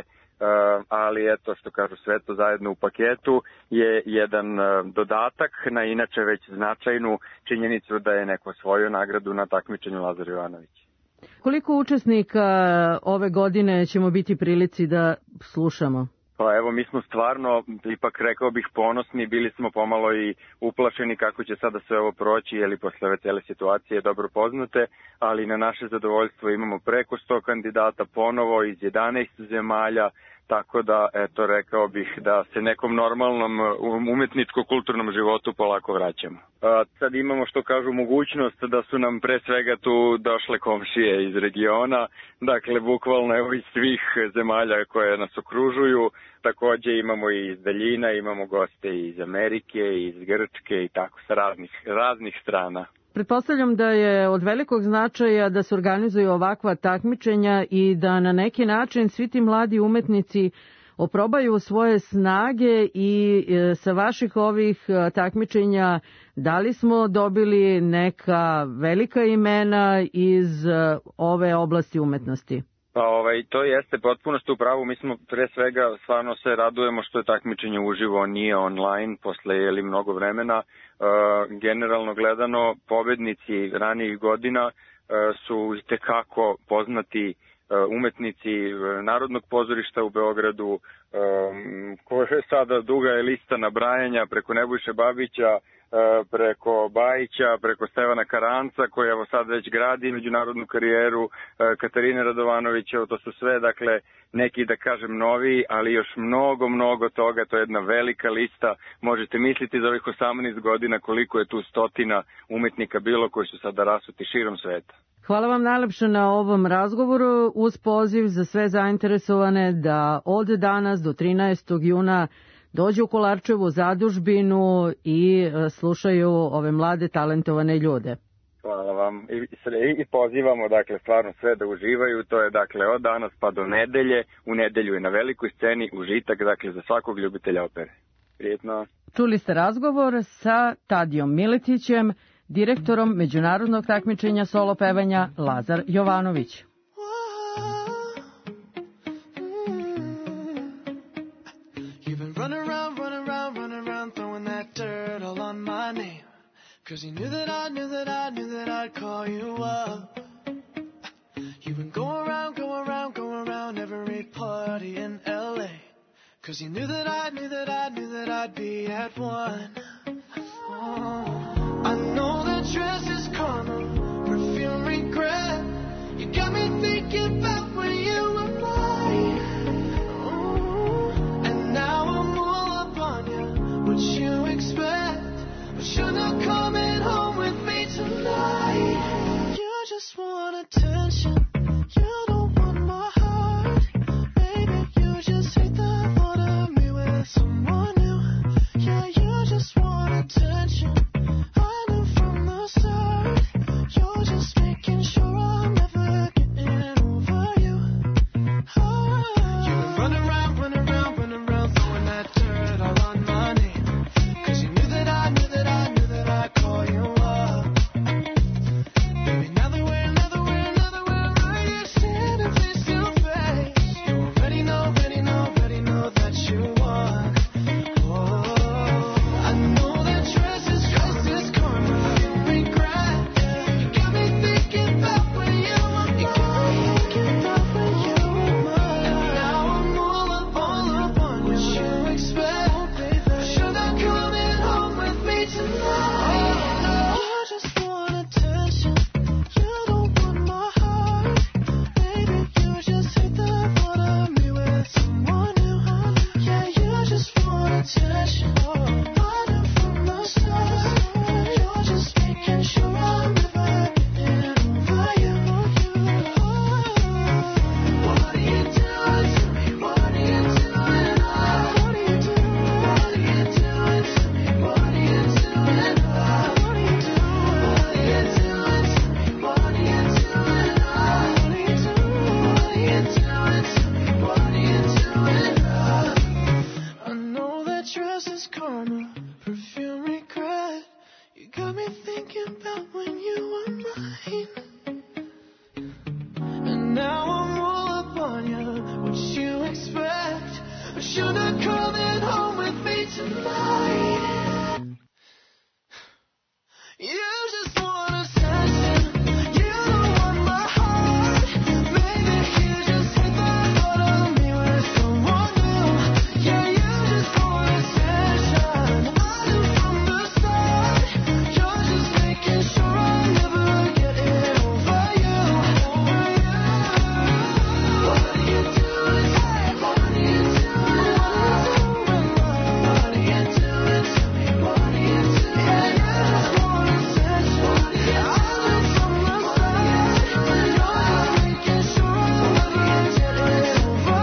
ali eto, što kažu, sve to zajedno u paketu je jedan dodatak na inače već značajnu činjenicu da je neko osvojio nagradu na takmičenju Lazar Jovanović. Koliko učesnika ove godine ćemo biti prilici da slušamo? Pa evo, mi smo stvarno, ipak rekao bih, ponosni, bili smo pomalo i uplašeni kako će sada sve ovo proći, jer posle ove cele situacije dobro poznate, ali na naše zadovoljstvo imamo preko sto kandidata ponovo iz jedanaest zemalja, tako da, eto, rekao bih da se nekom normalnom umetničko-kulturnom životu polako vraćamo. A, sad imamo, što kažu, mogućnost da su nam pre svega tu došle komšije iz regiona, dakle, bukvalno evo iz svih zemalja koje nas okružuju. Takođe imamo i iz daljina, imamo goste iz Amerike, iz Grčke i tako sa raznih, raznih strana. Pretpostavljam da je od velikog značaja da se organizuju ovakva takmičenja i da na neki način svi ti mladi umetnici oprobaju svoje snage i sa vaših ovih takmičenja da li smo dobili neka velika imena iz ove oblasti umetnosti? Pa ovaj, to jeste potpuno ste u pravu, mi smo pre svega stvarno se radujemo što je takmičenje uživo, nije online, posle je li mnogo vremena. E, generalno gledano, pobednici ranijih godina e, su itekako poznati e, umetnici Narodnog pozorišta u Beogradu, e, koja je sada duga je lista nabrajanja preko Nebojše Babića, preko Bajića, preko Stevana Karanca, koji evo sad već gradi međunarodnu karijeru, Katarine Radovanovića, to su sve, dakle, neki, da kažem, novi, ali još mnogo, mnogo toga, to je jedna velika lista. Možete misliti za ovih osamnaest godina koliko je tu stotina umetnika bilo koji su sada rasuti širom sveta. Hvala vam najlepše na ovom razgovoru, uz poziv za sve zainteresovane da od danas do trinaestog juna dođu u Kolarčevu zadužbinu i slušaju ove mlade talentovane ljude. Hvala vam i, i pozivamo, dakle, stvarno sve da uživaju, to je, dakle, od danas pa do nedelje, u nedelju je na velikoj sceni užitak, dakle, za svakog ljubitelja opere. Prijetno. Čuli ste razgovor sa Tadijom Miletićem, direktorom međunarodnog takmičenja solo pevanja Lazar Jovanović. Cause you knew that I knew that I knew that I'd call you up. You've been going around, going around, going around every party in L A. Cause you knew that I knew that I knew that I'd be at one. Oh, I know that dress is karma, perfume regret. You got me thinking about when you were mine. Oh, and now I'm all up on you. What you expect? But you're not coming home with me tonight. You just want attention. You don't want my heart. Baby, you just hate the thought of me with someone new. Yeah, you just want attention. I knew from the start. You're just making sure I'm never tonight. You just want attention. You don't want my heart. Maybe you just hit the thought of me with someone new. Yeah, you just want attention. I knew from the start. You're just making sure I never get it over you. What are you doing? What are you doing? What are you doing to me? What are you doing? Yeah, you just want attention. I knew from the start. You're just making sure I never get it over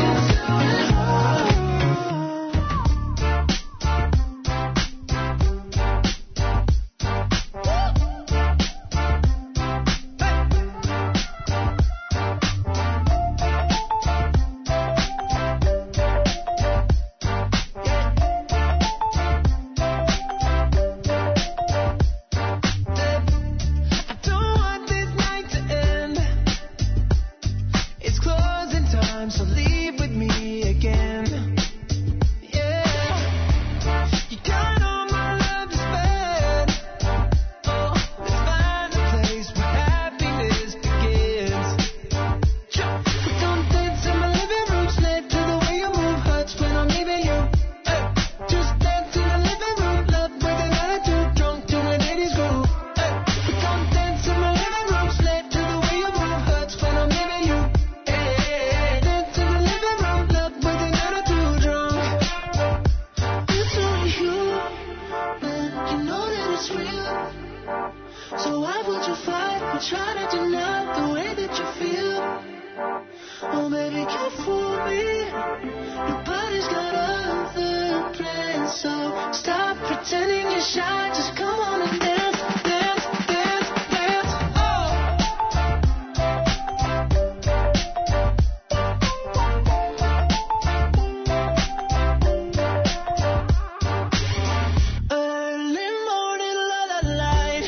I don't want this night to end. It's closing time, so leave with me again. Yeah, you got all my love to spend. Oh, let's find a place where happiness begins. We don't dance in my living room, slave to the way you move, hurts when I'm leaving you. Hey, just dance in the living room, love with an attitude, drunk to the ladies' groove. Hey, we don't dance in my living room, slave to the way you move, hurts when I'm leaving you. Hey, dance in the living room, love with an attitude, drunk. It's only you, man, you know that it's real. So why would you fight or try to deny the way that you feel? Oh, baby, can't fool me. Your body's got other plans, so stop pretending you're shy. Just come on and dance, dance, dance, dance. Oh. Early morning, la la light.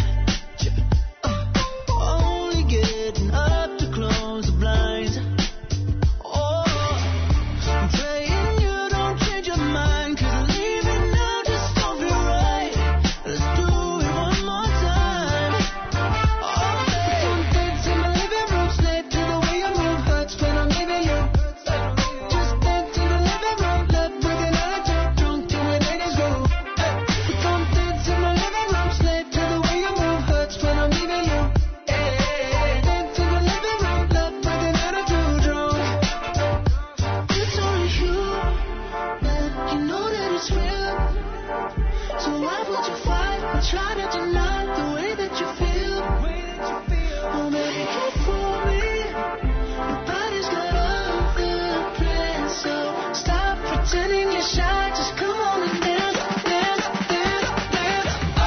Only getting up to close the blinds. Oh, I'm praying you don't change your mind, 'cause leaving now just don't feel right. Let's do it one more time. Oh, babe, don't dance in my living room, slave to the way you move, hurts when I'm leaving you. Just dance in the living room, love with an attitude, drunk to the ladies' groove. Hey, don't dance in my living room, slave to the way you move, hurts when I'm leaving you. Hey, dance in the living room, love with an attitude, drunk. It's only you, man, you know that it's real. So why would you fight or try to deny the way that you feel? Oh, baby, can't fool me. Your body's got other plans, so stop pretending you're shy. Just come on and dance, dance, dance, dance. Oh.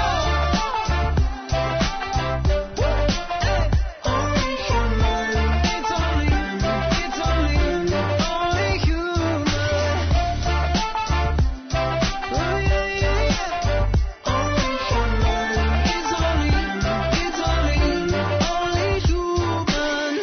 Hey. Only human. It's only you. It's only you. Only human. Oh, yeah, yeah, yeah. Only human. It's only you. It's only you. Only human.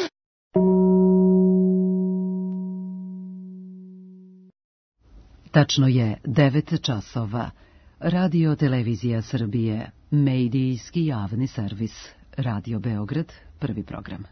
Tačno je devet časova. Radio Televizija Srbije, medijski javni servis. Radio Beograd, prvi program.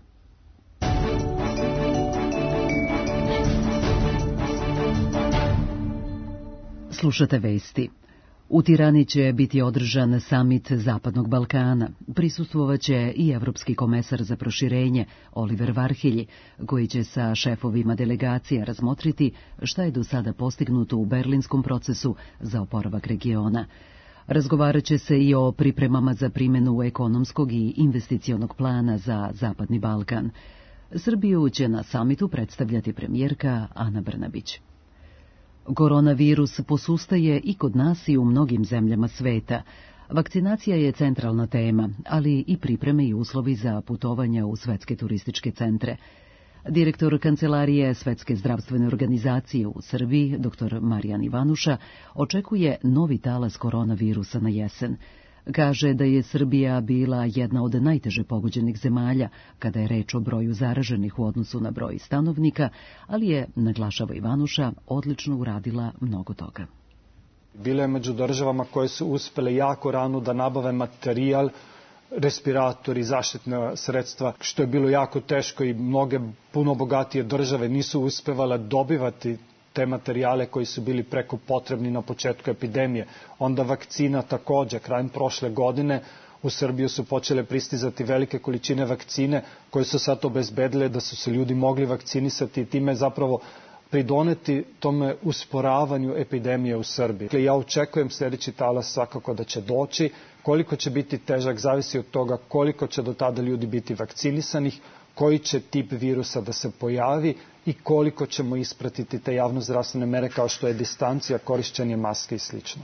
Slušate vesti. U Tirani će biti održan samit Zapadnog Balkana. Prisustvovaće i evropski komesar za proširenje Oliver Varhelji, koji će sa šefovima delegacija razmotriti šta je do sada postignuto u berlinskom procesu za oporavak regiona. Razgovarat će se i o pripremama za primjenu ekonomskog i investicionog plana za Zapadni Balkan. Srbiju će na samitu predstavljati premijerka Ana Brnabić. Koronavirus posustaje i kod nas i u mnogim zemljama sveta. Vakcinacija je centralna tema, ali i pripreme i uslovi za putovanja u svetske turističke centre. Direktor Kancelarije Svetske zdravstvene organizacije u Srbiji, dr Marijan Ivanuša, očekuje novi talas koronavirusa na jesen. Kaže da je Srbija bila jedna od najteže pogođenih zemalja kada je reč o broju zaraženih u odnosu na broj stanovnika, ali je, naglašava Ivanuša, odlično uradila mnogo toga. Bile je među državama koje su uspele jako rano da nabave materijal, respiratori, zaštitna sredstva, što je bilo jako teško i mnoge puno bogatije države nisu uspevale dobivati te materijale koji su bili preko potrebni na početku epidemije. Onda vakcina takođe, krajem prošle godine, u Srbiju su počele pristizati velike količine vakcine koje su sad obezbedile da su se ljudi mogli vakcinisati i time zapravo pridoneti tome usporavanju epidemije u Srbiji. Dakle, ja očekujem sljedeći talas svakako da će doći. Koliko će biti težak zavisi od toga koliko će do tada ljudi biti vakcinisanih, koji će tip virusa da se pojavi i koliko ćemo ispratiti te javnozdravstvene mere kao što je distancija, korišćenje maske i slično.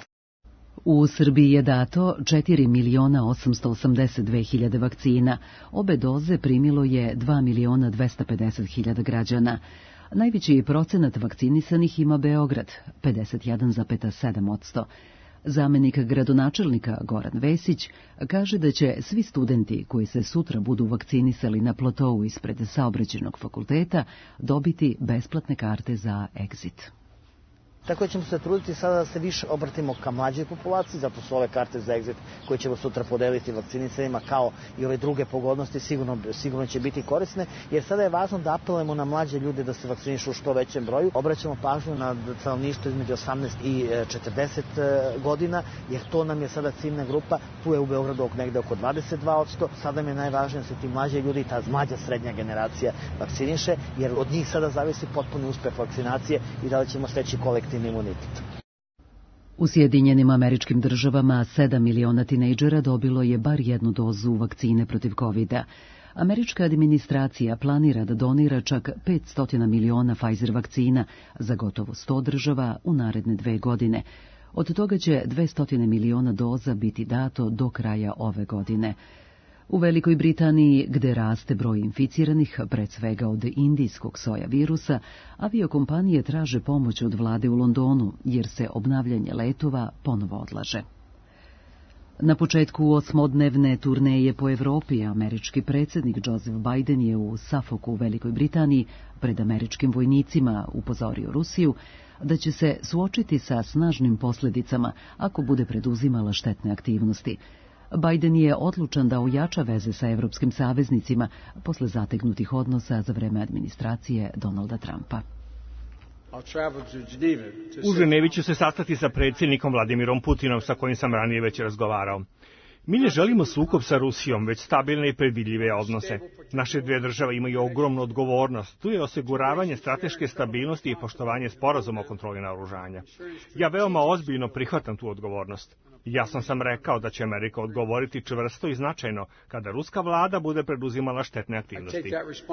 U Srbiji je dato četiri miliona osamsto osamdeset dve hiljade vakcina. Obe doze primilo je dva miliona dvesta pedeset hiljada građana. Najveći procenat vakcinisanih ima Beograd, pedeset jedan zarez sedam posto. Zamenik gradonačelnika Goran Vesić kaže da će svi studenti koji se sutra budu vakcinisali na platou ispred Saobraćajnog fakulteta dobiti besplatne karte za Exit. Tako da ćemo se truditi sada da se više obratimo ka mlađoj populaciji, zato su ove karte za Exit koje ćemo sutra podeliti vakcinisanima kao i ove druge pogodnosti sigurno, sigurno će biti korisne, jer sada je važno da apelujemo na mlađe ljude da se vakcinišu u što većem broju. Obraćamo pažnju na stanovništvo između osamnaest i četrdeset godina, jer to nam je sada ciljna grupa, tu je u Beogradu negde oko dvadeset dva posto. Sada mi je najvažnije da se ti mlađe ljudi i ta mlađa srednja generacija vakciniše, jer od njih sada zavisi potpuni uspeh vakcinacije i da li ćemo steći kolektivni imunitet. U Sjedinjenim Američkim Državama sedam miliona tinejdžera dobilo je bar jednu dozu vakcine protiv kovida. Američka administracija planira da donira čak petsto miliona Pfizer vakcina za gotovo sto država u naredne dve godine. Od toga će dvesta miliona doza biti dato do kraja ove godine. U Velikoj Britaniji, gde raste broj inficiranih, pred svega od indijskog soja virusa, aviokompanije traže pomoć od vlade u Londonu, jer se obnavljanje letova ponovo odlaže. Na početku osmodnevne turneje po Evropi, američki predsjednik Joseph Biden je u Suffolku u Velikoj Britaniji pred američkim vojnicima upozorio Rusiju da će se suočiti sa snažnim posljedicama ako bude preduzimala štetne aktivnosti. Biden je odlučan da ojača veze sa evropskim saveznicima posle zategnutih odnosa za vreme administracije Donalda Trumpa. U Ženevi ću se sastati sa predsjednikom Vladimirom Putinom, sa kojim sam ranije već razgovarao. Mi ne želimo sukob sa Rusijom, već stabilne i predvidljive odnose. Naše dvije države imaju ogromnu odgovornost. Tu je osiguravanje strateške stabilnosti i poštovanje sporazuma o kontroli naoružanja. Ja veoma ozbiljno prihvatam tu odgovornost. Jasno sam rekao da će Amerika odgovoriti čvrsto i značajno kada ruska vlada bude preduzimala štetne aktivnosti.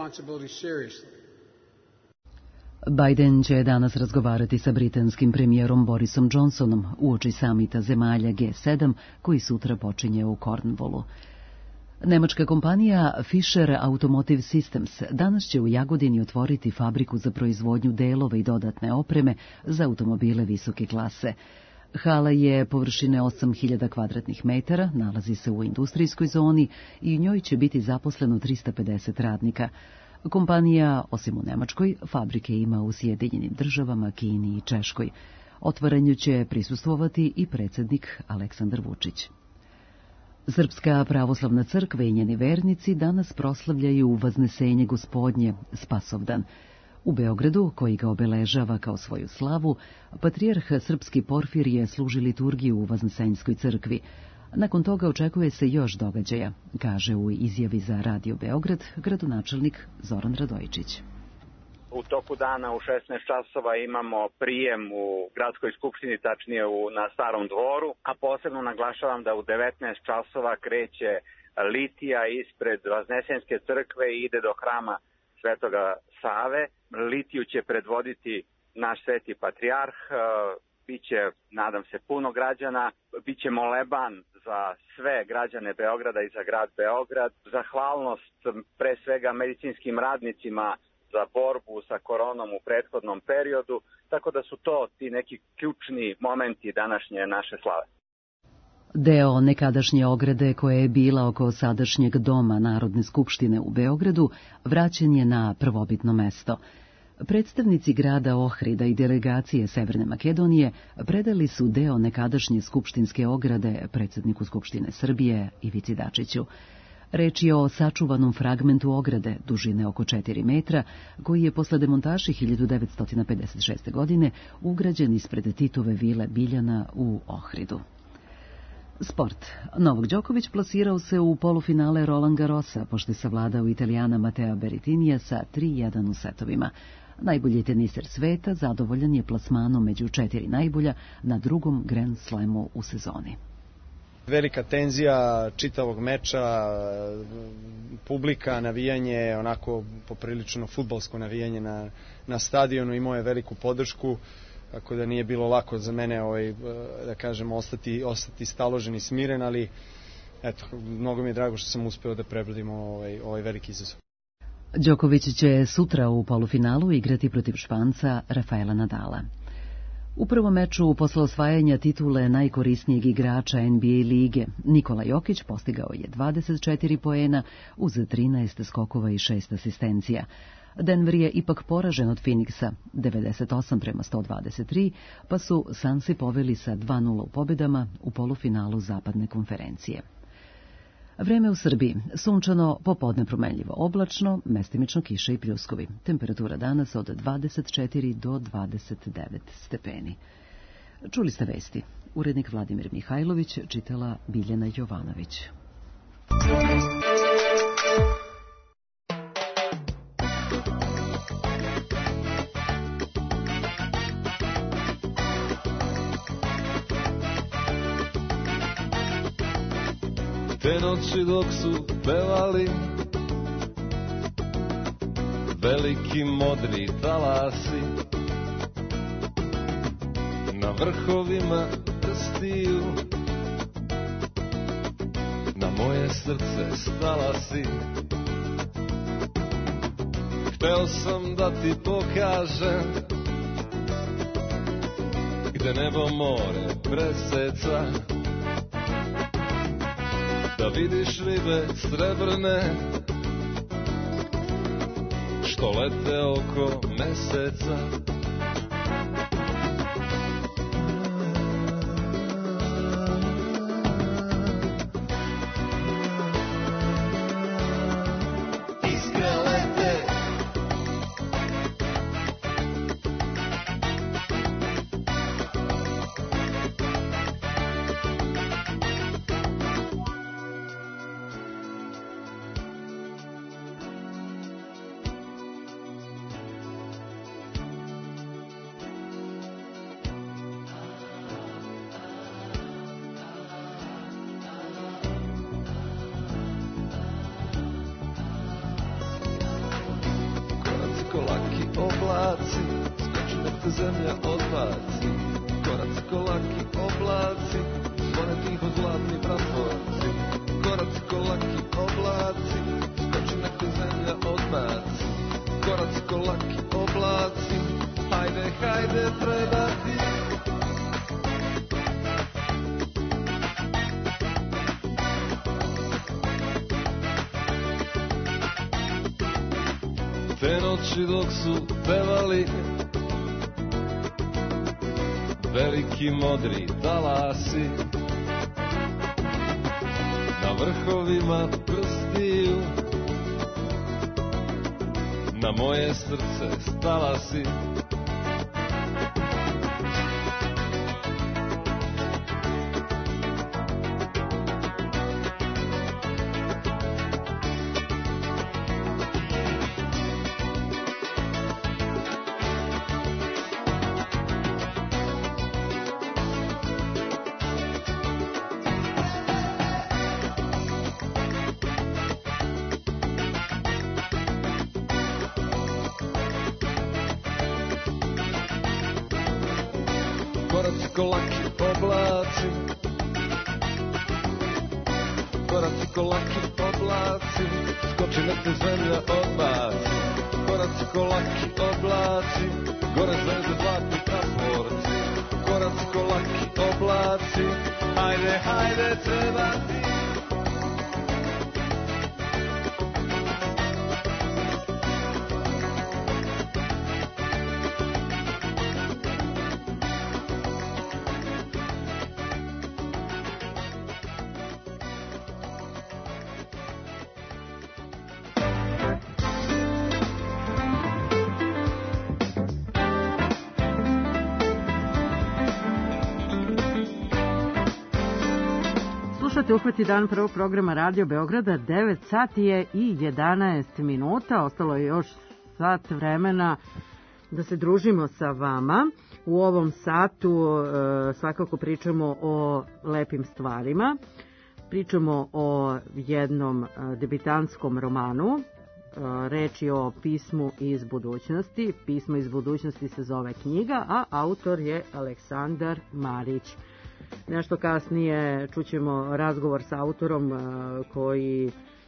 Biden će danas razgovarati sa britanskim premijerom Borisom Johnsonom uoči samita zemalja G sedam koji sutra počinje u Cornwallu. Nemačka kompanija Fisher Automotive Systems danas će u Jagodini otvoriti fabriku za proizvodnju delova i dodatne opreme za automobile visoke klase. Hala je površine osam hiljada kvadratnih metara, nalazi se u industrijskoj zoni i u njoj će biti zaposleno trista pedeset radnika. Kompanija, osim u Nemačkoj, fabrike ima u Sjedinjenim Državama, Kini i Češkoj. Otvaranju će prisustvovati i predsjednik Aleksandar Vučić. Srpska pravoslavna crkva i njeni vernici danas proslavljaju Vaznesenje Gospodnje, Spasovdan. U Beogradu, koji ga obeležava kao svoju slavu, patrijarh srpski Porfirije služi liturgiju u Vaznesenjskoj crkvi. Nakon toga očekuje se još događaja, kaže u izjavi za Radio Beograd gradonačelnik Zoran Radojičić. U toku dana u šesnaest časova imamo prijem u gradskoj skupštini, tačnije u, na Starom dvoru, a posebno naglašavam da u devetnaest časova kreće litija ispred Vaznesenjske crkve i ide do hrama Svetoga Save. Litiju će predvoditi naš sveti patrijarh, biće, nadam se, puno građana, biće moleban za sve građane Beograda i za grad Beograd. Zahvalnost pre svega medicinskim radnicima za borbu sa koronom u prethodnom periodu, tako da su to ti neki ključni momenti današnje naše slave. Deo nekadašnje ograde koja je bila oko sadašnjeg doma Narodne skupštine u Beogradu vraćen je na prvobitno mesto. Predstavnici grada Ohrida i delegacije Severne Makedonije predali su deo nekadašnje skupštinske ograde predsjedniku Skupštine Srbije Ivici Dačiću. Reč je o sačuvanom fragmentu ograde dužine oko četiri metra, koji je posle demontaže hiljadu devetsto pedeset šeste. godine ugrađen ispred Titove vile Biljana u Ohridu. Sport. Novak Đoković plasirao se u polufinale Roland Garrosa, pošto je savladao Italijana Matea Berrettinija sa tri jedan u setovima. Najbolji teniser sveta zadovoljan je plasmanom među četiri najbolja na drugom Grand Slamu u sezoni. Velika tenzija čitavog meča, publika, navijanje, onako poprilično fudbalsko navijanje na, na stadionu, imao je veliku podršku, tako da nije bilo lako za mene, ovaj, da kažem, ostati, ostati staložen i smiren, ali eto, mnogo mi je drago što sam uspeo da prebrodim ovaj, ovaj veliki izazov. Đoković će sutra u polufinalu igrati protiv Španca Rafaela Nadala. U prvom meču posle osvajanja titule najkorisnijeg igrača N B A lige, Nikola Jokić postigao je dvadeset četiri poena uz trinaest skokova i šest asistencija. Denver je ipak poražen od Phoenixa, devedeset osam prema sto dvadeset tri, pa su Sunsi poveli sa dva nula u pobedama u polufinalu zapadne konferencije. Vreme u Srbiji. Sunčano, popodne promenljivo oblačno, mestimično kiša i pljuskovi. Temperatura danas od dvadeset četiri do dvadeset devet stepeni. Čuli ste vesti. Urednik Vladimir Mihajlović, čitala Biljana Jovanović. Te noći dok su pevali veliki modri talasi, na vrhovima prstiju na moje srce stala si. Hteo sam da ti pokažem gde nebo more preseca, da vidiš ribe srebrne što lete oko meseca. Iskre lete, zemlja odbaci, koraci kolaki oblaci, more tiho zlatni praporci, koraci kolaki oblaci, skoči neko zemlja odbaci, koraci kolaki oblaci, hajde, hajde, treba ti. Te noći dok su pevali veliki modri talasi, na vrhovima prstiju na moje srce stala si. Koraci kolaki oblaci, koraci kolaki oblaci, skoči nek te zemlja odbaci. Koraci kolaki oblaci, gore zvezde zlatni praporci. Koraci kolaki oblaci, hajde, hajde, treba ti. Slušate Uhvati dan prvog programa Radio Beograda, devet sati je i jedanaest minuta, ostalo je još sat vremena da se družimo sa vama. U ovom satu e, svakako pričamo o lepim stvarima, pričamo o jednom debitantskom romanu, e, reč je o Pismu iz budućnosti. Pismo iz budućnosti se zove knjiga, a autor je Aleksandar Marić. Nešto kasnije čućemo razgovor sa autorom koji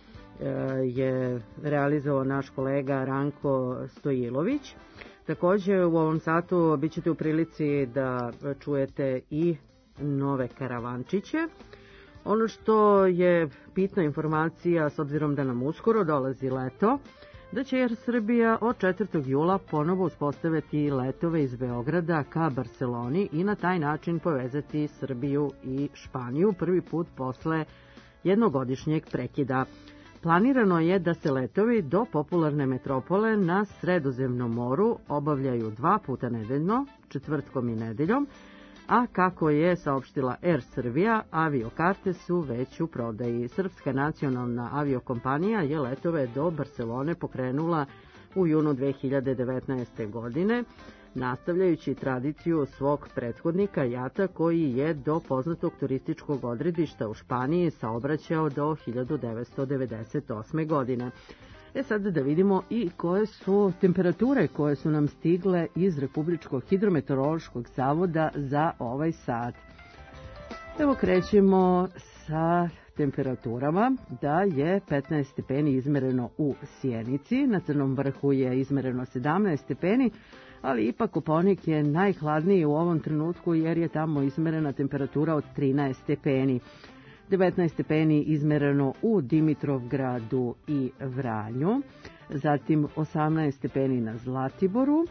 je realizovao naš kolega Ranko Stojilović. Takođe u ovom satu bit ćete u prilici da čujete i nove karavančiće. Ono što je bitna informacija, s obzirom da nam uskoro dolazi leto, da će Air Srbija od četvrtog jula ponovo uspostaviti letove iz Beograda ka Barceloni i na taj način povezati Srbiju i Španiju prvi put posle jednogodišnjeg prekida. Planirano je da se letovi do popularne metropole na Sredozemnom moru obavljaju dva puta nedeljno, četvrtkom i nedeljom, a kako je saopštila Air Srbija, aviokarte su već u prodaji. Srpska nacionalna aviokompanija je letove do Barcelone pokrenula u junu dve hiljade devetnaeste. godine, nastavljajući tradiciju svog prethodnika Jata, koji je do poznatog turističkog odredišta u Španiji saobraćao do hiljadu devetsto devedeset osme. godine. E sad da vidimo i koje su temperature koje su nam stigle iz Republičkog hidrometeorološkog zavoda za ovaj sat. Evo krećemo sa temperaturama, da je petnaest stepeni izmereno u Sjenici, na Crnom vrhu je izmereno sedamnaest stepeni, ali ipak Kopaonik je najhladniji u ovom trenutku jer je tamo izmerena temperatura od trinaest stepeni. devetnaest stepeni izmereno u Dimitrovgradu i Vranju, zatim osamnaest stepeni na Zlatiboru,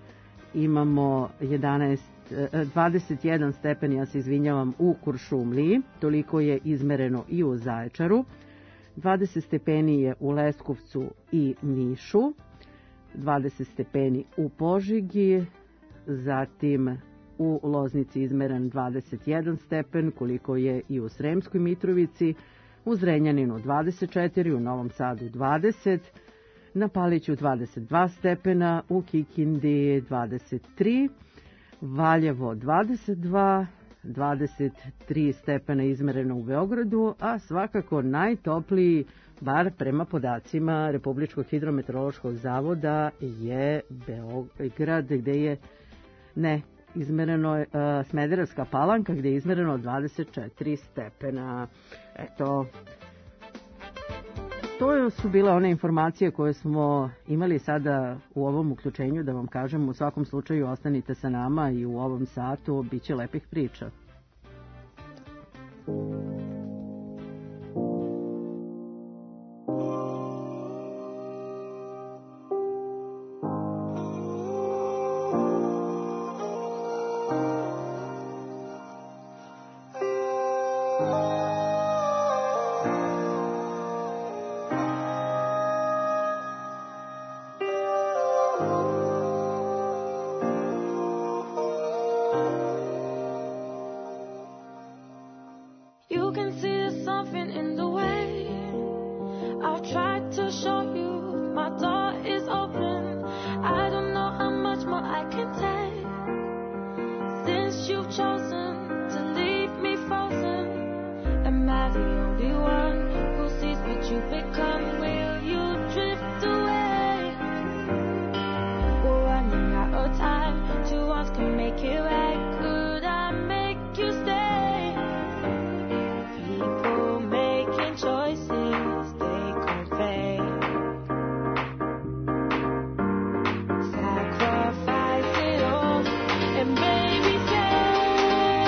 imamo jedanaest, dvadeset jedan stepeni, ja se izvinjavam, u Kuršumliji, toliko je izmereno i u Zaječaru, dvadeset stepeni je u Leskovcu i Nišu, dvadeset stepeni u Požegi, zatim u Loznici izmeren dvadeset jedan stepen, koliko je i u Sremskoj Mitrovici, u Zrenjaninu dvadeset četiri, u Novom Sadu dvadeset, na Paliću dvadeset dva stepena, u Kikindi dvadeset tri, Valjevo dvadeset dva, dvadeset tri stepena izmereno u Beogradu, a svakako najtopliji, bar prema podacima Republičkog hidrometeorološkog zavoda, je Beograd, gde je ne izmereno je uh, Smederevska Palanka, gde je izmereno dvadeset četiri stepena. Eto, to su bile one informacije koje smo imali sada u ovom uključenju, da vam kažem, u svakom slučaju ostanite sa nama i u ovom satu biće lepih priča. Baby, say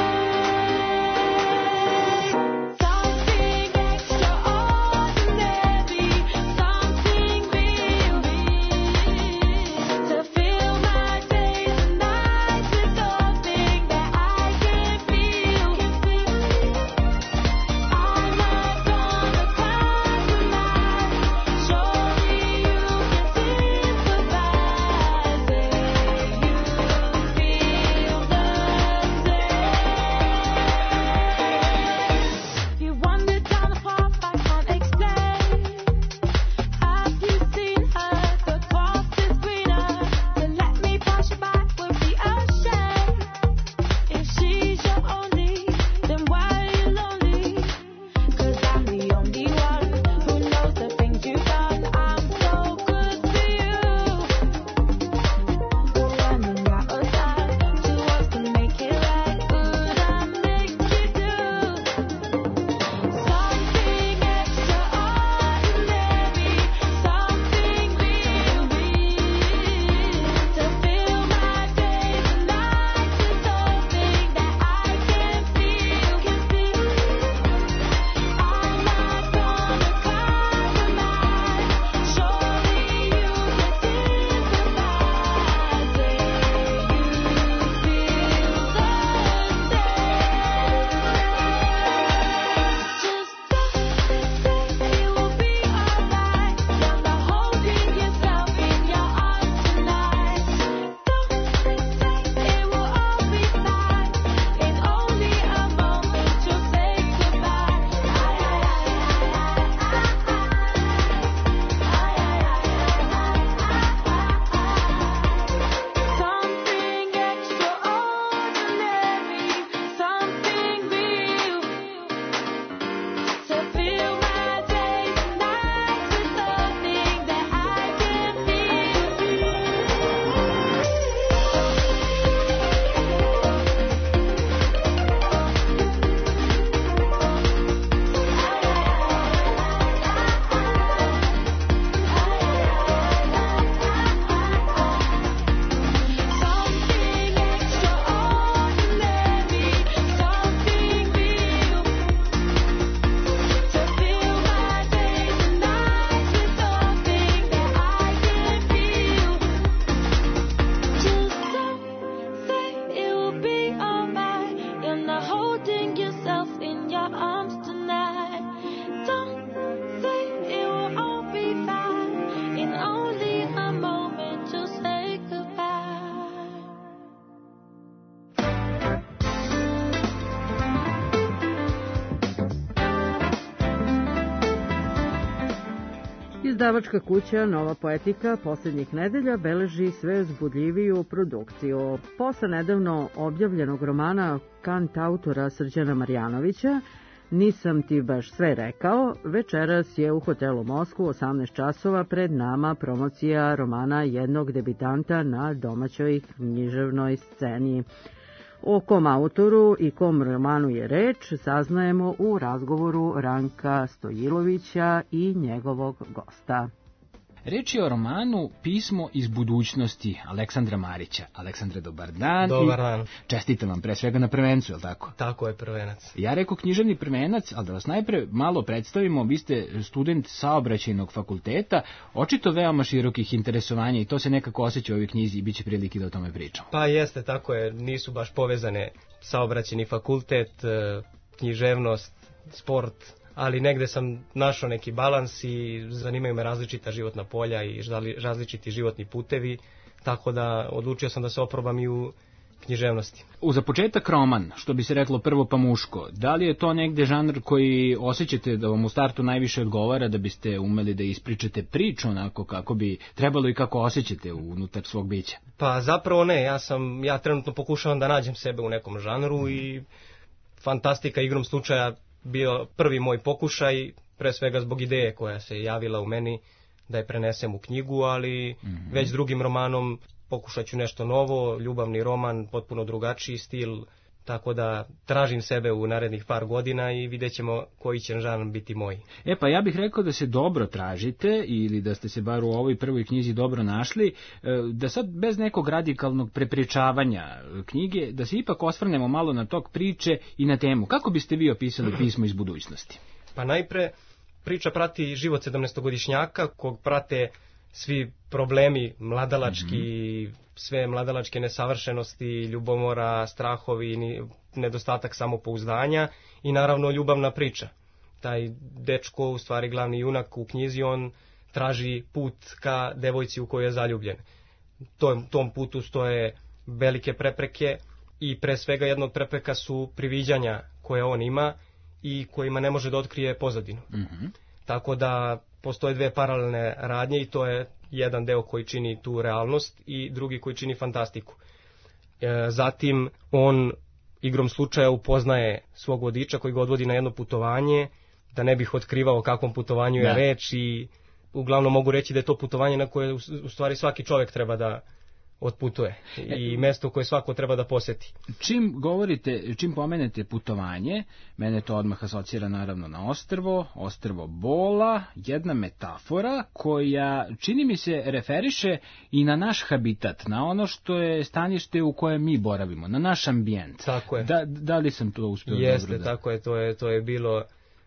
Izdavačka kuća Nova Poetika poslednjih nedelja beleži sve uzbudljiviju produkciju. Posle nedavno objavljenog romana kantautora Srđana Marjanovića Nisam ti baš sve rekao, večeras je u hotelu Moskvu osamnaest časova pred nama promocija romana jednog debitanta na domaćoj književnoj sceni. O kom autoru i kom romanu je reč saznajemo u razgovoru Ranka Stojilovića i njegovog gosta. Reč je o romanu Pismo iz budućnosti Aleksandra Marića. Aleksandre, dobar dan. Dobar dan. I čestitam vam pre svega na prvencu, je li tako? Tako je, prvenac. Ja rekao književni prvenac, ali da vas najpre malo predstavimo, vi ste student saobraćajnog fakulteta, očito veoma širokih interesovanja i to se nekako osjeća u ovoj knjizi i bit će prilike da o tome pričamo. Pa jeste, tako je, nisu baš povezane saobraćajni fakultet, književnost, sport, ali negde sam našao neki balans i zanimaju me različita životna polja i različiti životni putevi, tako da odlučio sam da se oprobam i u književnosti. U za početak roman, što bi se reklo prvo pa muško, da li je to negde žanr koji osjećate da vam u startu najviše odgovara, da biste umeli da ispričate priču onako kako bi trebalo i kako osjećate unutar svog bića? Pa zapravo ne, ja sam, ja trenutno pokušavam da nađem sebe u nekom žanru mm. i fantastika igrom slučaja bio prvi moj pokušaj, pre svega zbog ideje koja se javila u meni da je prenesem u knjigu, ali mm-hmm. već drugim romanom pokušat ću nešto novo, ljubavni roman, potpuno drugačiji stil, tako da tražim sebe u narednih par godina i vidjet ćemo koji će žanr biti moj. E pa ja bih rekao da se dobro tražite ili da ste se bar u ovoj prvoj knjizi dobro našli, da sad bez nekog radikalnog prepričavanja knjige, da se ipak osvrnemo malo na tok priče i na temu. Kako biste vi opisali Pismo iz budućnosti? Pa najpre priča prati život sedamnaestogodišnjaka kog prate svi problemi mladalački, mm-hmm. sve mladalačke nesavršenosti, ljubomora, strahovi, nedostatak samopouzdanja i naravno ljubavna priča. Taj dečko, u stvari glavni junak u knjizi, on traži put ka devojci u koju je zaljubljen. Tom, tom putu stoje velike prepreke i pre svega jedna od prepreka su priviđanja koje on ima i kojima ne može da otkrije pozadinu. Mm-hmm. Tako da postoje dve paralelne radnje i to je jedan deo koji čini tu realnost i drugi koji čini fantastiku. E, zatim on igrom slučaja upoznaje svog vodiča koji ga odvodi na jedno putovanje, da ne bih otkrivao o kakvom putovanju da. je reč i uglavnom mogu reći da je to putovanje na koje u, u stvari svaki čovjek treba da otputuje i mesto koje svako treba da poseti. Čim govorite, čim pomenete putovanje, mene to odmah asocira naravno na ostrvo, ostrvo Bola, jedna metafora koja čini mi se referiše i na naš habitat, na ono što je stanište u kojem mi boravimo, na naš ambijent. Tako je. Da, da li sam to uspio dobro? Jeste, tako je, to je, to je bilo,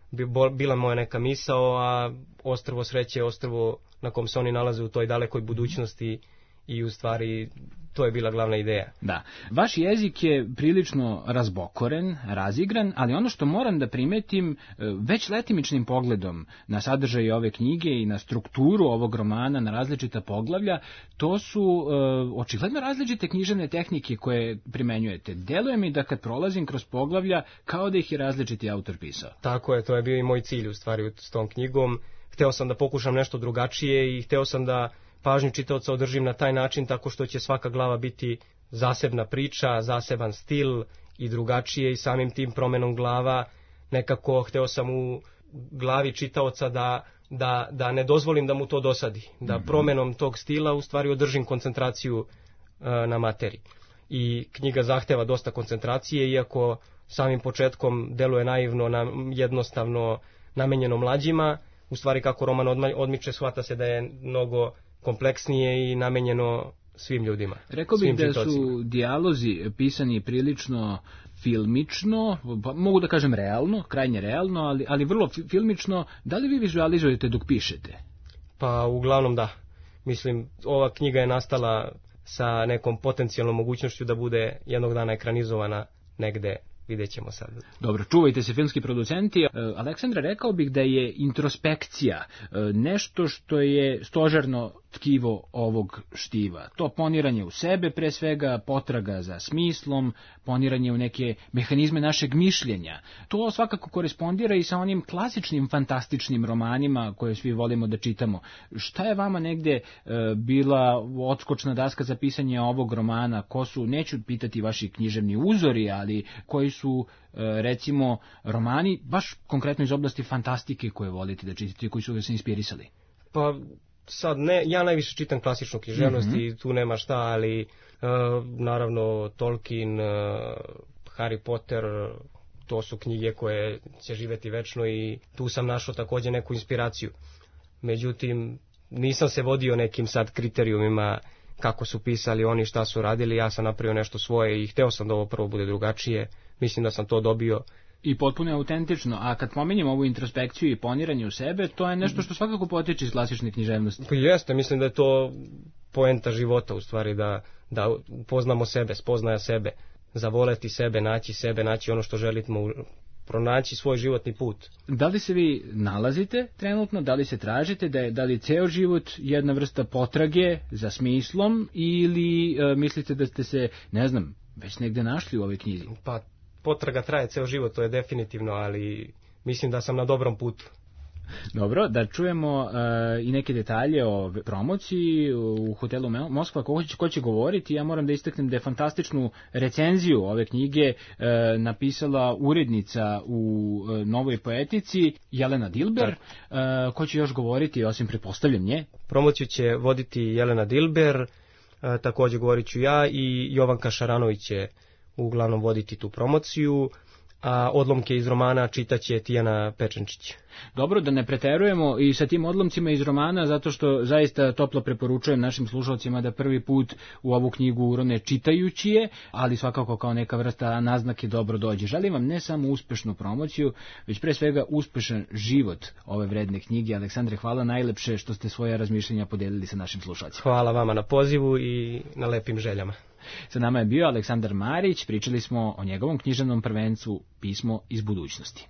bila moja neka misao, a ostrvo sreće je ostrvo na kom se oni nalaze u toj dalekoj budućnosti. I u stvari to je bila glavna ideja. Da. Vaš jezik je prilično razbokoren, razigran, ali ono što moram da primetim već letimičnim pogledom na sadržaj ove knjige i na strukturu ovog romana, na različita poglavlja, to su uh, očigledno različite književne tehnike koje primenjujete. Deluje mi da kad prolazim kroz poglavlja, kao da ih je različiti autor pisao. Tako je, to je bio i moj cilj u stvari s tom knjigom. Hteo sam da pokušam nešto drugačije i hteo sam da pažnju čitaoca održim na taj način tako što će svaka glava biti zasebna priča, zaseban stil i drugačije i samim tim promenom glava nekako hteo sam u glavi čitaoca da, da, da ne dozvolim da mu to dosadi, da mm-hmm. promenom tog stila u stvari održim koncentraciju uh, na materiji. I knjiga zahteva dosta koncentracije, iako samim početkom deluje naivno, na, jednostavno namenjeno mlađima, u stvari kako roman odma, odmiče, shvata se da je mnogo kompleksnije i namenjeno svim ljudima. Rekao bih da su dijalozi pisani prilično filmično, pa mogu da kažem realno, krajnje realno, ali, ali vrlo filmično. Da li vi vizualizujete dok pišete? Pa uglavnom da. Mislim, ova knjiga je nastala sa nekom potencijalnom mogućnošću da bude jednog dana ekranizovana negde. Vidjet ćemo sad. Dobro, čuvajte se filmski producenti. Aleksandre, rekao bih da je introspekcija nešto što je stožerno tkivo ovog štiva. To poniranje u sebe, pre svega, potraga za smislom, poniranje u neke mehanizme našeg mišljenja. To svakako korespondira i sa onim klasičnim fantastičnim romanima koje svi volimo da čitamo. Šta je vama negde e, bila odskočna daska za pisanje ovog romana? Ko su, neću pitati vaši književni uzori, ali koji su, e, recimo, romani, baš konkretno iz oblasti fantastike koje volite da čitate i koji su vas inspirisali? Pa sad, ne, ja najviše čitam klasičnu književnost mm-hmm. i tu nema šta, ali uh, naravno Tolkien, uh, Harry Potter, to su knjige koje će živeti večno i tu sam našao takođe neku inspiraciju. Međutim, nisam se vodio nekim sad kriterijumima kako su pisali oni, šta su radili, ja sam napravio nešto svoje i hteo sam da ovo prvo bude drugačije, mislim da sam to dobio. I potpuno je autentično, a kad pominjemo ovu introspekciju i poniranje u sebe, to je nešto što svakako potiče iz klasične književnosti. Pa jeste, mislim da je to poenta života u stvari, da, da poznamo sebe, spoznaja sebe, zavoleti sebe, naći sebe, naći ono što želimo, pronaći svoj životni put. Da li se vi nalazite trenutno, da li se tražite, da je, da li ceo život jedna vrsta potrage za smislom ili e, mislite da ste se, ne znam, već negde našli u ovoj knjizi? Pa potraga traje ceo život, to je definitivno, ali mislim da sam na dobrom putu. Dobro, da čujemo uh, i neke detalje o promociji u hotelu Moskva, ko će, ko će govoriti. Ja moram da istaknem da je fantastičnu recenziju ove knjige uh, napisala urednica u uh, Novoj poetici, Jelena Dilber. Uh, ko će još govoriti, osim pretpostavljam nje? Promociju će voditi Jelena Dilber, uh, takođe govorit ću ja i Jovanka Šaranović će uglavnom voditi tu promociju, a odlomke iz romana čitaće Tijana Pečenčić. Dobro, da ne preterujemo i sa tim odlomcima iz romana, zato što zaista toplo preporučujem našim slušalcima da prvi put u ovu knjigu urone čitajući je, ali svakako kao neka vrsta naznake dobro dođe. Želim vam ne samo uspešnu promociju, već pre svega uspešan život ove vredne knjige. Aleksandre, hvala najlepše što ste svoja razmišljenja podelili sa našim slušalcima. Hvala vama na pozivu i na lepim željama. Sa nama je bio Aleksandar Marić, pričali smo o njegovom književnom prvencu Pismo iz budućnosti.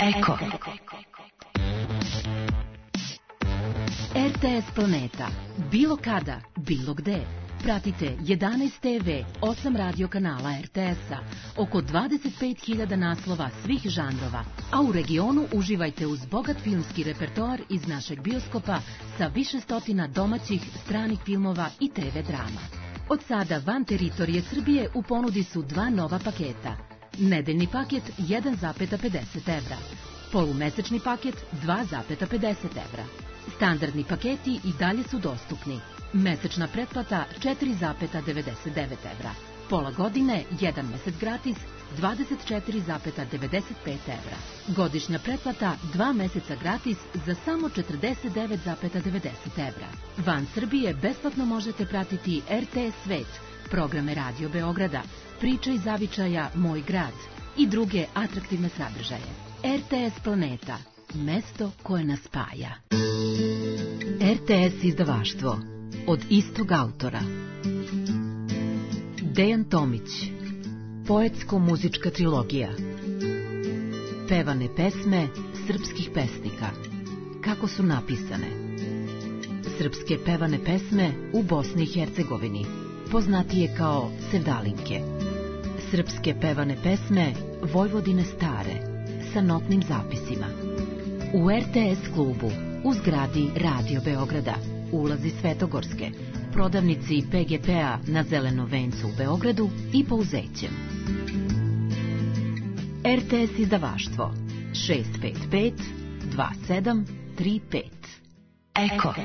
Eko. R T S Planeta. Bilo kada, bilo gde. Pratite jedanaest te ve, osam radio kanala R T S-a, oko dvadeset pet hiljada naslova svih žanrova, a u regionu uživajte uz bogat filmski repertoar iz našeg bioskopa sa više stotina domaćih, stranih filmova i te ve drama. Od sada van teritorije Srbije u ponudi su dva nova paketa. Nedeljni paket jedan zarez pedeset evra, polumesečni paket dva zarez pedeset evra. Standardni paketi i dalje su dostupni. Mesečna pretplata četiri zarez devedeset devet evra. Pola godine, jedan mesec gratis, dvadeset četiri zarez devedeset pet evra. Godišnja pretplata, dva meseca gratis za samo četrdeset devet zarez devedeset evra. Van Srbije besplatno možete pratiti R T S Svet, programe Radio Beograda, Priče iz zavičaja Moj grad i druge atraktivne sadržaje. R T S Planeta, mesto koje nas spaja. R T S izdavaštvo. Od istog autora. Dejan Tomić. Poetsko-muzička trilogija. Pevane pesme srpskih pesnika. Kako su napisane. Srpske pevane pesme u Bosni i Hercegovini, poznatije kao sevdalinke. Srpske pevane pesme Vojvodine stare, sa notnim zapisima. U R T S klubu, u zgradi Radio Beograda, ulazi Svetogorske, prodavnici P G P-a na Zelenom vencu u Beogradu i Pouzećem. R T S izdavaštvo šest pet pet dva sedam tri pet. Eko.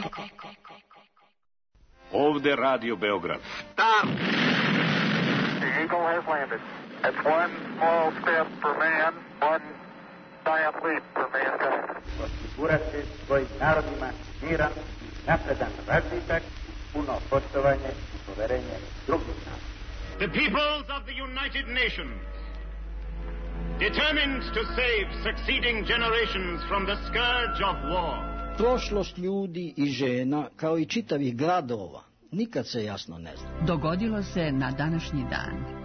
Ovde Radio Beograd. Stop! The Eagle has landed. It's one small step for man, one giant leap for mankind. Osigurati svojim narodima miran, napredan razvitak, puno poštovanje i poverenje drugih naroda. The peoples of the United Nations, determined to save succeeding generations from the scourge of war. Prošlost ljudi i žena, kao i čitavih gradova, nikad se jasno ne zna. Dogodilo se na današnji dan.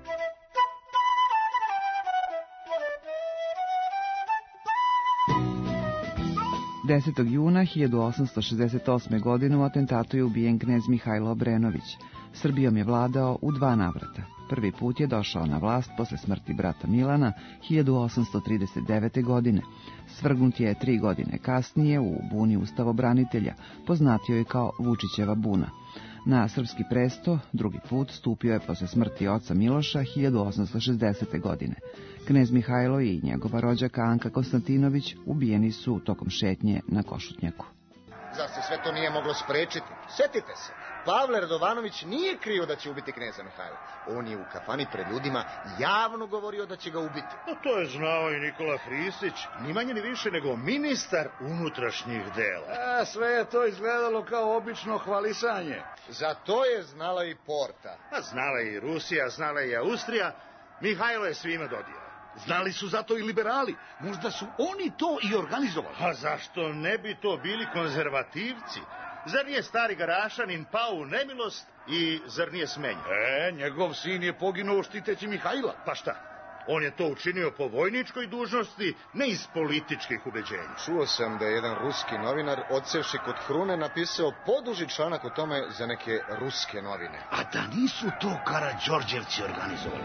desetog juna hiljadu osamsto šezdeset osme. godine u atentatu je ubijen knez Mihajlo Obrenović. Srbijom je vladao u dva navrata. Prvi put je došao na vlast posle smrti brata Milana hiljadu osamsto trideset devete. godine. Svrgnut je tri godine kasnije u buni ustavobranitelja, poznatio je kao Vučićeva buna. Na srpski presto drugi put stupio je posle smrti oca Miloša hiljadu osamsto šezdesete. godine. Knez Mihajlo i njegova rođaka Anka Konstantinović ubijeni su tokom šetnje na Košutnjaku. Zar se sve to nije moglo sprečiti? Sjetite se, Pavle Radovanović nije krio da će ubiti kneza Mihajla. On je u kafani pred ljudima javno govorio da će ga ubiti. No to je znao i Nikola Fristić, ni manje ni više nego ministar unutrašnjih dela. A, sve je to izgledalo kao obično hvalisanje. Za to je znala i Porta. A znala je i Rusija, znala je i Austrija. Mihajlo je svima dodirao. Znali su zato i liberali. Možda su oni to i organizovali. A zašto ne bi to bili konzervativci? Zar nije stari Garašanin pao u nemilost i zar nije smenjen? E, njegov sin je poginuo štiteći Mihajla. Pa šta? On je to učinio po vojničkoj dužnosti, ne iz političkih ubeđenja. Čuo sam da je jedan ruski novinar, odsevši kod Hrune, napisao poduži članak o tome za neke ruske novine. A da nisu to Karađorđevci organizovali?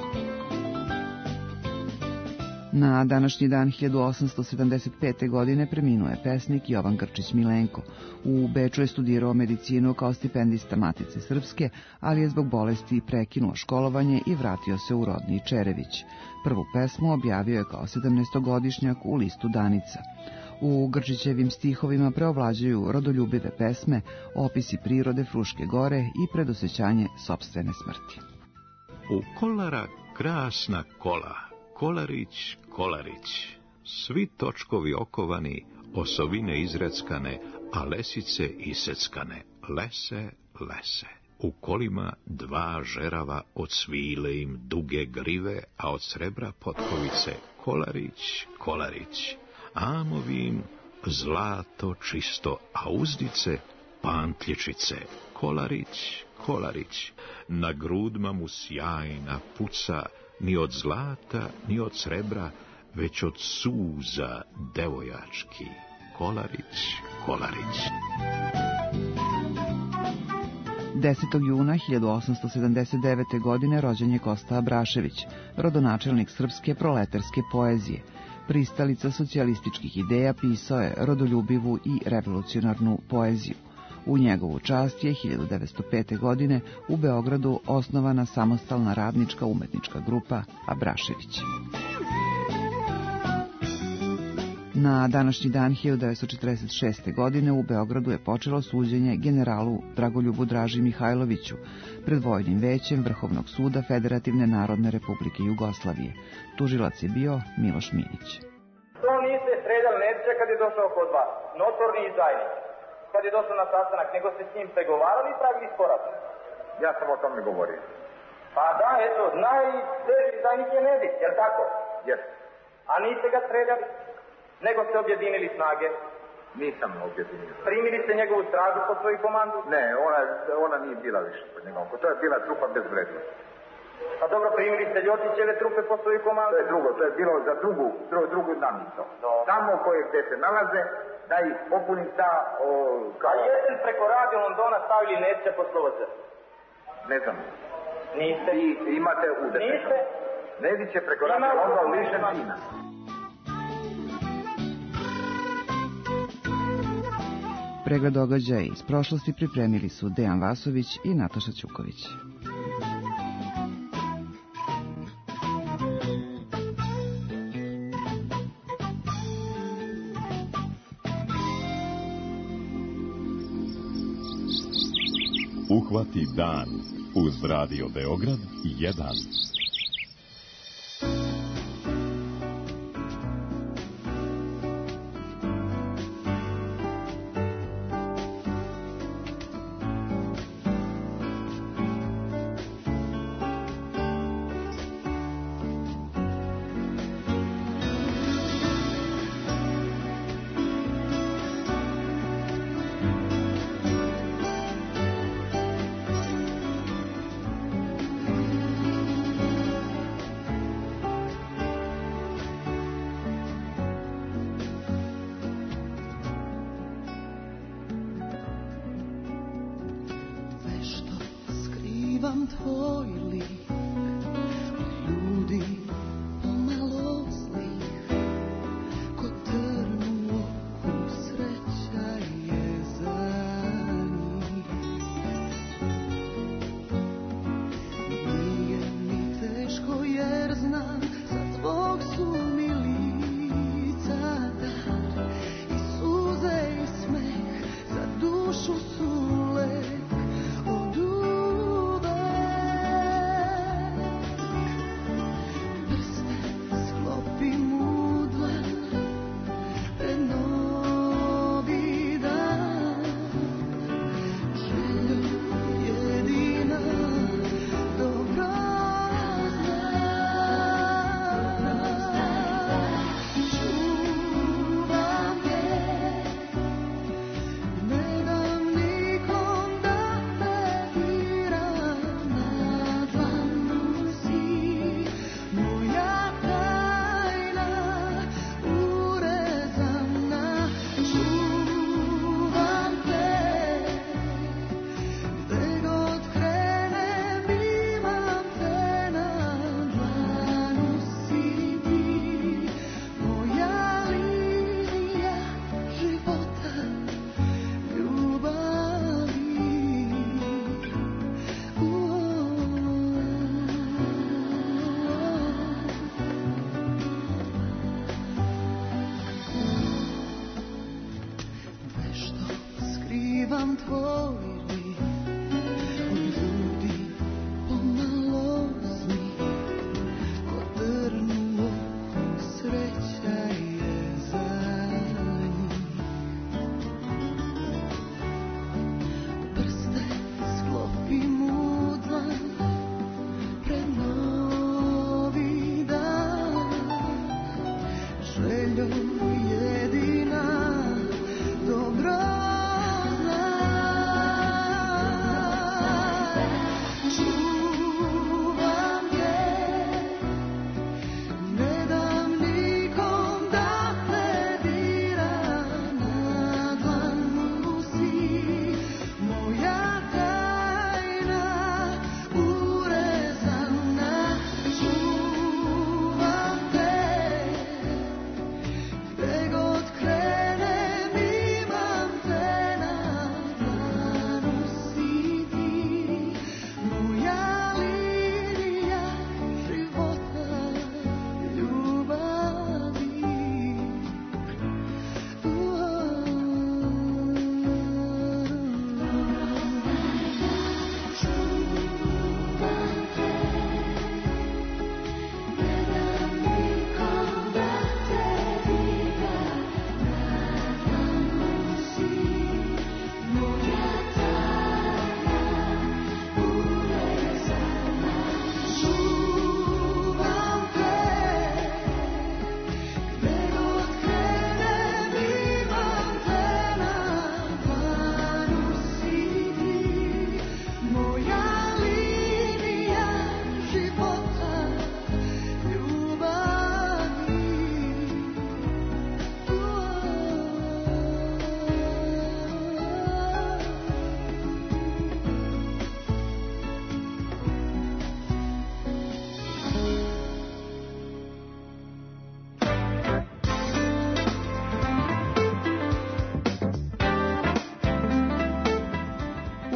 Na današnji dan hiljadu osamsto sedamdeset pete. godine preminuo je pesnik Jovan Grčić Milenko. U Beču je studirao medicinu kao stipendista Matice Srpske, ali je zbog bolesti prekinuo školovanje i vratio se u rodni Čerević. Prvu pesmu objavio je kao sedamnaestogodišnjak u listu Danica. U Grčićevim stihovima preovlađuju rodoljubive pesme, opisi prirode Fruške gore i predosjećanje sopstvene smrti. U Kolara krasna kola, Kolarić, Kolarić, svi točkovi okovani, osovine izreckane, a lesice iseckane, lese, lese. U kolima dva žerava, od svile im duge grive, a od srebra potkovice, Kolarić, Kolarić. Amovim zlato čisto, a uzdice pantlječice, Kolarić, Kolarić. Na grudma mu sjajna puca, ni od zlata, ni od srebra, već od suza devojački. Kolarić, Kolarić. desetog juna hiljadu osamsto sedamdeset devete. godine rođen je Kosta Abrašević, rodonačelnik srpske proletarske poezije. Pristalica socijalističkih ideja, pisao je rodoljubivu i revolucionarnu poeziju. U njegovu čast je hiljadu devetsto pete. godine u Beogradu osnovana samostalna radnička umetnička grupa Abrašević. Na današnji dan hiljadu devetsto četrdeset šeste. godine u Beogradu je počelo suđenje generalu Dragoljubu Draži Mihajloviću pred Vojnim većem Vrhovnog suda Federativne Narodne Republike Jugoslavije. Tužilac je bio Miloš Minić. To niste streljali Nedića kad je došao kod vas, notorni izdajnik, kad je došao na sastanak, nego ste s njim pregovarali i pravili sporazum. Ja sam o tome govorio. Pa da, eto, najteži izdajnik je Nedić, jel tako? Jes. A niste ga streljali? Nego ste objedinili snage? Nisam objedinio. Primili ste njegovu stražu pod svoju komandu? Ne, ona, ona nije bila više pod njegovom. To je bila trupa bez vrednosti. Pa dobro, primili ste Ljotićeve trupe pod svoju komandu? To je drugo, to je bilo za drugu, drugu, drugu namnicu. Tamo koje gde se nalaze, da ih popunim ta... O, kao... A jeste preko Radio Londona stavili Nedića pod slovo crta? Ne znam. Niste? I imate udete. Niste? Nedić je preko Radio Londona lišen sina. Pregled događaja iz prošlosti pripremili su Dejan Vasović i Nataša Ćuković. Uhvati dan uz Radio Beograd jedan.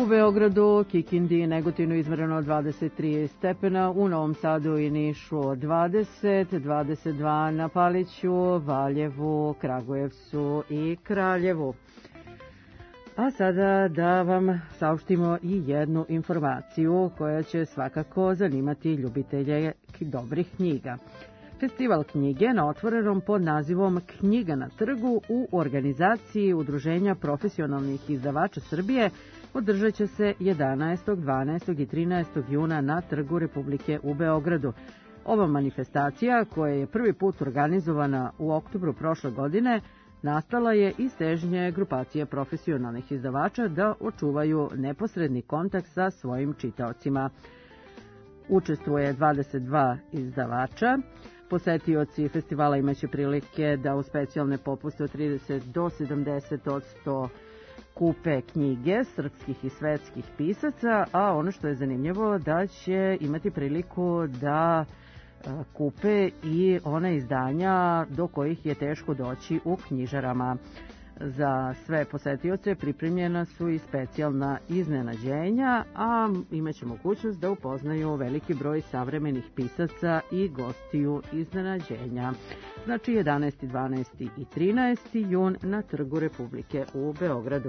U Beogradu, Kikindi i Negotinu izmereno dvadeset tri stepena, u Novom Sadu i Nišu dvadeset, dvadeset dva na Paliću, Valjevu, Kragujevcu i Kraljevu. A sada da vam saopštimo i jednu informaciju koja će svakako zanimati ljubitelje dobrih knjiga. Festival knjige na otvorenom pod nazivom Knjiga na trgu u organizaciji Udruženja profesionalnih izdavača Srbije održat će se jedanaestog, dvanaestog i trinaestog juna na Trgu Republike u Beogradu. Ova manifestacija, koja je prvi put organizovana u oktobru prošle godine, nastala je iz težnje grupacije profesionalnih izdavača da očuvaju neposredni kontakt sa svojim čitaocima. Učestvuje dvadeset dva izdavača. Posetioci festivala imaće prilike da u specijalne popuste od trideset do sedamdeset odsto kupe knjige srpskih i svetskih pisaca, a ono što je zanimljivo da će imati priliku da kupe i one izdanja do kojih je teško doći u knjižarama. Za sve posetioce pripremljena su i specijalna iznenađenja, a imaće mogućnost da upoznaju veliki broj savremenih pisaca i gostiju iznenađenja. Znači jedanaesti, dvanaesti i trinaesti jun na Trgu Republike u Beogradu.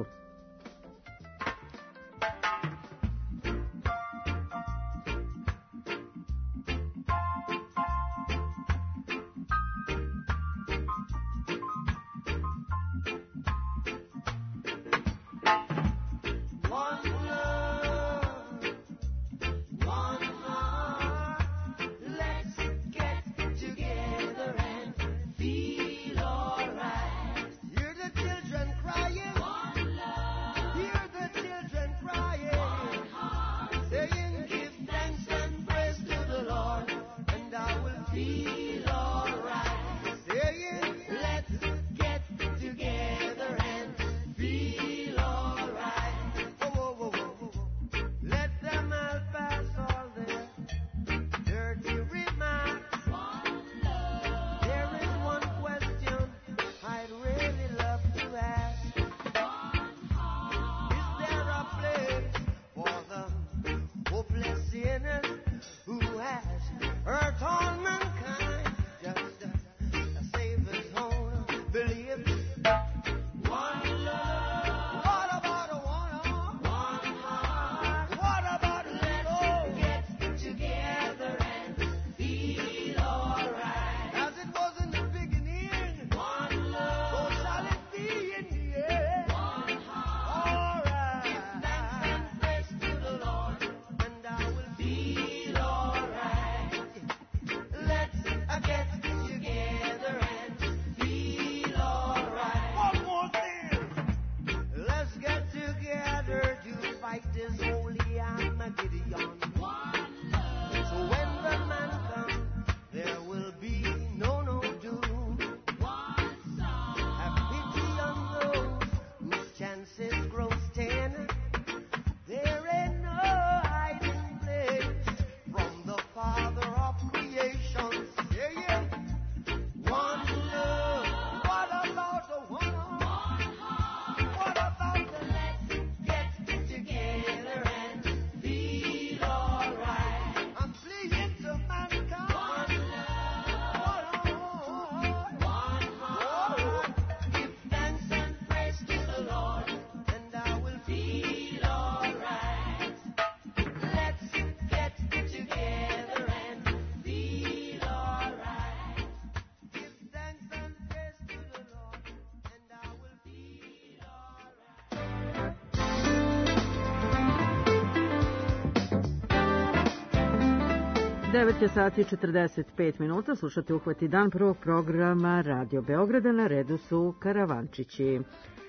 devet je sati četrdeset pet minuta, slušate Uhvati dan prvog programa Radio Beograda, na redu su Karavančići.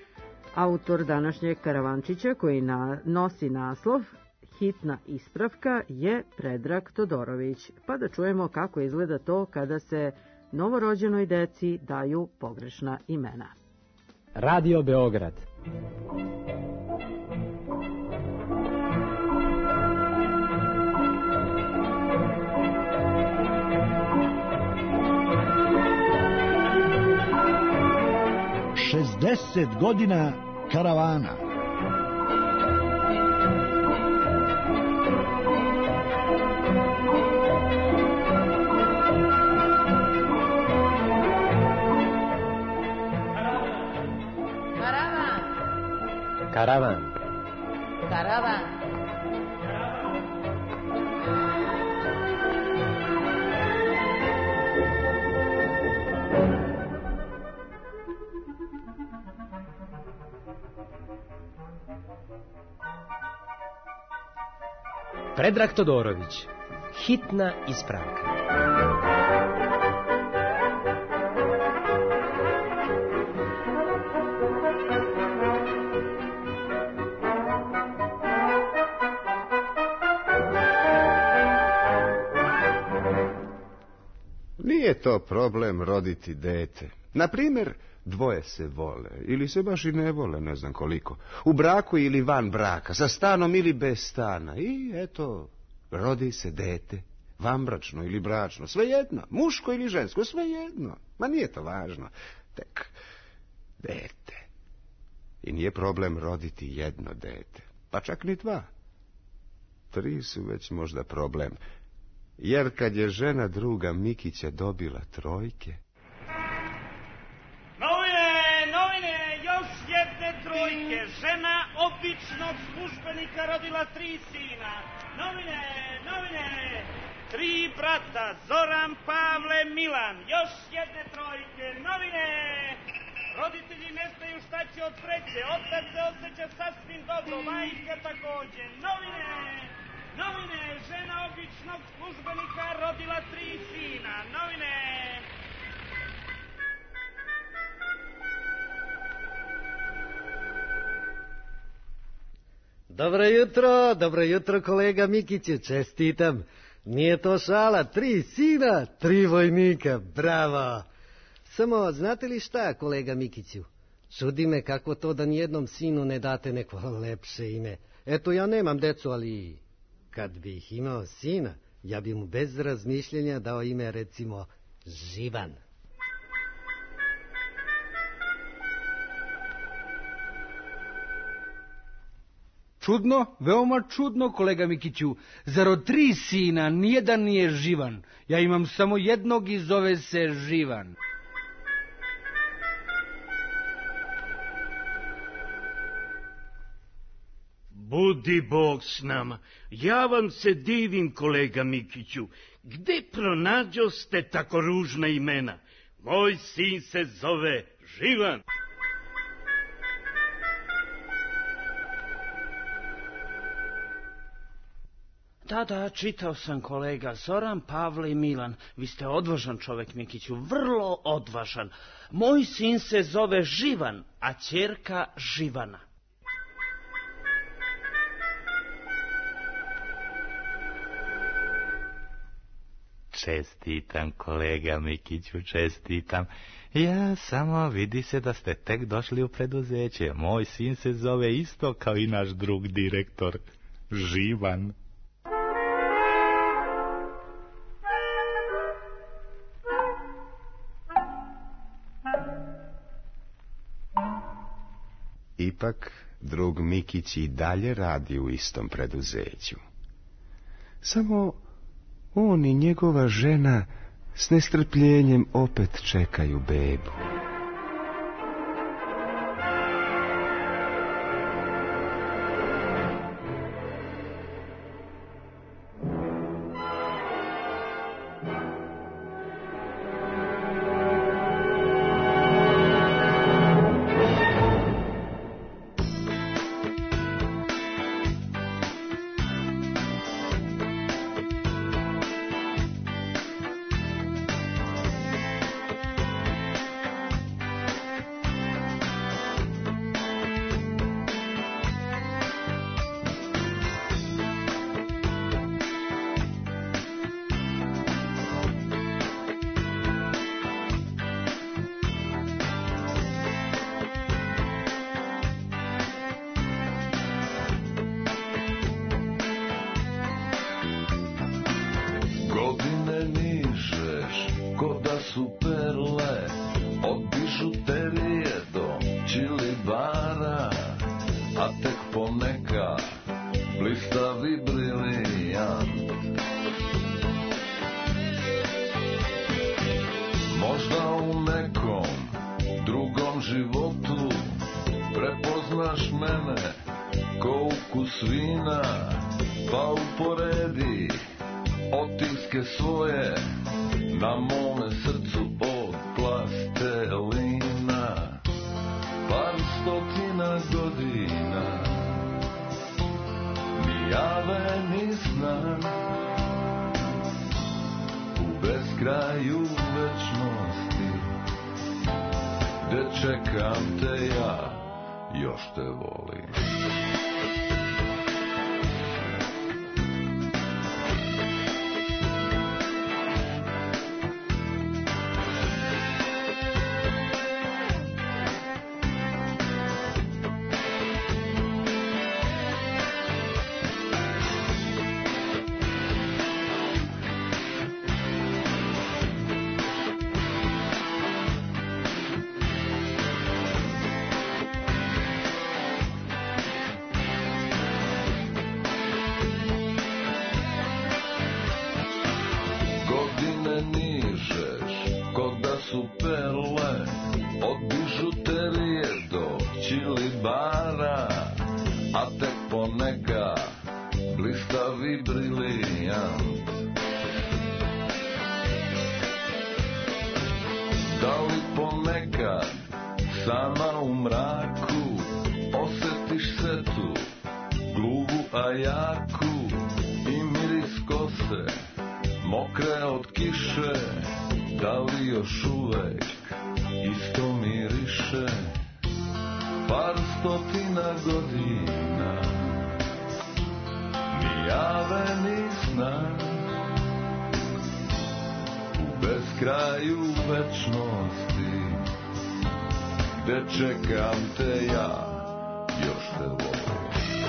Autor današnjeg Karavančića, koji na, nosi naslov Hitna ispravka, je Predrag Todorović. Pa da čujemo kako izgleda to kada se novorođenoj deci daju pogrešna imena. Radio Beograd. šezdeset godina karavana. Karavan. Karavan. Predrag Todorović. Hitna ispravka. Nije to problem roditi dete. Na primjer, dvoje se vole, ili se baš i ne vole, ne znam koliko. U braku ili van braka, sa stanom ili bez stana. I eto, rodi se dete, vanbračno ili bračno, svejedno, muško ili žensko, svejedno. Ma nije to važno, tek dete. I nije problem roditi jedno dete, pa čak ni dva. Tri su već možda problem. Jer kad je žena druga Mikića dobila trojke... Novine, novine, još jedne trojke. Žena običnog službenika rodila tri sina. Novine, novine, tri brata, Zoran, Pavle, Milan. Još jedne trojke. Novine, roditelji ne znaju šta će od treće. Otac se osjeća sasvim dobro, majka također. Novine... Novine, žena običnog službenika rodila tri sina. Novine! Dobro jutro, dobro jutro kolega Mikiću, čestitam. Nije to šala, tri sina, tri vojnika, bravo. Samo, znate li šta, kolega Mikiću? Čudi me kako to da nijednom sinu ne date neko lepše ime. Eto, ja nemam decu, ali... Kad bih imao sina, ja bi mu bez razmišljenja dao ime, recimo, Živan. Čudno, veoma čudno, kolega Mikiću. Zar od tri sina nijedan nije Živan? Ja imam samo jednog i zove se Živan. Budi Bog s nama. Ja vam se divim, kolega Mikiću. Gde pronađoste tako ružna imena? Moj sin se zove Živan. Da, da, čitao sam, kolega. Zoran, Pavle i Milan. Vi ste odvažan čovek, Mikiću, vrlo odvažan. Moj sin se zove Živan, a ćerka Živana. Čestitam, kolega Mikiću, čestitam. Ja, samo vidi se da ste tek došli u preduzeće. Moj sin se zove isto kao i naš drug direktor, Živan. Ipak, drug Mikić i dalje radi u istom preduzeću. Samo... on i njegova žena s nestrpljenjem opet čekaju bebu. životu prepoznaš mene mene ko ukus vina, pa uporedi otiske svoje na mome srcu od plastelina. Par stotina godina, ni jave ni sna, u beskraju večnosti, gde čekam te ja, još te volim. Čekam te ja, još te volim.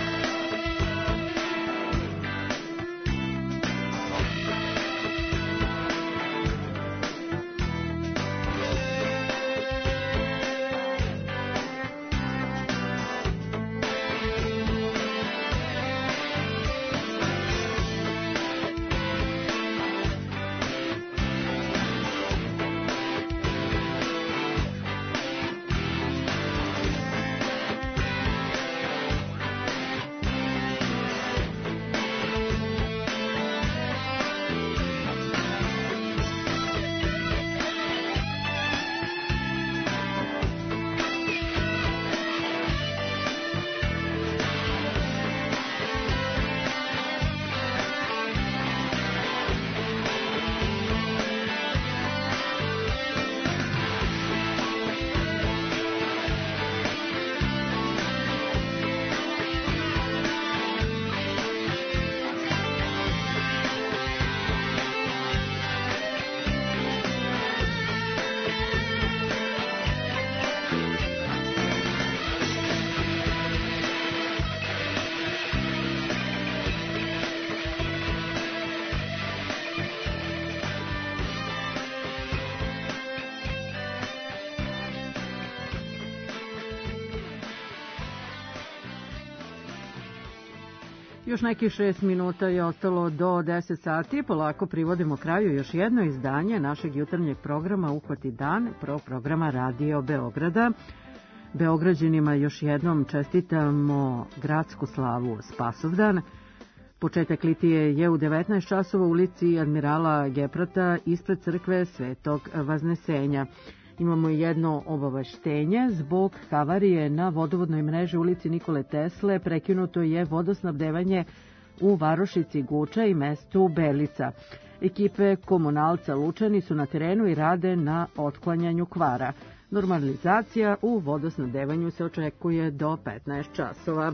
Još nekih šest minuta je ostalo do deset sati. Polako privodimo kraju još jedno izdanje našeg jutarnjeg programa Uhvati dan, prvog programa Radio Beograda. Beograđanima još jednom čestitamo gradsku slavu Spasovdan. Početak litije je u devetnaest časova u ulici Admirala Geprata ispred crkve Svetog Vaznesenja. Imamo jedno obaveštenje. Zbog havarije na vodovodnoj mreži ulici Nikole Tesle prekinuto je vodosnabdevanje u varošici Guča i mestu Belica. Ekipe komunalca Lučani su na terenu i rade na otklanjanju kvara. Normalizacija u vodosnabdevanju se očekuje do petnaest časova.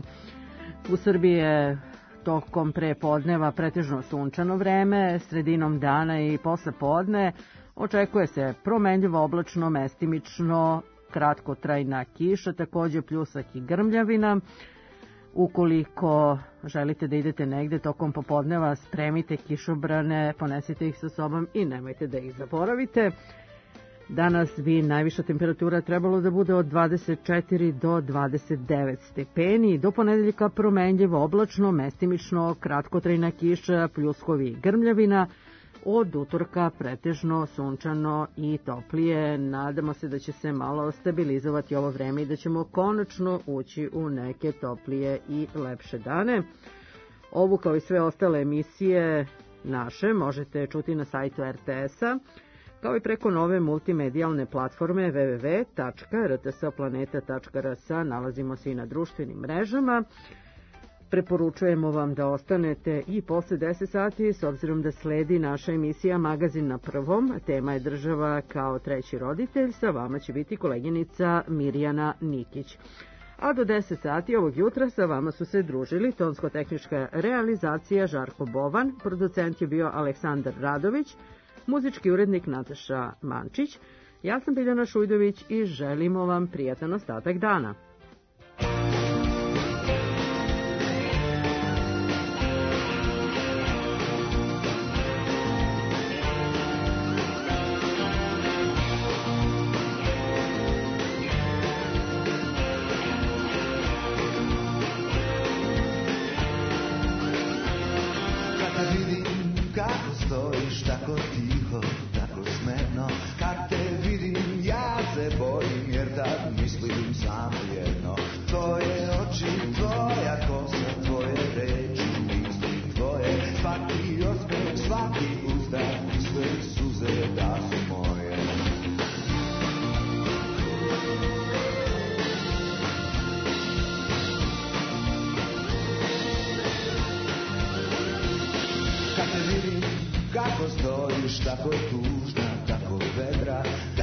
U Srbiji je tokom prepodneva pretežno sunčano vreme, sredinom dana i posle podne očekuje se promenljivo oblačno, mestimično, kratkotrajna kiša, takođe pljusak i grmljavina. Ukoliko želite da idete negde tokom popodneva, spremite kišobrane, ponesite ih sa sobom i nemojte da ih zaboravite. Danas bi najviša temperatura trebalo da bude od dvadeset četiri do dvadeset devet stepeni. Do ponedeljka promenljivo oblačno, mestimično, kratkotrajna kiša, pljuskovi i grmljavina. Od utorka pretežno sunčano i toplije. Nadamo se da će se malo stabilizovati ovo vreme i da ćemo konačno ući u neke toplije i lepše dane. Ovu kao i sve ostale emisije naše možete čuti na sajtu er te es-a, kao i preko nove multimedijalne platforme w w w tačka r t s planeta tačka r s. Nalazimo se i na društvenim mrežama. Preporučujemo vam da ostanete i posle deset sati, s obzirom da sledi naša emisija Magazin na prvom. Tema je država kao treći roditelj. Sa vama će biti koleginica Mirjana Nikić. A do deset sati ovog jutra sa vama su se družili tonsko-tehnička realizacija Žarko Bovan, producent je bio Aleksandar Radović, muzički urednik Nataša Mančić. Ja sam Biljana Šujdović i želimo vam prijatan ostatak dana. Kako stojiš, tako tužna, tako vedra,